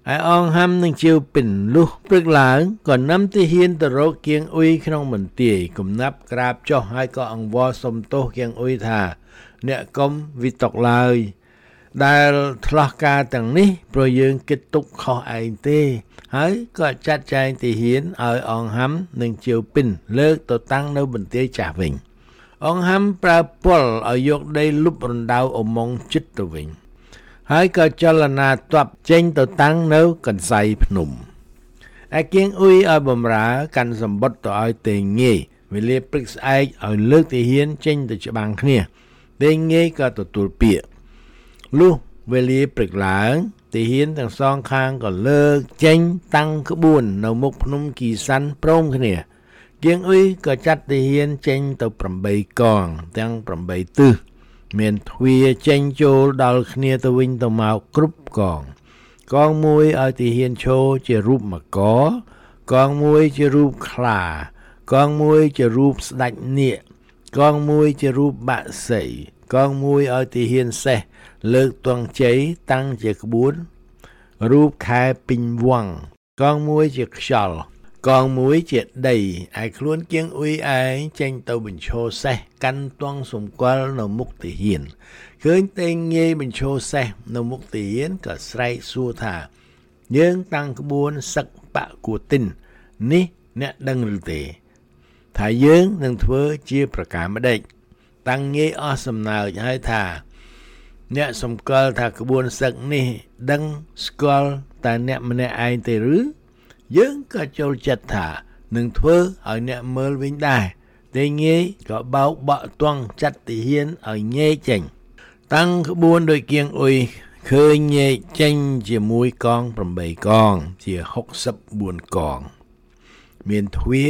ឯអងហាំនឹងជាវពិនលុះព្រឹកឡើងក៏នាំទាហានទៅរកគៀងអ៊ុយក្នុងមន្ទីរគំនាប់ក្រាបចុះហើយក៏អង្វរសុំទោសគៀងអ៊ុយថាអ្នកកុំវិតកឡើយដែលឆ្លោះការទាំងនេះព្រោះយើងគិតទុកខុសឯងទេហើយក៏ចាត់ចែងទាហានឲ្យអងហាំនិងជាវពិនលើកទៅតាំងនៅបន្ទាយចាស់វិញអងហាំប្រើពលឲ្យយកដីលុបរណ្ដៅអមងជិតទៅវិញហើយក៏ចលនាទ័ពចេញទៅតាំងនៅកន្សៃភ្នំឯគៀងអ៊ុយឲ្យបំរើកាន់សម្បត្តិទៅឲ្យតេងាយវេលាព្រឹកស្អែកឲ្យលើកទាហានចេញទៅច្បាំងគ្នាតេងាយក៏ទទួលពាក្យលុះវេលាព្រឹកឡើងទាហានទាំងសងខាងក៏លើកចេញតាំងក្បួននៅមុខភ្នំគីសាន់ព្រមគ្នាគៀងអ៊ុយក៏ចាត់ទាហានចេញទៅ8កងទាំង8ទិសមានទ្វារចេញចូលដល់គ្នាទៅវិញទៅមកគ្រប់កងកងមួយឲ្យទាហានឈរជារូបមកកងមួយជារូបខ្លាកងមួយជារូបស្ដេចនាគកងមួយជារូបបាក់សីកងមួយឲ្យទាហានសេះលើកទង់ជ័យតាំងជាក្បួនរូបខែពេញវាំងកងមួយជាខ្យល់កងមួយជាដីឯខ្លួនគៀងអ៊ុយឯងចេញទៅបញ្ឈរសេះកាន់ទង់សម្គាល់នៅមុខទាហានឃើញតេងាយបញ្ឈរសេះនៅមុខទាហានក៏ស្រែកសួរថាយើងតាំងក្បួនសឹកបកួទិននេះអ្នកដឹងឬទេថាយើងនឹងធ្វើជាប្រការម្ដេចតាំងងាយអស់សំណើចហើយថាអ្នកសម្គាល់ថាក្បួនសឹកនេះដឹងស្គាល់តែអ្នកម្នាក់ឯងទេឬយើងក៏ចូលចិត្តថានឹងធ្វើឲ្យអ្នកមើលវិញដែរតែងាយក៏បោកបក់ទង់ចាត់ទាហានឲ្យញែកចេញតាំងក្បួនដោយគៀងអ៊ុយឃើញញែកចេញជាមួយកង8កងជា64កងមានទ្វារ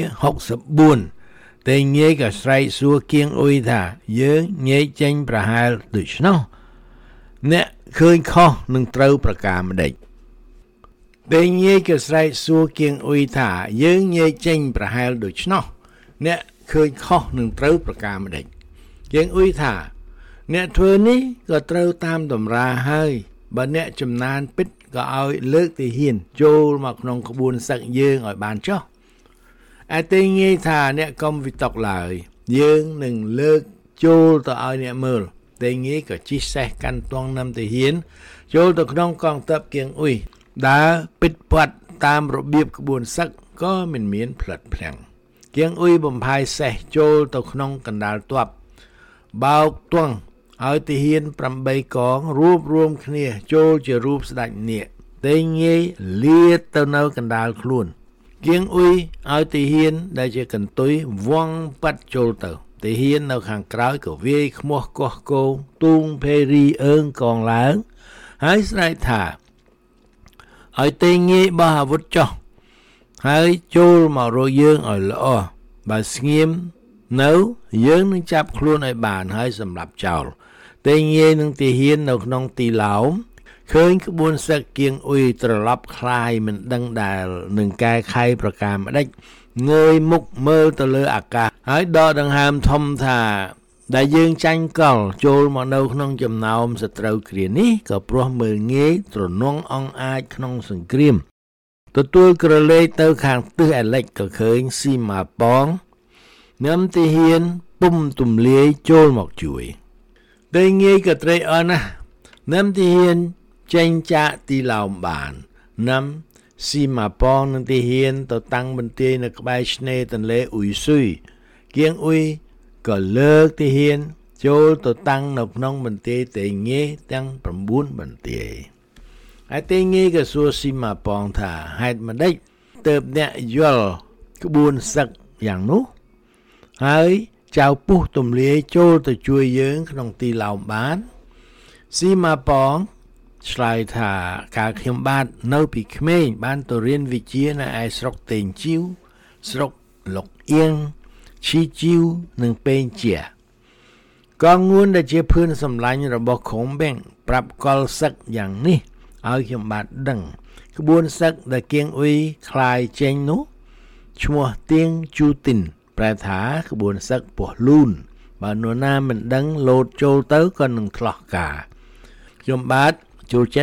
64តែងាយក៏ស្រែកសួរគៀងអ៊ុយថាយើងញែកចេញប្រហែលដូច្នោះអ្នកឃើញខុសនឹងត្រូវប្រការម្ដេចតែងាយក៏ស្រែកសួរគៀងអ៊ុយថាយើងញែកចេញប្រហែលដូច្នោះអ្នកឃើញខុសនឹងត្រូវប្រការម្ដេចគៀងអ៊ុយថាអ្នកធ្វើនេះក៏ត្រូវតាមតម្រាហើយបើអ្នកចំណានពិតក៏ឲ្យលើកទាហានចូលមកក្នុងក្បួនសឹកយើងឲ្យបានចុះឯតែងាយថាអ្នកកុំវិតកឡើយយើងនឹងលើកចូលទៅឲ្យអ្នកមើលតែងាយក៏ជិះសេះកាន់ទង់នាំទាហានចូលទៅក្នុងកងទ័ពគៀងអ៊ុយដើរពិតពាត់តាមរបៀបក្បួនសឹកក៏មិនមានផ្លិតផ្លាំងគៀងអ៊ុយបំផាយសេះចូលទៅក្នុងកណ្ដាលទ័ពបោកទង់ឲ្យទាហាន8កងរួបរวมគ្នាចូលជារូបស្ដេចនាគតែងាយលាតទៅនៅកណ្ដាលខ្លួនគៀងអ៊ុយឲ្យទាហានដែលជាកន្ទុយវាំងប៉ាត់ចូលទៅទាហាននៅខាងក្រោយក៏វាយខ្មាស់កោះគោទូងភេរីអើងកងឡើងហើយស្រែកថាឲ្យតែងាយបោះអាវុធចុះហើយចូលមករកយើងឲ្យល្អបើស្ងៀមនៅយើងនឹងចាប់ខ្លួនឲ្យបានហើយសម្រាប់ចោលតែងាយនឹងទាហាននៅក្នុងទីឡោមឃើញក្បួនសឹកគៀងអ៊ុយត្រឡប់คลายមិនដឹងដែលនឹងកែខៃប្រការម្ដេចងើយមុខមើលទៅលើអាកាសហើយដកដង្ហើមធំថាដែលយើងចាញ់កលចូលមកនៅក្នុងចំណោមសត្រូវគ្រានេះក៏ព្រោះមើលងាយទ្រង់អង្អាចក្នុងសង្គ្រាមទទួលក្រឡេកទៅខាងទិសអាលិចក៏ឃើញស៊ីម៉ាប៉ងនាំទាហានពុំទំលាយចូលមកជួយតែងាយក៏ត្រេកអរណាស់នាំទាហានចេញចាកទីឡោមបាននាំស៊ីម៉ាប៉ងនឹងទាហានទៅតាំងបន្ទាយនៅក្បែរឆ្នេរទន្លេអ៊ុយស៊ុយគៀងអ៊ុយក៏លើកទាហានចូលទៅតាំងនៅក្នុងបន្ទាយតេងាយទាំង9បន្ទាយហើយតេងាយក៏សួរស៊ីម៉ាប៉ងថាហេតុម្ដេចទើបអ្នកយល់ក្បួនសឹកយ៉ាងនោះហើយចៅពុះទម្លាយចូលទៅជួយយើងក្នុងទីឡោមបានស៊ីម៉ាប៉ងឆ្លើយថាកាលខ្ញុំបាទនៅពីក្មេងបានទៅរៀនវិជ្ជានៅឯស្រុកតេងជីវស្រុកលុកអៀងឈីជីវនិងពេងជាកងងួនដែលជាភឿនសម្លាញ់របស់ខុងបេងប្រាប់កលសឹកយ៉ាងនេះឲ្យខ្ញុំបាទដឹងក្បួនសឹកដែលគៀងអ៊ុយคลายចេញនោះឈ្មោះទៀងជូទីនប្រែថាក្បួនសឹកពោះលូនបើនរណាមិនដឹងលោតចូលទៅក៏នឹងឆ្លោះការខ្ញុំបាទចូលចិត្ត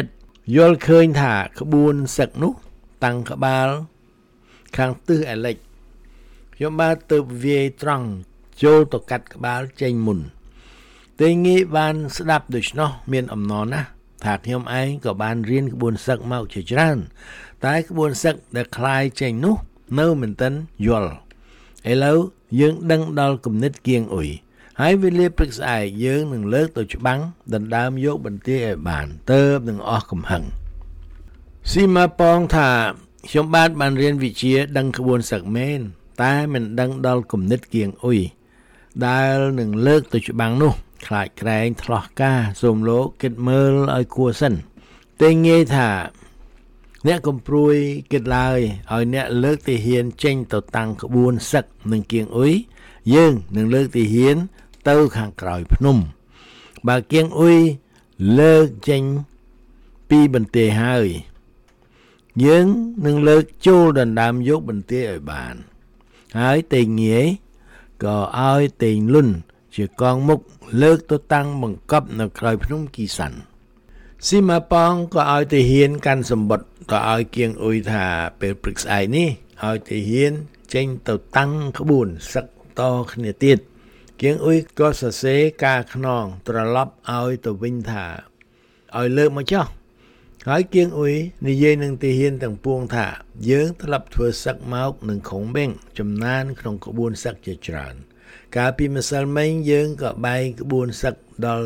យល់ឃើញថាក្បួនសឹកនោះតាំងក្បាលខាងទិសអាលិចខ្ញុំបានទៅវាយត្រង់ចូលទៅកាត់ក្បាលចេញមុនតែងាយបានស្ដាប់ដូច្នោះមានអំណរណាស់ថាខ្ញុំឯងក៏បានរៀនក្បួនសឹកមកជាច្រើនតែក្បួនសឹកដែលคล้ายចេញនោះនៅមិនទាន់យល់ឥឡូវយើងដឹងដល់គំនិតគៀងអ៊ុយហើយវេលាព្រឹកស្អែកយើងនឹងលើកទៅច្បាំងដណ្ដើមយកបន្ទាយឲ្យបានទើបនឹងអស់កំហឹងស៊ីម៉ាប៉ងថាខ្ញុំបានរៀនវិជ្ជាដឹងក្បួនសឹកមែនតែមិនដឹងដល់គំនិតគៀងអ៊ុយដែលនឹងលើកទៅច្បាំងនោះខ្លាចក្រែងឆ្លោះការសូមលោកគិតមើលឲ្យគួរសិនតែងាយថាអ្នកកំព្រួយគិតឡើយឲ្យអ្នកលើកទាហានចេញទៅតាំងក្បួនសឹកនឹងគៀងអ៊ុយយើងនឹងលើកទាហានទៅខាងក្រោយភ្នំបើគៀងអ៊ុយលើកចេញពីបន្ទាយហើយយើងនឹងលើកចូលដណ្ដើមយកបន្ទាយឲ្យបានហើយតេងងាយក៏ឲ្យតេងលុនជាកងមុខលើកទៅតាំងបង្កប់នៅក្រោយភ្នំគីសាន់ស៊ីម៉ាប៉ងក៏ឲ្យទាហានកាន់សម្បត្តិទៅឲ្យគៀងអ៊ុយថាពេលព្រឹកស្អែកនេះឲ្យទាហានចេញទៅតាំងក្បួនសឹកតគ្នាទៀតគៀងអ៊ុយក៏សរសេរការខ្នងត្រឡប់ឲ្យទៅវិញថាឲ្យលើកមកចុះហើយគៀងអ៊ុយនិយាយនឹងទាហានទាំងពួងថាយើងធ្លាប់ធ្វើសឹកមកនឹងខុងបេងចំណានក្នុងក្បួនសឹកជាច្រើនកាលពីម្សិលមិញយើងក៏បែងក្បួនសឹកដល់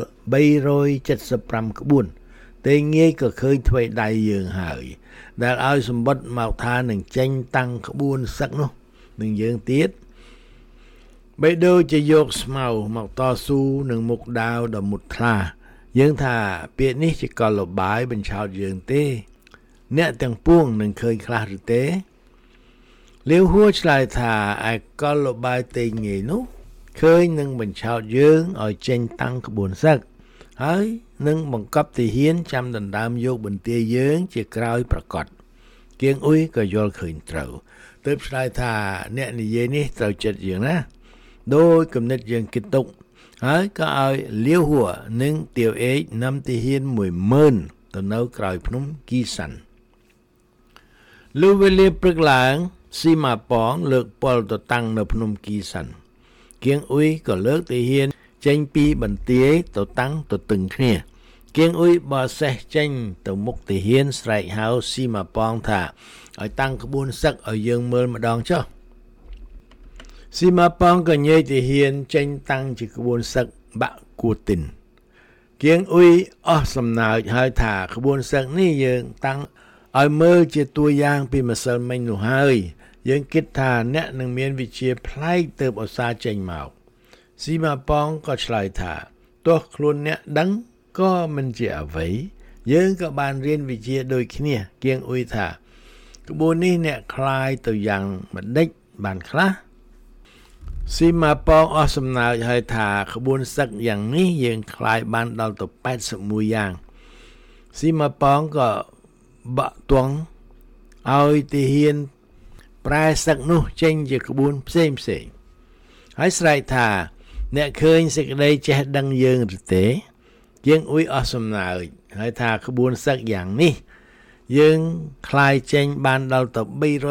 375ក្បួនតែងាយក៏ឃើញធ្វើដៃយើងហើយដែលឲ្យសម្បត្តិមកថានឹងចេញតាំងក្បួនសឹកនោះនឹងយើងទៀតបីដូចជាយកស្មៅមកតស៊ូនឹងមុខដាវដ៏មុតថ្លាយើងថាពាក្យនេះជាកលបាយបញ្ឆោតយើងទេអ្នកទាំងពួងនឹងឃើញខ្លះឬទេលាវហួរឆ្លើយថាឯកលបាយទេងាយនោះឃើញនឹងបញ្ឆោតយើងឲ្យចេញតាំងក្បួនសឹកហើយនឹងបង្កប់ទាហានចាំដណ្ដើមយកបន្ទាយយើងជាក្រោយប្រកាសគៀងអ៊ុយក៏យល់ឃើញត្រូវទើបឆ្លើយថាអ្នកនិយាយនេះត្រូវចិត្តយើងណាដោយគំនិតយើងគិតទុកហើយក៏ឲ្យលាវហួរនិងទាវអេកនាំទាហាន 10000 ទៅនៅក្រោយភ្នំគីសាន់លុះវេលាព្រឹកឡើងស៊ីម៉ាប៉ងលើកពលទៅតាំងនៅភ្នំគីសាន់គៀងអ៊ុយក៏លើកទាហានចេញពីបន្ទាយទៅតាំងទៅទឹងគ្នាគៀងអ៊ុយបោះសេះចេញទៅមុខទាហានស្រែកហៅស៊ីម៉ាប៉ងថាឲ្យតាំងក្បួនសឹកឲ្យយើងមើលម្ដងចុះស៊ីម៉ាប៉ងក៏ញែកទាហានចេញតាំងជាក្បួនសឹកបាក់គួទិនគៀងអ៊ុយអស់សំណើចហើយថាក្បួនសឹកនេះយើងតាំងឲ្យមើលជាតួយ៉ាងពីម្សិលមិញនោះហើយយើងគិតថាអ្នកនឹងមានវិជ្ជាប្លែកទើបឧស្សាហ៍ចេញមកស៊ីម៉ាប៉ងក៏ឆ្លើយថាទោះខ្លួនអ្នកដឹងក៏មិនជាអ្វីយើងក៏បានរៀនវិជ្ជាដូចគ្នាគៀងអ៊ុយថាក្បួននេះអ្នកคล้ายទៅយ៉ាងម្ដេចបានខ្លះស៊ីម៉ាប៉ងអស់សំណើចហើយថាក្បួនសឹកយ៉ាងនេះយើងคล้ายបានដល់ទៅ81យ៉ាងស៊ីម៉ាប៉ងក៏បាក់ទងឲ្យទាហានប្រែសឹកនោះចេញជាក្បួនផ្សេងហើយស្រែកថាអ្នកឃើញសេចក្តីចេះដឹងយើងឬទេគៀងអ៊ុយអស់សំណើចហើយថាក្បួនសឹកយ៉ាងនេះយើងคล้ายចេញបានដល់ទៅ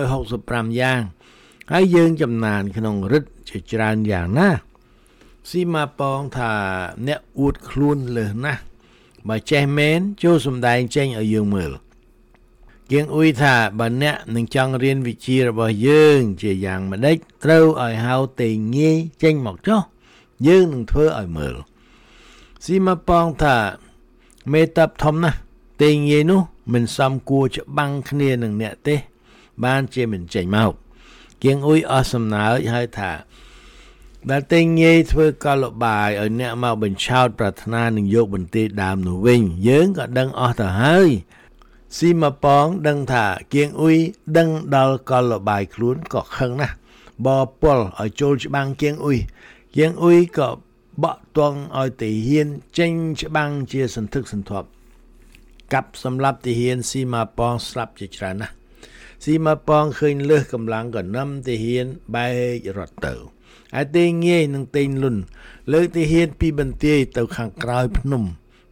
365យ៉ាងហើយយើងចំណានក្នុងរិទ្ធជាច្រើនយ៉ាងណាស៊ីម៉ាប៉ងថាអ្នកអួតខ្លួនលើសណាស់បើចេះមែនចូលសម្ដែងចេញឲ្យយើងមើលគៀងអ៊ុយថាបើអ្នកនឹងចង់រៀនវិជ្ជារបស់យើងជាយ៉ាងម្ដេចត្រូវឲ្យហៅតេងាយចេញមកចុះយើងនឹងធ្វើឲ្យមើលស៊ីម៉ាប៉ងថាមេតាប់ធំណាស់តេងាយនោះមិនសមគួរច្បាំងគ្នានឹងអ្នកទេបានជាមិនចេញមកគៀងអ៊ុយអស់សំណើចហើយថាដែលតេងាយធ្វើកលបាយឲ្យអ្នកមកបញ្ឆោតប្រាថ្នានឹងយកបន្ទាយដើមនោះវិញយើងក៏ដឹងអស់ទៅហើយស៊ីម៉ាប៉ងដឹងថាគៀងអ៊ុយដឹងដល់កលបាយខ្លួនក៏ខឹងណាស់បោពលឲ្យចូលច្បាំងគៀងអ៊ុយក៏បក់ទងឲ្យទាហានចេញច្បាំងជាសន្ធឹកសន្ធាប់កាប់សម្លាប់ទាហានស៊ីម៉ាប៉ងស្លាប់ជាច្រើនណាស់ស៊ីម៉ាប៉ងឃើញលើសកម្លាំងក៏នាំទាហានបែករត់ទៅឯតេងាយនឹងតេងលុនលើកទាហានពីបន្ទាយទៅខាងក្រោយភ្នំ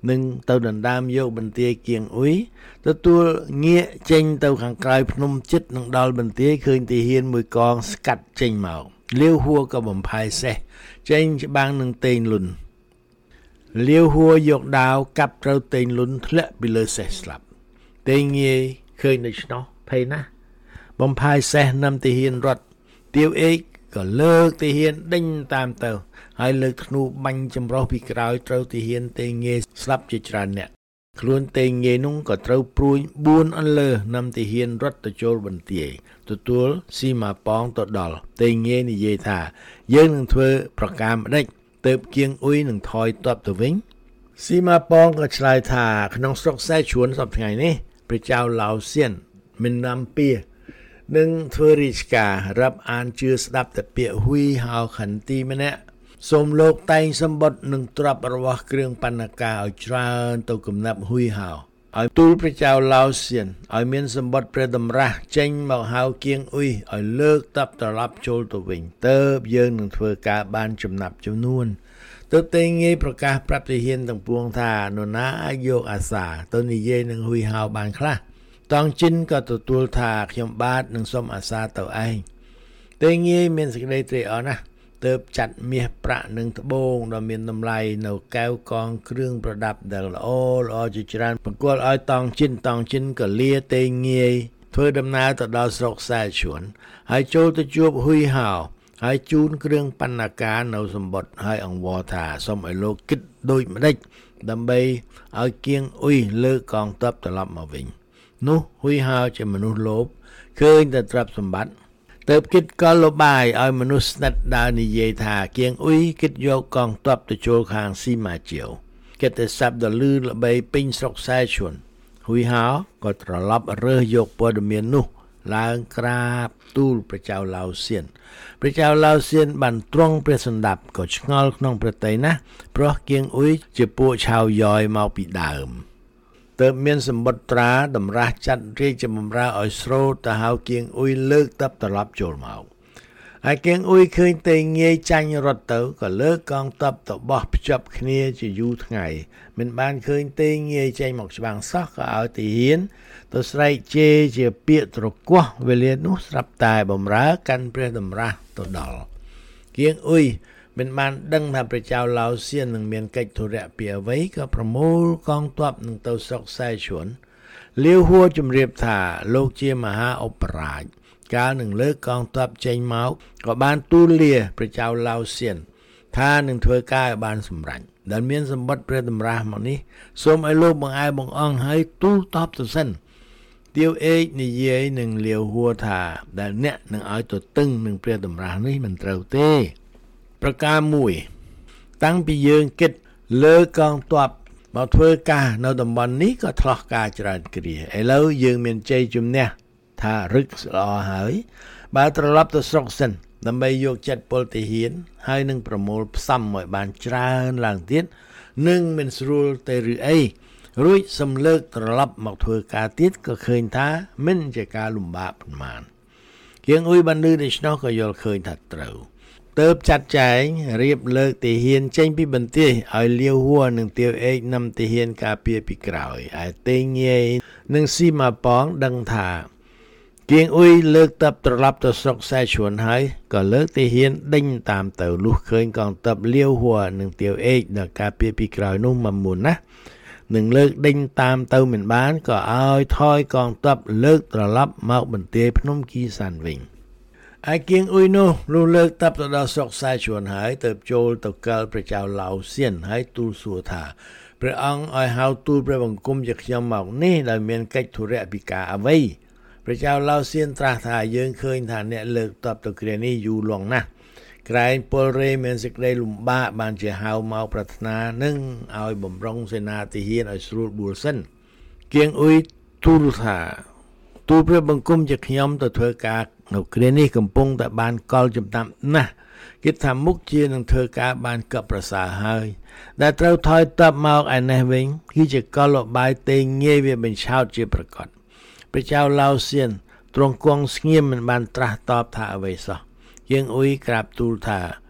នឹងទៅដណ្ដើមយកបន្ទាយគៀងអ៊ុយទទួលងាកចេញទៅខាងក្រៅភ្នំចិត្តនឹងដល់បន្ទាយឃើញទាហានមួយកងស្កាត់ចេញមកលាវហួរក៏បំផាយសេះចេញច្បាំងនឹងតេងលុនលាវហួរយកដាវកាប់ត្រូវតេងលុនធ្លាក់ពីលើសេះស្លាប់តេងងាយឃើញដូច្នោះភ័យណាស់បំផាយសេះនាំទាហានរត់ទាវអេកក៏លើកទាហានដេញតាមទៅហើយលើកធ្នូបាញ់ចម្រុះពីក្រោយត្រូវទាហានតេងងាយស្លាប់ជាច្រើនអ្នកខ្លួនតេងងាយនោះក៏ត្រូវព្រួយ4អន្លើនាំទាហានរត់ទៅចូលបន្ទាយទទួលស៊ីម៉ាប៉ងទៅដល់តេងងាយនិយាយថាយើងនឹងធ្វើប្រការម្ដេចទើបគៀងអ៊ុយនឹងថយទ័ពទៅវិញស៊ីម៉ាប៉ងក៏ឆ្លើយថាក្នុងស្រុកសែជួនសប្តាហ៍ថ្ងៃនេះព្រះចៅឡាវសៀនមិននាំពានឹងធ្វើរាជការរាប់អានជឿស្ដាប់តែពាក្យហ៊ុយហៅខន្ទីម្នាក់សូមលោកតែងសម្បត្តិនឹងទ្រព្យរបស់គ្រឿងបណ្ណាការឲ្យច្រើនទៅគំនាប់ហ៊ុយហៅឲ្យទូលព្រះចៅឡាវសៀនឲ្យមានសម្បត្តិព្រះតម្រាស់ចេញមកហៅគៀងអ៊ុយឲ្យលើកទ័ពត្រឡប់ចូលទៅវិញទើបយើងនឹងធ្វើការបានចំណាប់ចំនួនទើបតែងាយប្រកាសប្រាប់ទាហានទាំងពួងថានរណាអាចយកអាសាទៅនិយាយនឹងហ៊ុយហៅបានខ្លះតងជិនក៏ទទួលថាខ្ញុំបាទនឹងសុំអាសាទៅឯងតែងាយមានសេចក្តីត្រេកអរណាស់ទើបចាត់មាសប្រាក់និងត្បូងដ៏មានតម្លៃនៅកែវកងគ្រឿងប្រដាប់ដែលល្អជាច្រើនបង្គាល់ឲ្យតងជិនក៏លាតេងាយធ្វើដំណើរទៅដល់ស្រុកសែជួនហើយចូលទៅជួបហ៊ុយហៅហើយជូនគ្រឿងបណ្ណាការនៅសម្បត្តិហើយអង្វរថាសូមឲ្យលោកគិតដូចម្ដេចដើម្បីឲ្យគៀងអ៊ុយលើកកងទ័ពត្រឡប់មកវិញនោះហ៊ុយហៅជាមនុស្សលោភឃើញតែទ្រព្យសម្បត្តិទើបគិតកលបាយឲ្យមនុស្សស្និទ្ធដើរនិយាយថាគៀងអ៊ុយគិតយកកងទ័ពទៅចូលខាងស៊ីម៉ាជាវគិតតែសັບដល់លឺល្បីពេញស្រុកសែជួនហ៊ុយហៅក៏ត្រឡប់រើសយកព័ត៌មាននោះឡើងក្រាបទូលព្រះចៅឡាវសៀនព្រះចៅឡាវសៀនបានទ្រង់ព្រះសណ្ដាប់ក៏ឆ្ងល់ក្នុងប្រតិយណាស់ព្រោះគៀងអ៊ុយជាពួកឆៅយ៉យមកពីដើមទើបមានសម្បត្តិត្រាតម្រាស់ចាត់រាជបម្រើឲ្យស្រូតទៅហៅគៀងអ៊ុយលើកទ័ពត្រឡប់ចូលមកហើយគៀងអ៊ុយឃើញតេងាយចាញ់រត់ទៅក៏លើកកងទ័ពទៅបោះភ្ជាប់គ្នាជាយូរថ្ងៃមិនបានឃើញតេងាយចេញមកច្បាំងសោះក៏ឲ្យទាហានទៅស្រែកជេរជាពាក្យត្រគោះវេលានោះស្រាប់តែបម្រើកាន់ព្រះតម្រាស់ទៅដល់គៀងអ៊ុយមិនបានដឹងថាព្រះចៅឡាវសៀននឹងមានកិច្ចធុរៈពីអ្វីក៏ប្រមូលកងទ័ពនឹងទៅស្រុកសែជួនលាវហួរជំរាបថាលោកជាមហាឧបរាជកាលនឹងលើកកងទ័ពចេញមកក៏បានទូលលាព្រះចៅឡាវសៀនថានឹងធ្វើការឲ្យបានសម្រេចដែលមានសម្បត្តិព្រះតម្រាស់មកនេះសូមឲ្យលោកបង្អែបង្អង់ឲ្យទូលតបទៅសិនទាវអេកនិយាយនឹងលាវហួរថាដែលអ្នកនឹងឲ្យទៅតឹងនឹងព្រះតម្រាស់នេះមិនត្រូវទេប្រការមួយតាំងពីយើងគិតលើកងទ័ពមកធ្វើការនៅតំបន់នេះក៏ឆ្លោះការច្រើនគ្រាឥឡូវយើងមានជ័យជំនះថារឹកល្អហើយបើត្រឡប់ទៅស្រុកសិនដើម្បីយកចិត្តពលទាហានហើយនឹងប្រមូលផ្សំឲ្យបានច្រើនឡើងទៀតនឹងមិនស្រួលទេឬអីរួចសំលើកត្រឡប់មកធ្វើការទៀតក៏ឃើញថាមិនជាការលំបាកប៉ុន្មានគៀងអ៊ុយបានឮដូច្នោះក៏យល់ឃើញថាត្រូវទើបចាត់ចែងរៀបលើកទាហានចេញពីបន្ទាយឲ្យលាវហួរនិងទាវអេកនាំទាហានការពារពីក្រោយឯតេងាយនិងស៊ីម៉ាប៉ងដឹងថាគៀងអ៊ុយលើកទ័ពត្រឡប់ទៅស្រុកសែជួនហើយក៏លើកទាហានដេញតាមទៅលុះឃើញកងទ័ពលាវហួរនិងទាវអេកដែលការពារពីក្រោយនោះមកមុនណានឹងលើកដេញតាមទៅមិនបានក៏ឲ្យថយកងទ័ពលើកត្រឡប់មកបន្ទាយភ្នំគីសានវិញឯគៀងអ៊ុយនោះលុះលើកទ័ពទៅដល់ស្រុកសែជួនហើយទើបចូលទៅកាល់ព្រះចៅឡាវសៀនហើយទូលសួរថាព្រះអង្គឲ្យហៅទូលព្រះបង្គំជាខ្ញុំមកនេះដែលមានកិច្ចធុរៈពិការអ្វីព្រះចៅឡាវសៀនត្រាស់ថាយើងឃើញថាអ្នកលើកទ័ពទៅគ្រានេះយូរលង់ណាស់ក្រែងពលរេមានសេចក្តីលំបាកបានជាហៅមកប្រាថ្នានឹងឲ្យបំរុងសេនាទាហានឲ្យស្រួលបួលសិនគៀងអ៊ុយទូលថាទូលព្រះបង្គំជាខ្ញុំទៅធ្វើការនៅគ្រានេះកំពុងតែបានកលចំតាមណាស់គិតថាមុខជានឹងធ្វើការបានកប់ប្រសើរហើយដែលត្រូវថយទ័ពមកឯនេះវិញគឺជាកលបាយទេងាយវាបញ្ឆោតជាប្រកបព្រះចៅឡាវសៀនទ្រង់គង់ស្ងៀមមិនបានត្រាស់តបថាអ្វីសោះគៀងអ៊ុយក្រាបទូលថា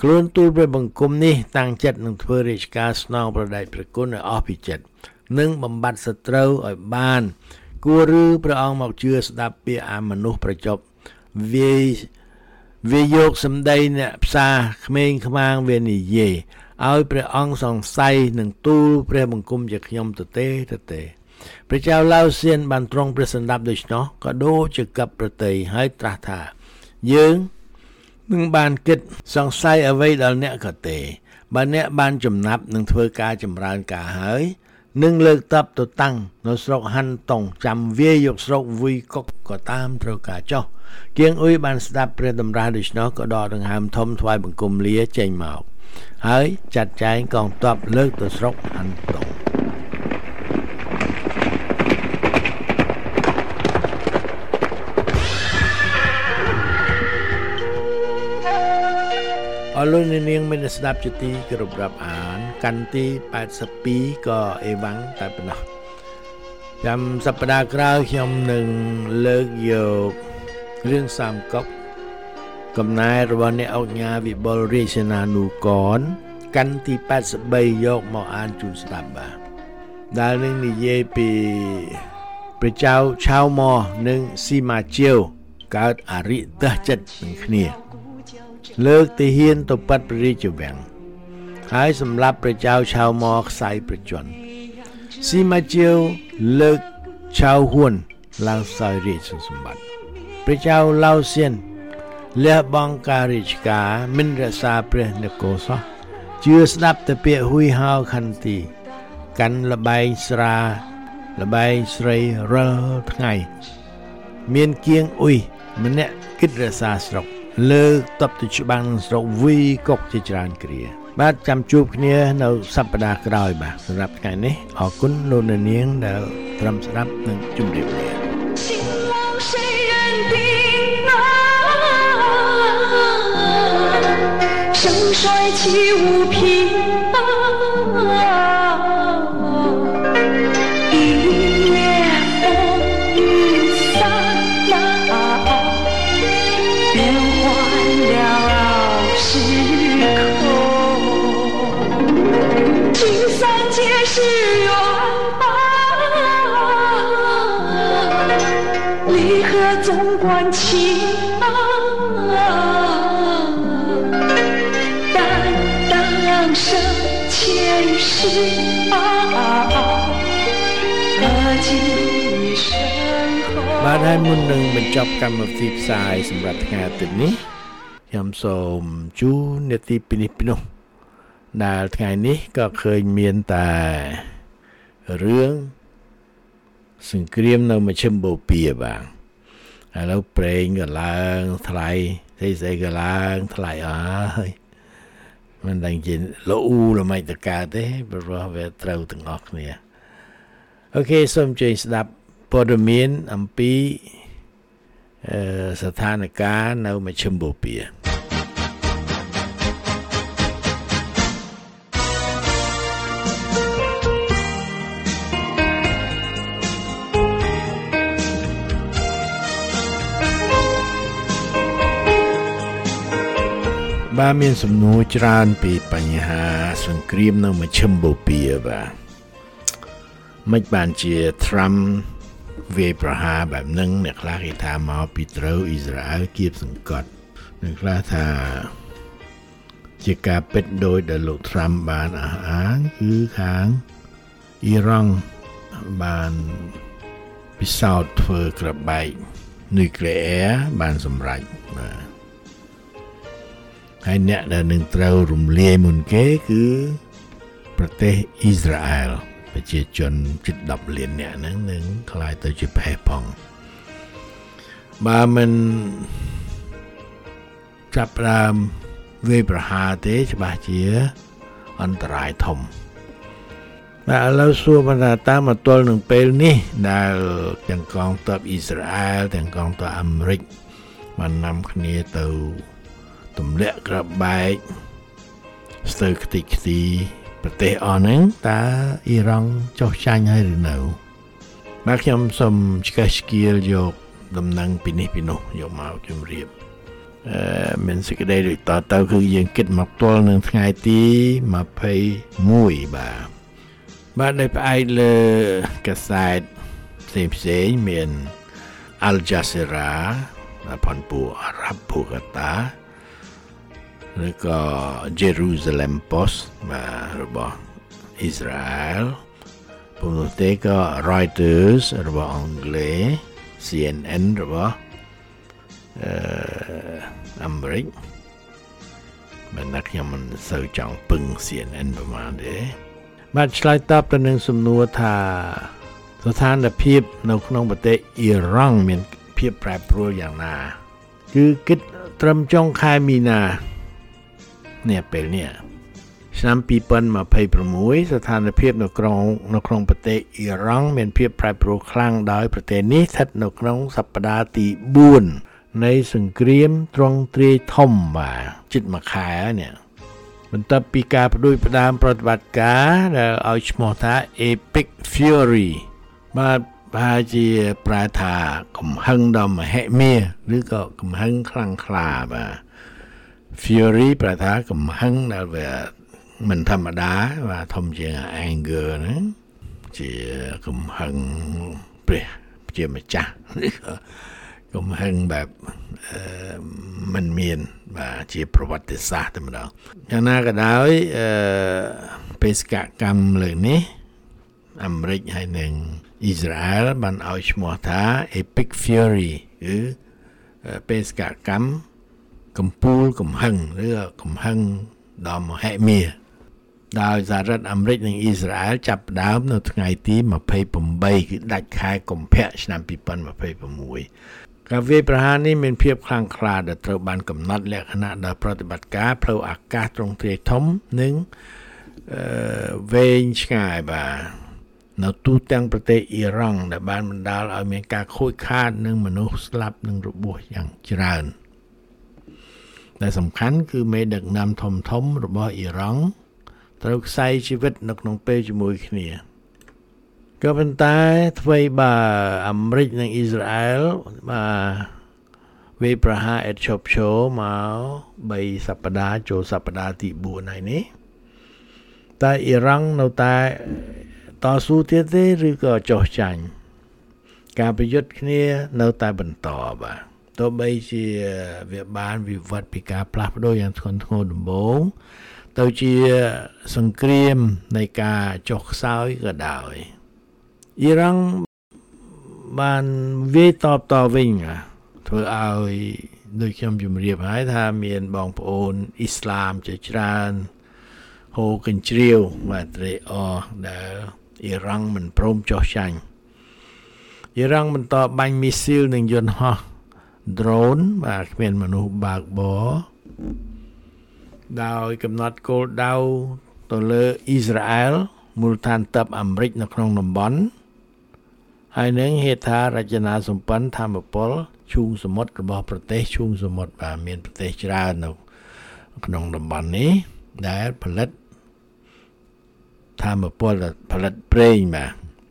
ខ្លួនទូលព្រះបង្គំនេះតាំងចិត្តនឹងធ្វើរាជការស្នងប្រដេកព្រះគុណឲ្យអស់ពីចិត្តនិងបំបត្តិសត្រូវឲ្យបានគួរឬព្រះអង្គមកជឿស្ដាប់ពាក្យអាមនុស្សប្រជប់វាយកសម្ដីអ្នកផ្សារក្មេងខ្មាងវានិយាយឲ្យព្រះអង្គសង្ស័យនឹងទូលព្រះបង្គំជាខ្ញុំទទេព្រះចៅឡៅសៀនបានទ្រង់ព្រះសណ្ដាប់ដូច្នោះក៏ដូចជាកັບប្រតិយហើយត្រាស់ថាយើងនឹងបានគិតសង្ស័យអ្វីដល់អ្នកក៏ទេបើអ្នកបានចំណាប់នឹងធ្វើការចម្រើនការហើយនឹងលើកតបទៅតាំងនៅស្រុកហាន់តុងចាំវាយកស្រុកវីកុកក៏តាមត្រូវការចុះគៀងអ៊ុយបានស្ដាប់ព្រះតម្រាស់ដូច្នោះក៏ដកដង្ហើមធំថ្វាយបង្គំលាចេញមកហើយចាត់ចែងកងទ័ពលើកទៅស្រុកហាន់តុងអរលោកនាងមានស្ដាប់ជាទីគោរពរាប់អានកាន់ទី82ក៏អេវ៉ាំងតែប៉ុណ្ណោះចាំសប្តាហ៍ក្រោយខ្ញុំនឹងលើកយករឿងសាមកុកកំណែរបស់អ្នកអង្គញាវិបុលរាជនានុករកាន់ទី83យកមកអានជូនស្ដាប់បាទដែលនឹងនិយាយពីព្រះចៅឆៅម៉និងស៊ីម៉ាជាវកើតអរិទះចិត្តនឹងគ្នាលើកទាហានទៅប៉ាត់ព្រះរាជវាំងហើយសម្រាប់ព្រះចៅឆៅម៉ខ្សែប្រជន់ស៊ីម៉ាជាវលើកឆៅហ៊ួនឡើងសោយរាជសម្បត្តិព្រះចៅឡៅសៀនលះបង់ការរាជការមិនរក្សាព្រះនគរសោះជឿស្ដាប់តែពាក្យហ៊ុយហៅខន្ទីកាន់លបែងស្រាលបែងស្រីរាល់ថ្ងៃមានគៀងអ៊ុយម្នាក់គិតរក្សាស្រុកលើកតបទៅច្បាំងស្រុកវីកុកជាច្រើនគ្រាបាទចាំជួបគ្នានៅសប្តាហ៍ក្រោយបាទសម្រាប់ថ្ងៃនេះអរគុណលោកនាងដែលត្រឹមស្ដាប់និងជម្រាបលា盛衰起无凭一夜风雨散变幻了时空聚散皆是缘离合总关情生前世បាទហើយមុននឹងបញ្ចប់កម្មវិធីផ្សាយសម្រាប់ថ្ងៃអាទិត្យនេះខ្ញុំសូមជូននាទីពីនេះពីនោះដែលថ្ងៃនេះក៏ឃើញមានតែរឿងសង្គ្រាមនៅមជ្ឈិមបូព៌ាបាទឥឡូវប្រេងក៏ឡើងថ្លៃស្អីក៏ឡើងថ្លៃអើយមិនដឹងជាលោអ៊ូល្មិចតកើតទេព្រោះវាត្រូវទាំងអស់គ្នាអូខេសូមជួយស្ដាប់ព័ត៌មានអំពីស្ថានភាពនៅមជ្ឈិមបូព៌ាបាទមានសំណួរច្រើនពីបញ្ហាសង្គ្រាមនៅមជ្ឈិមបូព៌ាបាទមិនបានជា Trump វាយប្រហារបែបហ្នឹងអ្នកខ្លះគេថាមកពីត្រូវអ៊ីស្រាអែលគៀបសង្កត់អ្នកខ្លះថាជាការពិតដោយដែលលោក Trump បានអះអាងគឺខាងអ៊ីរ៉ង់បានពិសោធន៍ធ្វើក្របបែកនុយក្លេអ៊ែរបានសម្រេចបាទហើយអ្នកដែលនឹងត្រូវរំលាយមុនគេគឺប្រទេសអ៊ីស្រាអែលប្រជាជនជិត10លានអ្នកហ្នឹងនឹងខ្លាយទៅជាផេះផង់បើមិនចាប់ផ្ដើមវាយប្រហារទេច្បាស់ជាអន្តរាយធំបាទឥឡូវសួរបន្តតាមមកទល់នឹងពេលនេះដែលទាំងកងទ័ពអ៊ីស្រាអែលទាំងកងទ័ពអាមេរិកបាននាំគ្នាទៅទម្លាក់ក្របបែកស្ទើរខ្ទេចខ្ទីប្រទេសអស់ហ្នឹងតើអ៊ីរ៉ង់ចុះចាញ់ហើយឬនៅបាទខ្ញុំសូមឆ្កឹះឆ្កៀលយកដំណឹងពីនេះពីនោះយកមកជម្រាបមានសេចក្តីដូចតទៅគឺយើងគិតមកផ្ទាល់នៅថ្ងៃទី21បាទដោយផ្អែកលើកាសែតផ្សេងមាន Al Jazeera ផនពូអារ៉ាប់ពូកាតាឬក៏ Jerusalem Post បាទរបស់អ៊ីស្រាអែលពុំនោះទេក៏ Reuters របស់អង់គ្លេស CNN របស់អាមេរិកមិនណាខ្ញុំមិនសូវចង់ពឹង CNN ប្រហែលទេបាទឆ្លើយតបទៅនឹងសំណួរថាស្ថានភាពនៅក្នុងប្រទេសអ៊ីរ៉ង់មានភាពប្រែប្រួលយ៉ាងណាគឺគិតត្រឹមចុងខែមីនានេះពេលនេះឆ្នាំ2026ស្ថានភាពនៅក្នុងប្រទេសអ៊ីរ៉ង់មានភាពប្រែប្រួលខ្លាំងដោយប្រទេសនេះស្ថិតនៅក្នុងសប្តាហ៍ទី4នៃសង្គ្រាមទ្រង់ទ្រាយធំបាទជិតមួយខែហើយនេះបន្ទាប់ពីការផ្ដួចផ្ដើមប្រតិបត្តិការដែលឲ្យឈ្មោះថា Epic Fury បាទប្រហែលជាប្រែថាកំហឹងដ៏មហិមាឬក៏កំហឹងខ្លាំងក្លាបាទ Fury ប្រែថាកំហឹងដែលវាមិនធម្មតាបាទធំជាង anger ហ្នឹងជាកំហឹងព្រះជាម្ចាស់ឬក៏កំហឹងបែបមិនមានបាទជាប្រវត្តិសាស្ត្រតែម្ដងយ៉ាងណាក៏ដោយបេសកកម្មលើនេះអាមេរិកហើយនិងអ៊ីស្រាអែលបានឲ្យឈ្មោះថា Epic Fury គឺបេសកកម្មកំពូលកំហឹងឬកំហឹងដ៏មហិមាដោយសហរដ្ឋអាមេរិកនិងអ៊ីស្រាអែលចាប់ផ្ដើមនៅថ្ងៃទី28គឺដាច់ខែកុម្ភៈឆ្នាំ2026ការវាយប្រហារនេះមានភាពខ្លាំងក្លាដែលត្រូវបានកំណត់លក្ខណៈដោយប្រតិបត្តិការផ្លូវអាកាសទ្រង់ទ្រាយធំនិងវែងឆ្ងាយបាទនៅទូទាំងប្រទេសអ៊ីរ៉ង់ដែលបានបណ្ដាលឲ្យមានការខូចខាតនិងមនុស្សស្លាប់និងរបួសយ៉ាងច្រើនដែលសំខាន់គឺមេដឹកនាំធំរបស់អ៊ីរ៉ង់ត្រូវខ្សែជីវិតនៅក្នុងពេលជាមួយគ្នាក៏ប៉ុន្តែអ្វីបើអាមេរិកនិងអ៊ីស្រាអែលវាយប្រហារឥតឈប់ឈរមក3សប្តាហ៍ចូលសប្តាហ៍ទី4ហើយនេះតែអ៊ីរ៉ង់នៅតែតស៊ូទៀតទេឬក៏ចុះចាញ់ការប្រយុទ្ធគ្នានៅតែបន្តបាទទោះបីជាវាបានវិវត្តពីការផ្លាស់ប្ដូរយ៉ាងធ្ងន់ធ្ងរដំបូងទៅជាសង្គ្រាមនៃការចុះខ្សោយក៏ដោយអ៊ីរ៉ង់បានវាយតបតវិញធ្វើឲ្យដូចខ្ញុំជម្រាបហើយថាមានបងប្អូនអ៊ីស្លាមជាច្រើនហូរកញ្ជ្រៀវបាទត្រេកអរដែលអ៊ីរ៉ង់មិនព្រមចុះចាញ់អ៊ីរ៉ង់បន្តបាញ់មីស៊ីលនិងយន្តហោះ drone បាទគ្មានមនុស្សបើកបរដោយកំណត់គោលដៅទៅលើអ៊ីស្រាអែលមូលដ្ឋានទ័ពអាមេរិកនៅក្នុងតំបន់ហើយនឹងហេដ្ឋារចនាសម្ព័ន្ធធម្មពលឈូងសមុទ្ររបស់ប្រទេសឈូងសមុទ្របាទមានប្រទេសច្រើននៅក្នុងតំបន់នេះដែលផលិតធម្មពលផលិតប្រេងបាទ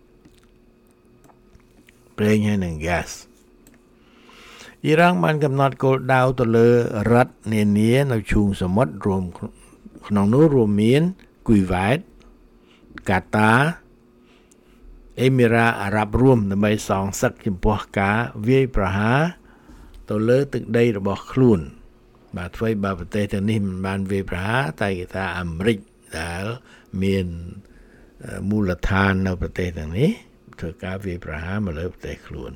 ប្រេងហើយនឹងហ្គាសអ៊ីរ៉ង់បានកំណត់គោលដៅទៅលើរដ្ឋនានានៅឈូងសមុទ្ររួមក្នុងនោះរួមមានគូវ៉ែតកាតាអេមីរ៉ាអារ៉ាប់រួមដើម្បីសងសឹកចំពោះការវាយប្រហារទៅលើទឹកដីរបស់ខ្លួនបាទធ្វើឲ្យប្រទេសទាំងនេះមិនបានវាយប្រហារតែគេថាអាមេរិកដែលមានមូលដ្ឋាននៅប្រទេសទាំងនេះធ្វើការវាយប្រហារមកលើប្រទេសខ្លួន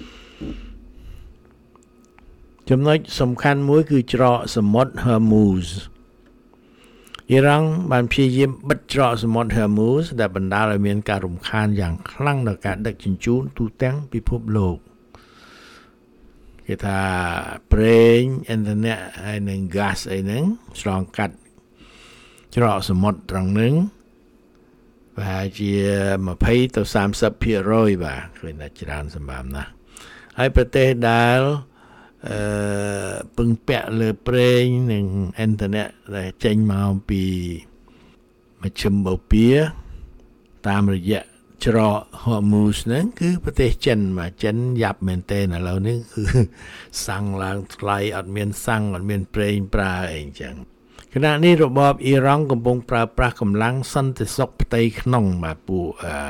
ចំណុចសំខាន់មួយគឺច្រកសមុទ្រ Hormuz អ៊ីរ៉ង់បានព្យាយាមបិទច្រកសមុទ្រ Hormuz ដែលបណ្ដាលឲ្យមានការរំខានយ៉ាងខ្លាំងដល់ការដឹកជញ្ជូនទូទាំងពិភពលោកគេថាប្រេងឥន្ធនៈហើយនិង gas អីហ្នឹងឆ្លងកាត់ច្រកសមុទ្រត្រង់ហ្នឹងប្រហែលជា20ទៅ30% បាទឃើញថាច្រើនសម្រាប់ណាស់ហើយប្រទេសដែលពឹងពាក់លើប្រេងនិងឥន្ធនៈដែលចេញមកពីមជ្ឈិមបូព៌ាតាមរយៈច្រក Hormuz ហ្នឹងគឺប្រទេសចិនមកចិនយ៉ាប់មែនតើឥឡូវនេះគឺសាំងឡើងថ្លៃអត់មានសាំងអត់មានប្រេងប្រើអីអញ្ចឹងខណៈនេះរបបអ៊ីរ៉ង់កំពុងប្រើប្រាស់កម្លាំងសន្តិសុខផ្ទៃក្នុងបាទពួក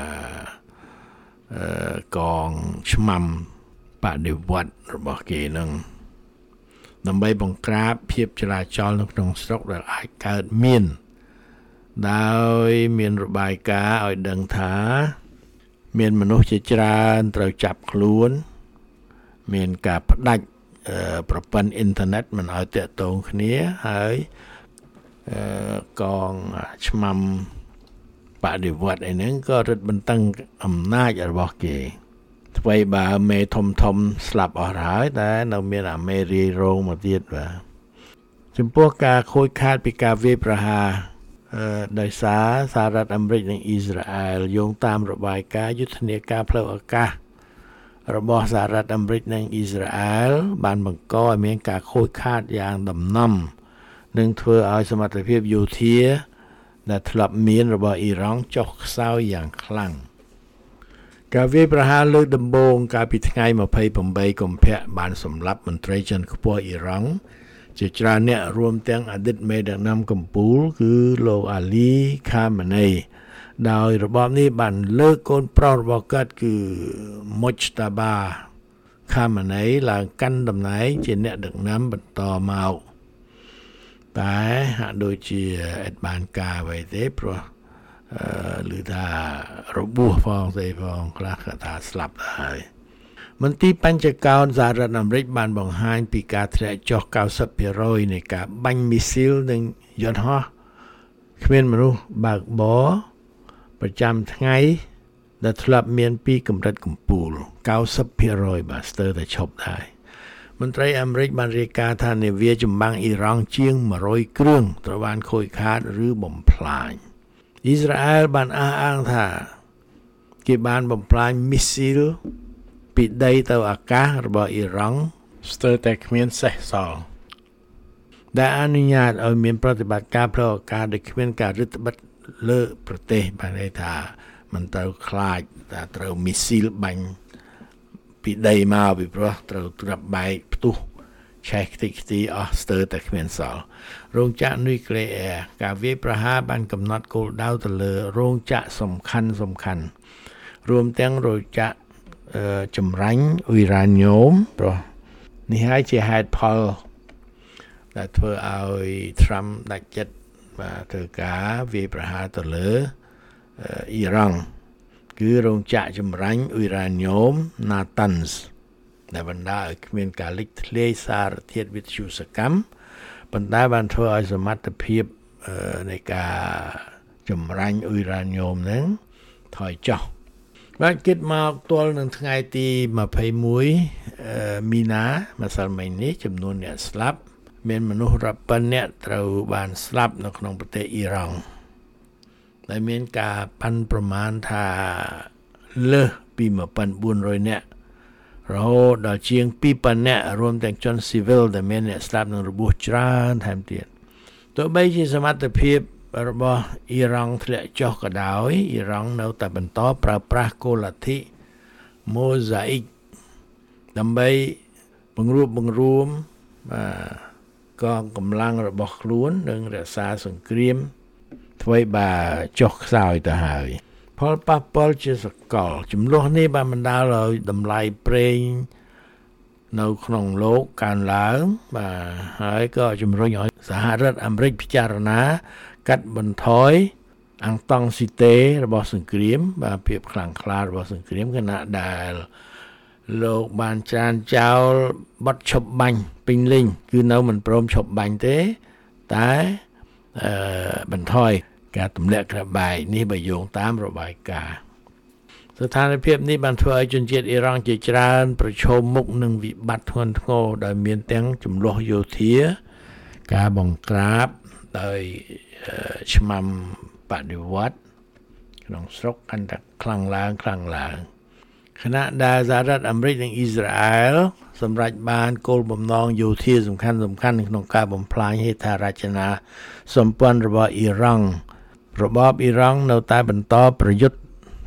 កងឆ្មាំបដិវត្តរបស់គេនឹងដើម្បីបង្ក្រាបភាពចលាចលនៅក្នុងស្រុកដែលអាចកើតមានដោយមានរបាយការណ៍ឲ្យដឹងថាមានមនុស្សជាច្រើនត្រូវចាប់ខ្លួនមានការផ្ដាច់ប្រព័ន្ធអ៊ីនធឺណិតមិនឲ្យតាក់ទងគ្នាហើយកងឆ្មាំបដិវត្តអីហ្នឹងក៏រឹតបន្តឹងអំណាចរបស់គេថ្មីបើមេធំស្លាប់អស់ហើយតែនៅមានអាមេរីរងមកទៀតបាទចំពោះការខូចខាតពីការវាយប្រហារដោយសារសហរដ្ឋអាមេរិកនិងអ៊ីស្រាអែលយោងតាមរបាយការណ៍យុទ្ធនាការផ្លូវអាកាសរបស់សហរដ្ឋអាមេរិកនិងអ៊ីស្រាអែលបានបង្កឲ្យមានការខូចខាតយ៉ាងដំណំនិងធ្វើឲ្យសមត្ថភាពយោធាដែលធ្លាប់មានរបស់អ៊ីរ៉ង់ចុះខ្សោយយ៉ាងខ្លាំងការវាយប្រហារលើកដំបូងកាលពីថ្ងៃ28កុម្ភៈបានសម្លាប់មន្ត្រីជាន់ខ្ពស់អ៊ីរ៉ង់ជាច្រើនអ្នករួមទាំងអតីតមេដឹកនាំកំពូលគឺលោកអាលីខាម៉ាណេដោយរបបនេះបានលើកកូនប្រុសរបស់គាត់គឺមុជតាបាខាម៉ាណេឡើងកាន់តំណែងជាអ្នកដឹកនាំបន្តមកតែហាក់ដូចជាអត់បានការអ្វីទេព្រោះឬថារបួសផងទេផងខ្លះគាត់ថាស្លាប់ហើយមន្ទីរបញ្ចកោណសហរដ្ឋអាមេរិកបានបង្ហាញពីការធ្លាក់ចុះ 90% នៃការបាញ់មីស៊ីលនិងយន្តហោះគ្មានមនុស្សបើកបរប្រចាំថ្ងៃដែលធ្លាប់មានពីកម្រិតកំពូល 90% បាទស្ទើរតែឈប់ដែរមន្ត្រីអាមេរិកបានរាយការណ៍ថានាវាចម្បាំងអ៊ីរ៉ង់ជាង100គ្រឿងត្រូវបានខូចខាតឬបំផ្លាញអ៊ីស្រាអែលបានអះអាងថាគេបានបំផ្លាញមីស៊ីលពីដីទៅអាកាសរបស់អ៊ីរ៉ង់ស្ទើរតែគ្មានសេះសល់ដែលអនុញ្ញាតឲ្យមានប្រតិបត្តិការផ្លូវអាកាសដោយគ្មានការរឹតបន្តឹងលើប្រទេសបានន័យថាមិនត្រូវខ្លាចថាត្រូវមីស៊ីលបាញ់ពីដីមកពីព្រោះត្រូវត្រាប់បែកផ្ទុះឆេះខ្ទេចខ្ទីអស់ស្ទើរតែគ្មានសល់រោងចក្រនុយក្លេអ៊ែរការវាយប្រហារបានកំណត់គោលដៅទៅលើរោងចក្រសំខាន់រួមទាំងរោងចក្រចម្រាញ់អ៊ុយរ៉ាញ៉ូមព្រោះនេះហើយជាហេតុផលដែលធ្វើឲ្យត្រាំដាច់ចិត្តបាទធ្វើការវាយប្រហារទៅលើអ៊ីរ៉ង់គឺរោងចក្រចម្រាញ់អ៊ុយរ៉ាញ៉ូម Natanz ដែលបណ្ដាលឲ្យគ្មានការលេចធ្លាយសារធាតុវិទ្យុសកម្មប៉ុន្តែបានធ្វើឲ្យសមត្ថភាពនៃការចម្រាញ់អ៊ុយរ៉ាញ៉ូមហ្នឹងថយចុះបាទគិតមកទល់នឹងថ្ងៃទី21មីនាម្សិលមិញនេះចំនួនអ្នកស្លាប់មានមនុស្សរាប់ពាន់នាក់ត្រូវបានស្លាប់នៅក្នុងប្រទេសអ៊ីរ៉ង់ដែលមានការប៉ាន់ប្រមាណថាលើសពី1400នាក់រហូតដល់ជាង2000នាក់រួមទាំងជនស៊ីវិលដែលមានអ្នកស្លាប់និងរបួសច្រើនថែមទៀតទោះបីជាសមត្ថភាពរបស់អ៊ីរ៉ង់ធ្លាក់ចុះក៏ដោយអ៊ីរ៉ង់នៅតែបន្តប្រើប្រាស់គោលលទ្ធិ Mosaic ដើម្បីបង្រួបបង្រួមកងកម្លាំងរបស់ខ្លួននិងរក្សាសង្គ្រាមអ្វីបើចុះខ្សោយទៅហើយផលប៉ះពាល់ជាសកលចំនួននេះបានបណ្ដាលឲ្យតម្លៃប្រេងនៅក្នុងលោកកើនឡើងបាទហើយក៏ជំរុញឲ្យសហរដ្ឋអាមេរិកពិចារណាកាត់បន្ថយអង់តង់ស៊ីតេរបស់សង្គ្រាមបាទភាពខ្លាំងក្លារបស់សង្គ្រាមគណៈដែលលោកបានច្រានចោលបទឈប់បាញ់ពេញលេញគឺនៅមិនព្រមឈប់បាញ់ទេតែបន្ថយការទម្លាក់គ្រាប់បែកនេះបើយោងតាមរបាយការណ៍ស្ថានភាពនេះបានធ្វើឲ្យជនជាតិអ៊ីរ៉ង់ជាច្រើនប្រឈមមុខនឹងវិបត្តិធ្ងន់ធ្ងរដោយមានទាំងចំនួនយោធាការបង្ក្រាបដោយឆ្មាំបដិវត្តក្នុងស្រុកកាន់តែខ្លាំងឡើងខណៈដែលសហរដ្ឋអាមេរិកនិងអ៊ីស្រាអែលសម្រេចបានគោលបំណងយោធាសំខាន់ក្នុងការបំផ្លាញហេដ្ឋារចនាសម្ព័ន្ធរបស់អ៊ីរ៉ង់របបអ៊ីរ៉ង់នៅតែបន្តប្រយុទ្ធ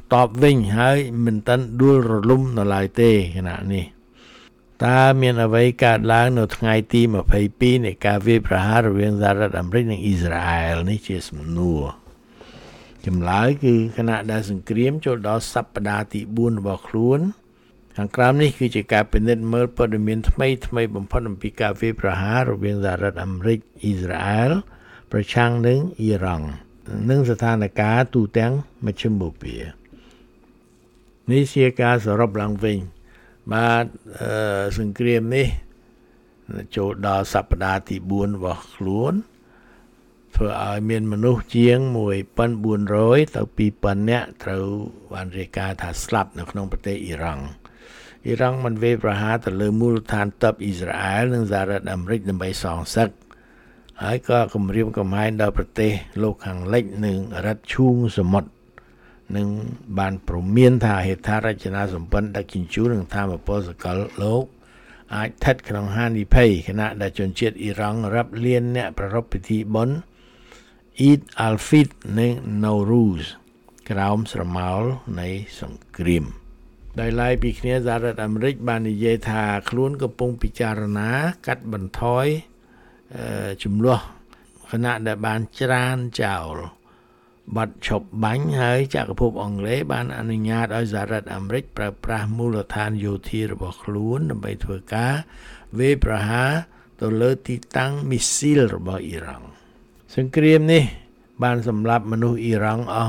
តបវិញហើយមិនតាន់ដួលរលំនៅឡើយទេខណៈនេះតើមានអ្វីកើតឡើងនៅថ្ងៃទី22នៃការវាយប្រហាររវាងសហរដ្ឋអាមេរិកនិងអ៊ីស្រាអែលនេះជាសំណួរចម្លើយគឺខណៈដែលសង្គ្រាមចូលដល់សប្តាហ៍ទី4របស់ខ្លួនខាងក្រោមនេះគឺជាការពិនិត្យមើលព័ត៌មានថ្មីបំផុតអំពីការវាយប្រហាររវាងសហរដ្ឋអាមេរិកអ៊ីស្រាអែលប្រឆាំងនឹងអ៊ីរ៉ង់និងស្ថានភាពទូទាំងមជ្ឈិមបូព៌ានេះជាការសរុបឡើងវិញបាទសង្គ្រាមនេះចូលដល់សប្តាហ៍ទី4របស់ខ្លួនធ្វើឲ្យមានមនុស្សជាង 1,400 ទៅ 2,000 នាក់ត្រូវបានរាយការណ៍ថាស្លាប់នៅក្នុងប្រទេសអ៊ីរ៉ង់បានវាយប្រហារទៅលើមូលដ្ឋានទ័ពអ៊ីស្រាអែលនិងសហរដ្ឋអាមេរិកដើម្បីសងសឹកហើយក៏គម្រាមកំហែងដល់ប្រទេសលោកខាងលិចនិងរដ្ឋឈូងសមុទ្រនិងបានព្រមានថាហេដ្ឋារចនាសម្ព័ន្ធដឹកជញ្ជូននិងថាមពលសកលលោកអាចស្ថិតក្នុងហានិភ័យខណៈដែលជនជាតិអ៊ីរ៉ង់រាប់លានអ្នកប្រារព្ធពិធីបុណ្យ Eid al-Fitr និង Nowruz ក្រោមស្រមោលនៃសង្គ្រាមដោយឡែកពីគ្នាសហរដ្ឋអាមេរិកបាននិយាយថាខ្លួនកំពុងពិចារណាកាត់បន្ថយចំនួនខណៈដែលបានច្រានចោលបាត់ឈប់បាញ់ហើយចក្រភពអង់គ្លេសបានអនុញ្ញាតឲ្យសហរដ្ឋអាមេរិកប្រើប្រាស់មូលដ្ឋានយោធារបស់ខ្លួនដើម្បីធ្វើការវាយប្រហារទៅលើទីតាំងមីស៊ីលរបស់អ៊ីរ៉ង់សង្គ្រាមនេះបានសម្លាប់មនុស្សអ៊ីរ៉ង់អស់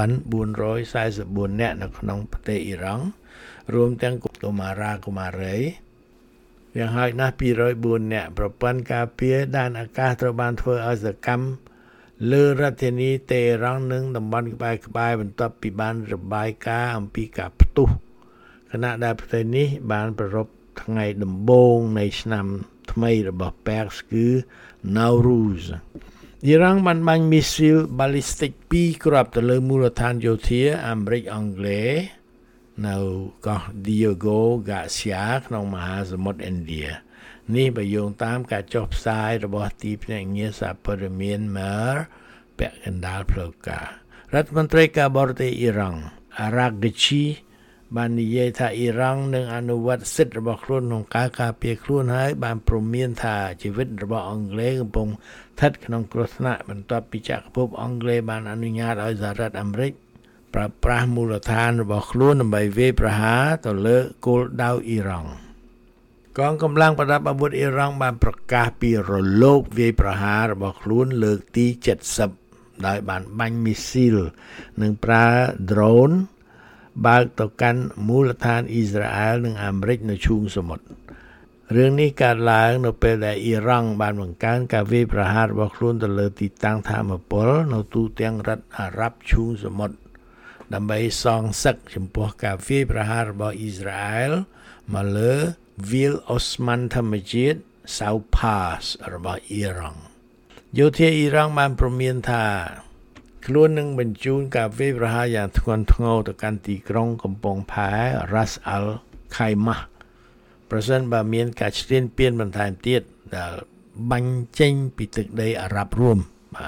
1,444 នាក់នៅក្នុងប្រទេសអ៊ីរ៉ង់រួមទាំងកុមារាកុមារីយ៉ាងហោចណាស់204នាក់ប្រព័ន្ធការពារដែនអាកាសត្រូវបានធ្វើឲ្យសកម្មលើរដ្ឋធានីតេរ៉ង់និងតំបន់ក្បែរៗបន្ទាប់ពីបានរបាយការណ៍អំពីការផ្ទុះខណៈដែលប្រទេសនេះបានប្រារព្ធថ្ងៃដំបូងនៃឆ្នាំថ្មីរបស់ប៉ែកគឺ Nowruz អ៊ីរ៉ង់បានបាញ់មីស៊ីល ballistic 2 គ្រាប់ទៅលើមូលដ្ឋានយោធាអាមេរិកអង់គ្លេសនៅកោះ Diego Garcia ក្នុងមហាសមុទ្រឥណ្ឌានេះបើយោងតាមការចុះផ្សាយរបស់ទីភ្នាក់ងារសារព័ត៌មាន MER ពាក់កណ្ដាលផ្លូវការរដ្ឋមន្ត្រីការបរទេសអ៊ីរ៉ង់ Araghchi បាននិយាយថាអ៊ីរ៉ង់នឹងអនុវត្តសិទ្ធិរបស់ខ្លួនក្នុងការការពារខ្លួនហើយបានព្រមានថាជីវិតរបស់អង់គ្លេសកំពុងស្ថិតក្នុងគ្រោះថ្នាក់បន្ទាប់ពីចក្រភពអង់គ្លេសបានអនុញ្ញាតឲ្យសហរដ្ឋអាមេរិកប្រើប្រាស់មូលដ្ឋានរបស់ខ្លួនដើម្បីវាយប្រហារទៅលើគោលដៅអ៊ីរ៉ង់កងកម្លាំងប្រដាប់អាវុធអ៊ីរ៉ង់បានប្រកាសពីរលកវាយប្រហាររបស់ខ្លួនលើកទី70ដោយបានបាញ់មីស៊ីលនិងប្រើ drone បើកទៅកាន់មូលដ្ឋានអ៊ីស្រាអែលនិងអាមេរិកនៅឈូងសមុទ្ររឿងនេះកើតឡើងនៅពេលដែលអ៊ីរ៉ង់បានបង្កើនការវាយប្រហាររបស់ខ្លួនទៅលើទីតាំងថាមពលនៅទូទាំងរដ្ឋអារ៉ាប់ឈូងសមុទ្រដើម្បីសងសឹកចំពោះការវាយប្រហាររបស់អ៊ីស្រាអែលមកលើវាលអូស្មានធម្មជាតិ South Pass របស់អ៊ីរ៉ង់យោធាអ៊ីរ៉ង់បានព្រមានថាខ្លួននឹងបញ្ជូនការវាយប្រហារយ៉ាងធ្ងន់ធ្ងរទៅកាន់ទីក្រុងកំពង់ផែ Ras Al Khaimah ប្រសិនបើមានការឈ្លានពានបន្ថែមទៀតដែលបាញ់ចេញពីទឹកដីអារ៉ាប់រួមបាទ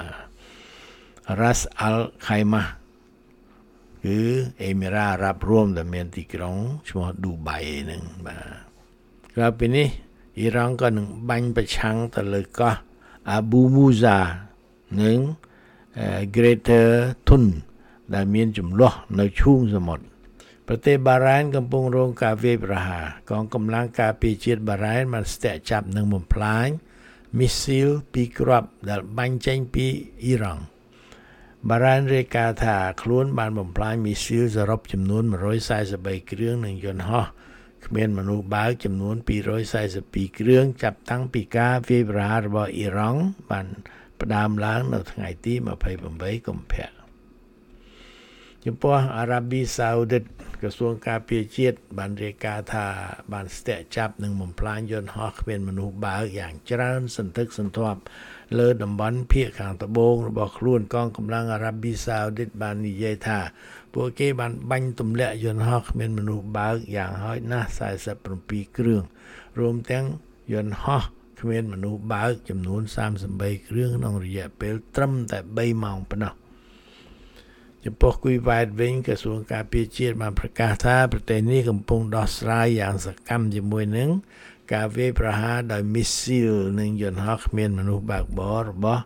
Ras Al Khaimah គឺអេមីរ៉ាអារ៉ាប់រួមដែលមានទីក្រុងឈ្មោះឌូបៃហ្នឹងបាទក្រៅពីនេះអ៊ីរ៉ង់ក៏នឹងបាញ់ប្រឆាំងទៅលើកោះ Abu Musa និង Greater Thun ដែលមានចំនួននៅឈូងសមុទ្រប្រទេសបារ៉ែនកំពុងរងការវាយប្រហារកងកម្លាំងការពារជាតិបារ៉ែនបានស្ទាក់ចាប់និងបំផ្លាញមីស៊ីល2គ្រាប់ដែលបាញ់ចេញពីអ៊ីរ៉ង់បារ៉ែនរាយការណ៍ថាខ្លួនបានបំផ្លាញមីស៊ីលសរុបចំនួន143គ្រឿងនិងយន្តហោះគ្មានមនុស្សបើកចំនួន242គ្រឿងចាប់តាំងពីការវាយប្រហាររបស់អ៊ីរ៉ង់បានផ្ដើមឡើងនៅថ្ងៃទី28កុម្ភៈចំពោះអារ៉ាប៊ីសាអូឌីតក្រសួងការពារជាតិបានរាយការណ៍ថាបានស្ទាក់ចាប់និងបំផ្លាញយន្តហោះគ្មានមនុស្សបើកយ៉ាងច្រើនសន្ធឹកសន្ធាប់លើតំបន់ភាគខាងត្បូងរបស់ខ្លួនកងកម្លាំងអារ៉ាប៊ីសាអូឌីតបាននិយាយថាពួកគេបានបាញ់ទម្លាក់យន្តហោះគ្មានមនុស្សបើកយ៉ាងហោចណាស់47គ្រឿងរួមទាំងយន្តហោះគ្មានមនុស្សបើកចំនួន33គ្រឿងក្នុងរយៈពេលត្រឹមតែ3ម៉ោងប៉ុណ្ណោះចំពោះគុយវ៉ែតវិញក្រសួងការពារជាតិបានប្រកាសថាប្រទេសនេះកំពុងដោះស្រាយយ៉ាងសកម្មជាមួយនឹងការវាយប្រហារដោយមីស៊ីលនិងយន្តហោះគ្មានមនុស្សបើកបររបស់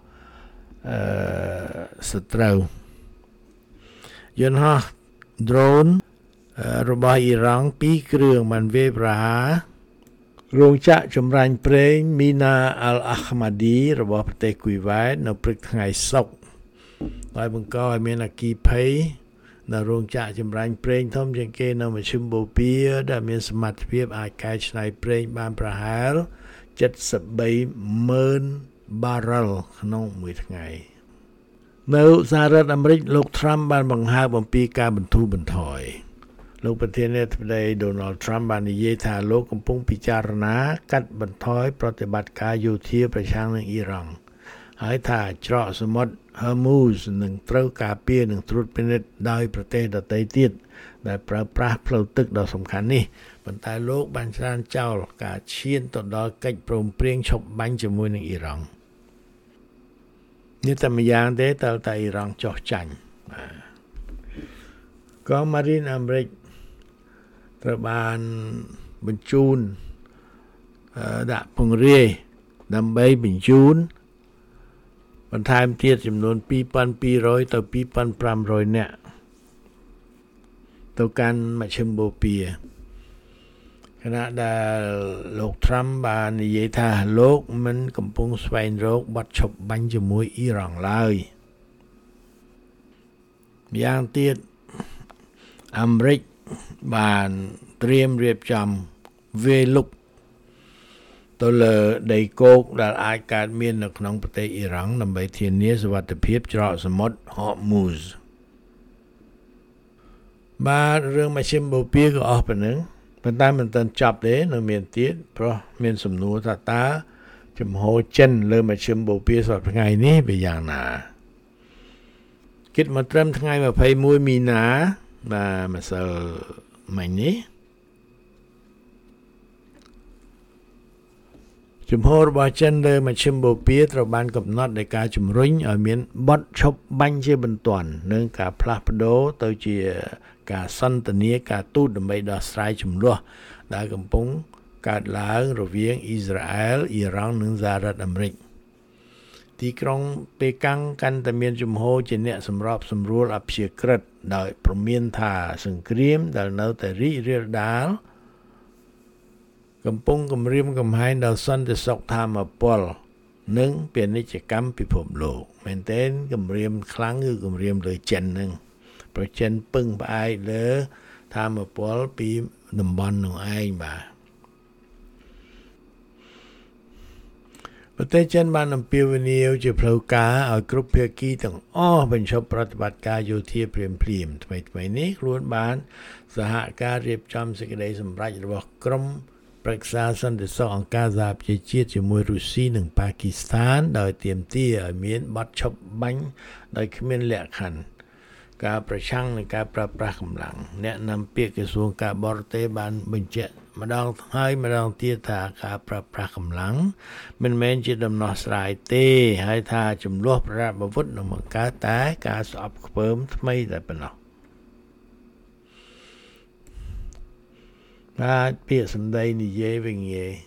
សត្រូវយន្តហោះ drone របស់អ៊ីរ៉ង់2គ្រឿងបានវាយប្រហាររោងចក្រចម្រាញ់ប្រេង Mina Al Ahmadi របស់ប្រទេសគុយវ៉ែតនៅព្រឹកថ្ងៃសុក្រហើយបង្កឲ្យមានអគ្គិភ័យនៅរោងចក្រចម្រាញ់ប្រេងធំជាងគេនៅមជ្ឈមបូព៌ាដែលមានសមត្ថភាពអាចកែច្នៃប្រេងបានប្រហែល 73,000 បារ៉ែលក្នុងមួយថ្ងៃនៅសហរដ្ឋអាមេរិកលោក Trump បានបង្ហើបអំពីការបន្ធូរបន្ថយលោកប្រធានាធិបតី Donald Trump បាននិយាយថាលោកកំពុងពិចារណាកាត់បន្ថយប្រតិបត្តិការយោធាប្រឆាំងនឹងអ៊ីរ៉ង់ហើយថាច្រកសមុទ្រ Hormuz នឹងត្រូវការពារនិងត្រួតពិនិត្យដោយប្រទេសដទៃទៀតដែលប្រើប្រាស់ផ្លូវទឹកដ៏សំខាន់នេះប៉ុន្តែលោកបានច្រានចោលការឈានទៅដល់កិច្ចព្រមព្រៀងឈប់បាញ់ជាមួយនឹងអ៊ីរ៉ង់នេះតែម្យ៉ាងទេតើអ៊ីរ៉ង់ចោះចាញ់កងម៉ារីនអាមេរិកត្រូវបានបញ្ជូនដាក់ពង្រាយដើម្បីបញ្ជូនបន្ថែមទៀតចំនួន 2,200 ទៅ 2,500 នាក់ទៅកាន់មជ្ឈមបូព៌ាខណៈដែលលោក Trump បាននិយាយថាលោកមិនកំពុងស្វែងរកបទឈប់បាញ់ជាមួយអ៊ីរ៉ង់ឡើយម្យ៉ាងទៀតអាមេរិកបានត្រៀមរៀបចំវាយលុកទៅលើដីគោកដែលអាចកើតមាននៅក្នុងប្រទេសអ៊ីរ៉ង់ដើម្បីធានាសុវត្ថិភាពច្រកសមុទ្រ Hormuz បាទរឿងមជ្ឈមបូព៌ាក៏អស់ប៉ុណ្ណឹងប៉ុន្តែមិនទាន់ចប់ទេនៅមានទៀតព្រោះមានសំណួរថាតើជំហរចិនលើមជ្ឈមបូព៌ាសប្តាហ៍ថ្ងៃនេះវាយ៉ាងណាគិតមកត្រឹមថ្ងៃ21មីនាបាទម្សិលមិញនេះជំហររបស់ចិនលើមជ្ឈមបូព៌ាត្រូវបានកំណត់ដោយការជំរុញឲ្យមានបទឈប់បាញ់ជាបន្ទាន់និងការផ្លាស់ប្ដូរទៅជាការសន្ទនាការទូតដើម្បីដោះស្រាយជម្លោះដែលកំពុងកើតឡើងរវាងអ៊ីស្រាអែលអ៊ីរ៉ង់និងសហរដ្ឋអាមេរិកទីក្រុងប៉េកាំងកាន់តែមានជំហរជាអ្នកសម្របសម្រួលអព្យាក្រឹតដោយព្រមានថាសង្គ្រាមដែលនៅតែរីករាលដាលកំពុងគំរាមកំហែងដល់សន្តិសុខធម្មពលនិងពាណិជ្ជកម្មពិភពលោកមែនទែនគំរាមខ្លាំងគឺគំរាមលើចិនហ្នឹងប្រចិនពឹងផ្អែកលើធម្មពលពីតំបន់នោះឯងបាទប្រទេសចិនបានអំពាវនាវជាផ្លូវការឲ្យគ្រប់ភាគីទាំងអស់បញ្ឈប់ប្រតិបត្តិការយោធាភ្លាមៗថ្មីនេះខ្លួនបានសហការរៀបចំសេចក្តីសម្រេចរបស់ក្រុមប្រឹក្សាសន្តិសុខអង្គការសហប្រជាជាតិជាមួយរុស្ស៊ីនិងប៉ាគីស្ថានដោយទាមទារឲ្យមានបទឈប់បាញ់ដោយគ្មានលក្ខខណ្ឌការប្រឆាំងនឹងការប្រើប្រាស់កម្លាំងអ្នកនាំពាក្យក្រសួងការបរទេសបានបញ្ជាក់ម្ដងហើយម្ដងទៀតថាការប្រើប្រាស់កម្លាំងមិនមែនជាដំណោះស្រាយទេហើយថាចំនួនប្រដាប់អាវុធនឹងបង្កើតតែការស្អប់ខ្ពើមថ្មីតែប៉ុណ្ណោះបាទពាក្យសម្ដីនិយាយវិញងាយ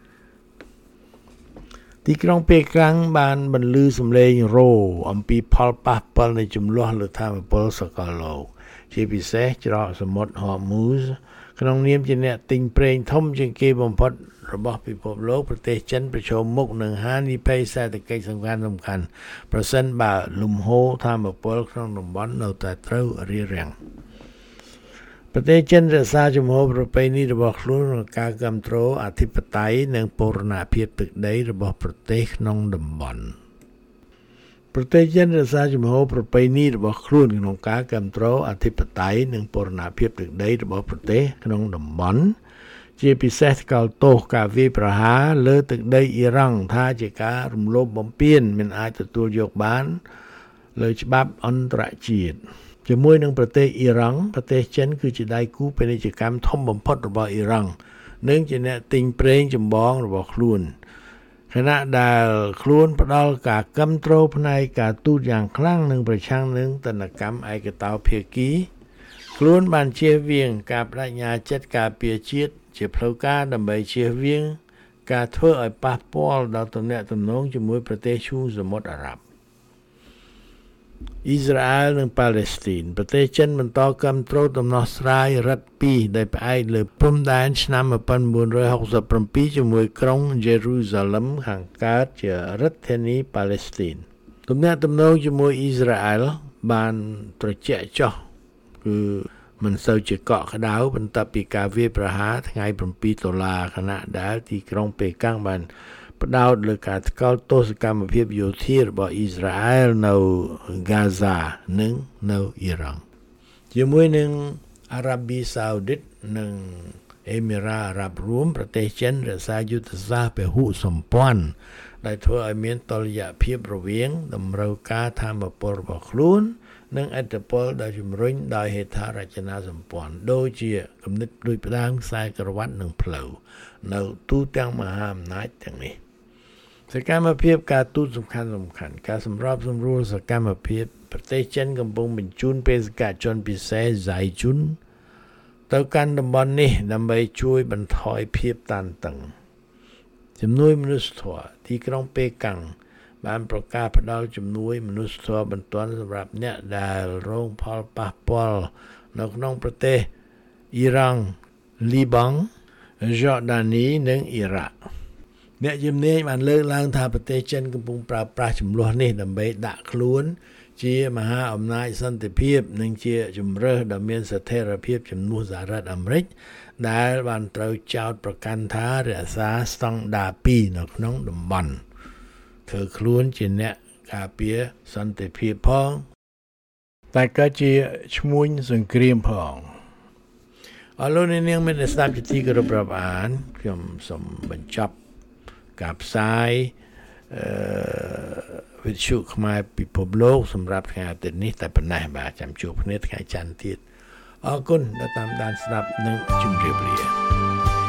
ទីក្រុងប៉េកាំងបានបន្លឺសម្លេងរោអំពីផលប៉ះពាល់នៃចំនួនលើធម្មពលសកលលោកជាពិសេសច្រកសមុទ្រ Hormuz ក្នុងនាមជាអ្នកទិញប្រេងធំជាងគេបំផុតរបស់ពិភពលោកប្រទេសចិនប្រឈមមុខនឹងហានិភ័យសេដ្ឋកិច្ចសំខាន់ប្រសិនបើលំហូរធម្មពលក្នុងតំបន់នៅតែត្រូវរារាំងប្រទេសចិនរក្សាជំហរប្រពៃណីរបស់ខ្លួនក្នុងការគ្រប់គ្រងអធិបតេយ្យនិងបូរណភាពទឹកដីរបស់ប្រទេសក្នុងតំបន់ប្រទេសចិនរក្សាជំហរប្រពៃណីរបស់ខ្លួនក្នុងការគ្រប់គ្រងអធិបតេយ្យនិងបូរណភាពទឹកដីរបស់ប្រទេសក្នុងតំបន់ជាពិសេសថ្កោលទោសការវាយប្រហារលើទឹកដីអ៊ីរ៉ង់ថាជាការរំលោភបំពានមិនអាចទទួលយកបានលើច្បាប់អន្តរជាតិជាមួយនឹងប្រទេសអ៊ីរ៉ង់ប្រទេសចិនគឺជាដៃគូពាណិជ្ជកម្មធំបំផុតរបស់អ៊ីរ៉ង់និងជាអ្នកទិញប្រេងចម្បងរបស់ខ្លួនខណៈដែលខ្លួនផ្ដល់ការគ្រប់គ្រងផ្នែកការទូតយ៉ាងខ្លាំងនិងប្រឆាំងនឹងទណ្ឌកម្មឯកតោភាគីខ្លួនបានជៀសវាងការបដិញ្ញាចិត្តការពារជាតិជាផ្លូវការដើម្បីជៀសវាងការធ្វើឲ្យប៉ះពាល់ដល់ទំនាក់ទំនងជាមួយប្រទេសឈូងសមុទ្រអារ៉ាប់អ៊ីស្រាអែលនិងប៉ាឡេស្ទីនប្រទេសចិនបន្តគាំទ្រដំណោះស្រាយរដ្ឋ2ដែលផ្អែកលើព្រំដែនឆ្នាំ1967ជាមួយក្រុងយេរូសាឡឹមខាងកើតជារដ្ឋធានីប៉ាឡេស្ទីនទំនាក់ទំនងជាមួយអ៊ីស្រាអែលបានត្រជាក់ចុះគឺមិនសូវជាកក់ក្ដៅបន្ទាប់ពីការវាយប្រហារថ្ងៃ7ដុល្លារខណៈដែលទីក្រុងប៉េកាំងបានផ្ដោតលើការថ្កោលទោសកម្មភាពយោធារបស់អ៊ីស្រាអែលនៅហ្គាហ្សានិងនៅអ៊ីរ៉ង់ជាមួយនឹងអារ៉ាប៊ីសាអូឌីតនិងអេមីរ៉ាអារ៉ាប់រួមប្រទេសចិនរក្សាយុទ្ធសាស្ត្រពហុសម្ព័ន្ធដែលធ្វើឲ្យមានតុល្យភាពរវាងតម្រូវការធម្មពលរបស់ខ្លួននិងឥទ្ធិពលដែលជំរុញដោយហេដ្ឋារចនាសម្ព័ន្ធដូចជាគំនិតដូចផ្ដើមខ្សែក្រវ៉ាត់និងផ្លូវនៅទូទាំងមហាអំណាចទាំងនេះសកម្មភាពការទូតសំខាន់ការសម្របសម្រួលសកម្មភាពប្រទេសចិនកំពុងបញ្ជូនបេសកជនពិសេសហ្សៃជុនទៅកាន់តំបន់នេះដើម្បីជួយបន្ថយភាពតានតឹងជំនួយមនុស្សធម៌ទីក្រុងប៉េកាំងបានប្រកាសផ្ដល់ជំនួយមនុស្សធម៌បន្ទាន់សម្រាប់អ្នកដែលរងផលប៉ះពាល់នៅក្នុងប្រទេសអ៊ីរ៉ង់លីបង់យូដានីនិងអ៊ីរ៉ាក់អ្នកជំនាញបានលើកឡើងថាប្រទេសចិនកំពុងប្រើប្រាស់ចំនួននេះដើម្បីដាក់ខ្លួនជាមហាអំណាចសន្តិភាពនិងជាជំរើសដ៏មានស្ថិរភាពជំនួសសហរដ្ឋអាមេរិកដែលបានត្រូវចោទប្រកាន់ថារក្សាស្តង់ដារ2នៅក្នុងតំបន់ធ្វើខ្លួនជាអ្នកការពារសន្តិភាពផងតែក៏ជាឈ្មួញសង្គ្រាមផងអរលោកអ្នកនាងមានស្ដាប់ជាទីគោរពរាប់អានខ្ញុំសូមបញ្ចប់ការផ្សាយវិទ្យុខ្មែរពិភពលោកសម្រាប់ថ្ងៃអាទិត្យនេះតែប៉ុណ្ណេះបាទចាំជួបគ្នាថ្ងៃច័ន្ទទៀតអរគុណដែលតាមដានស្ដាប់និងជម្រាបលា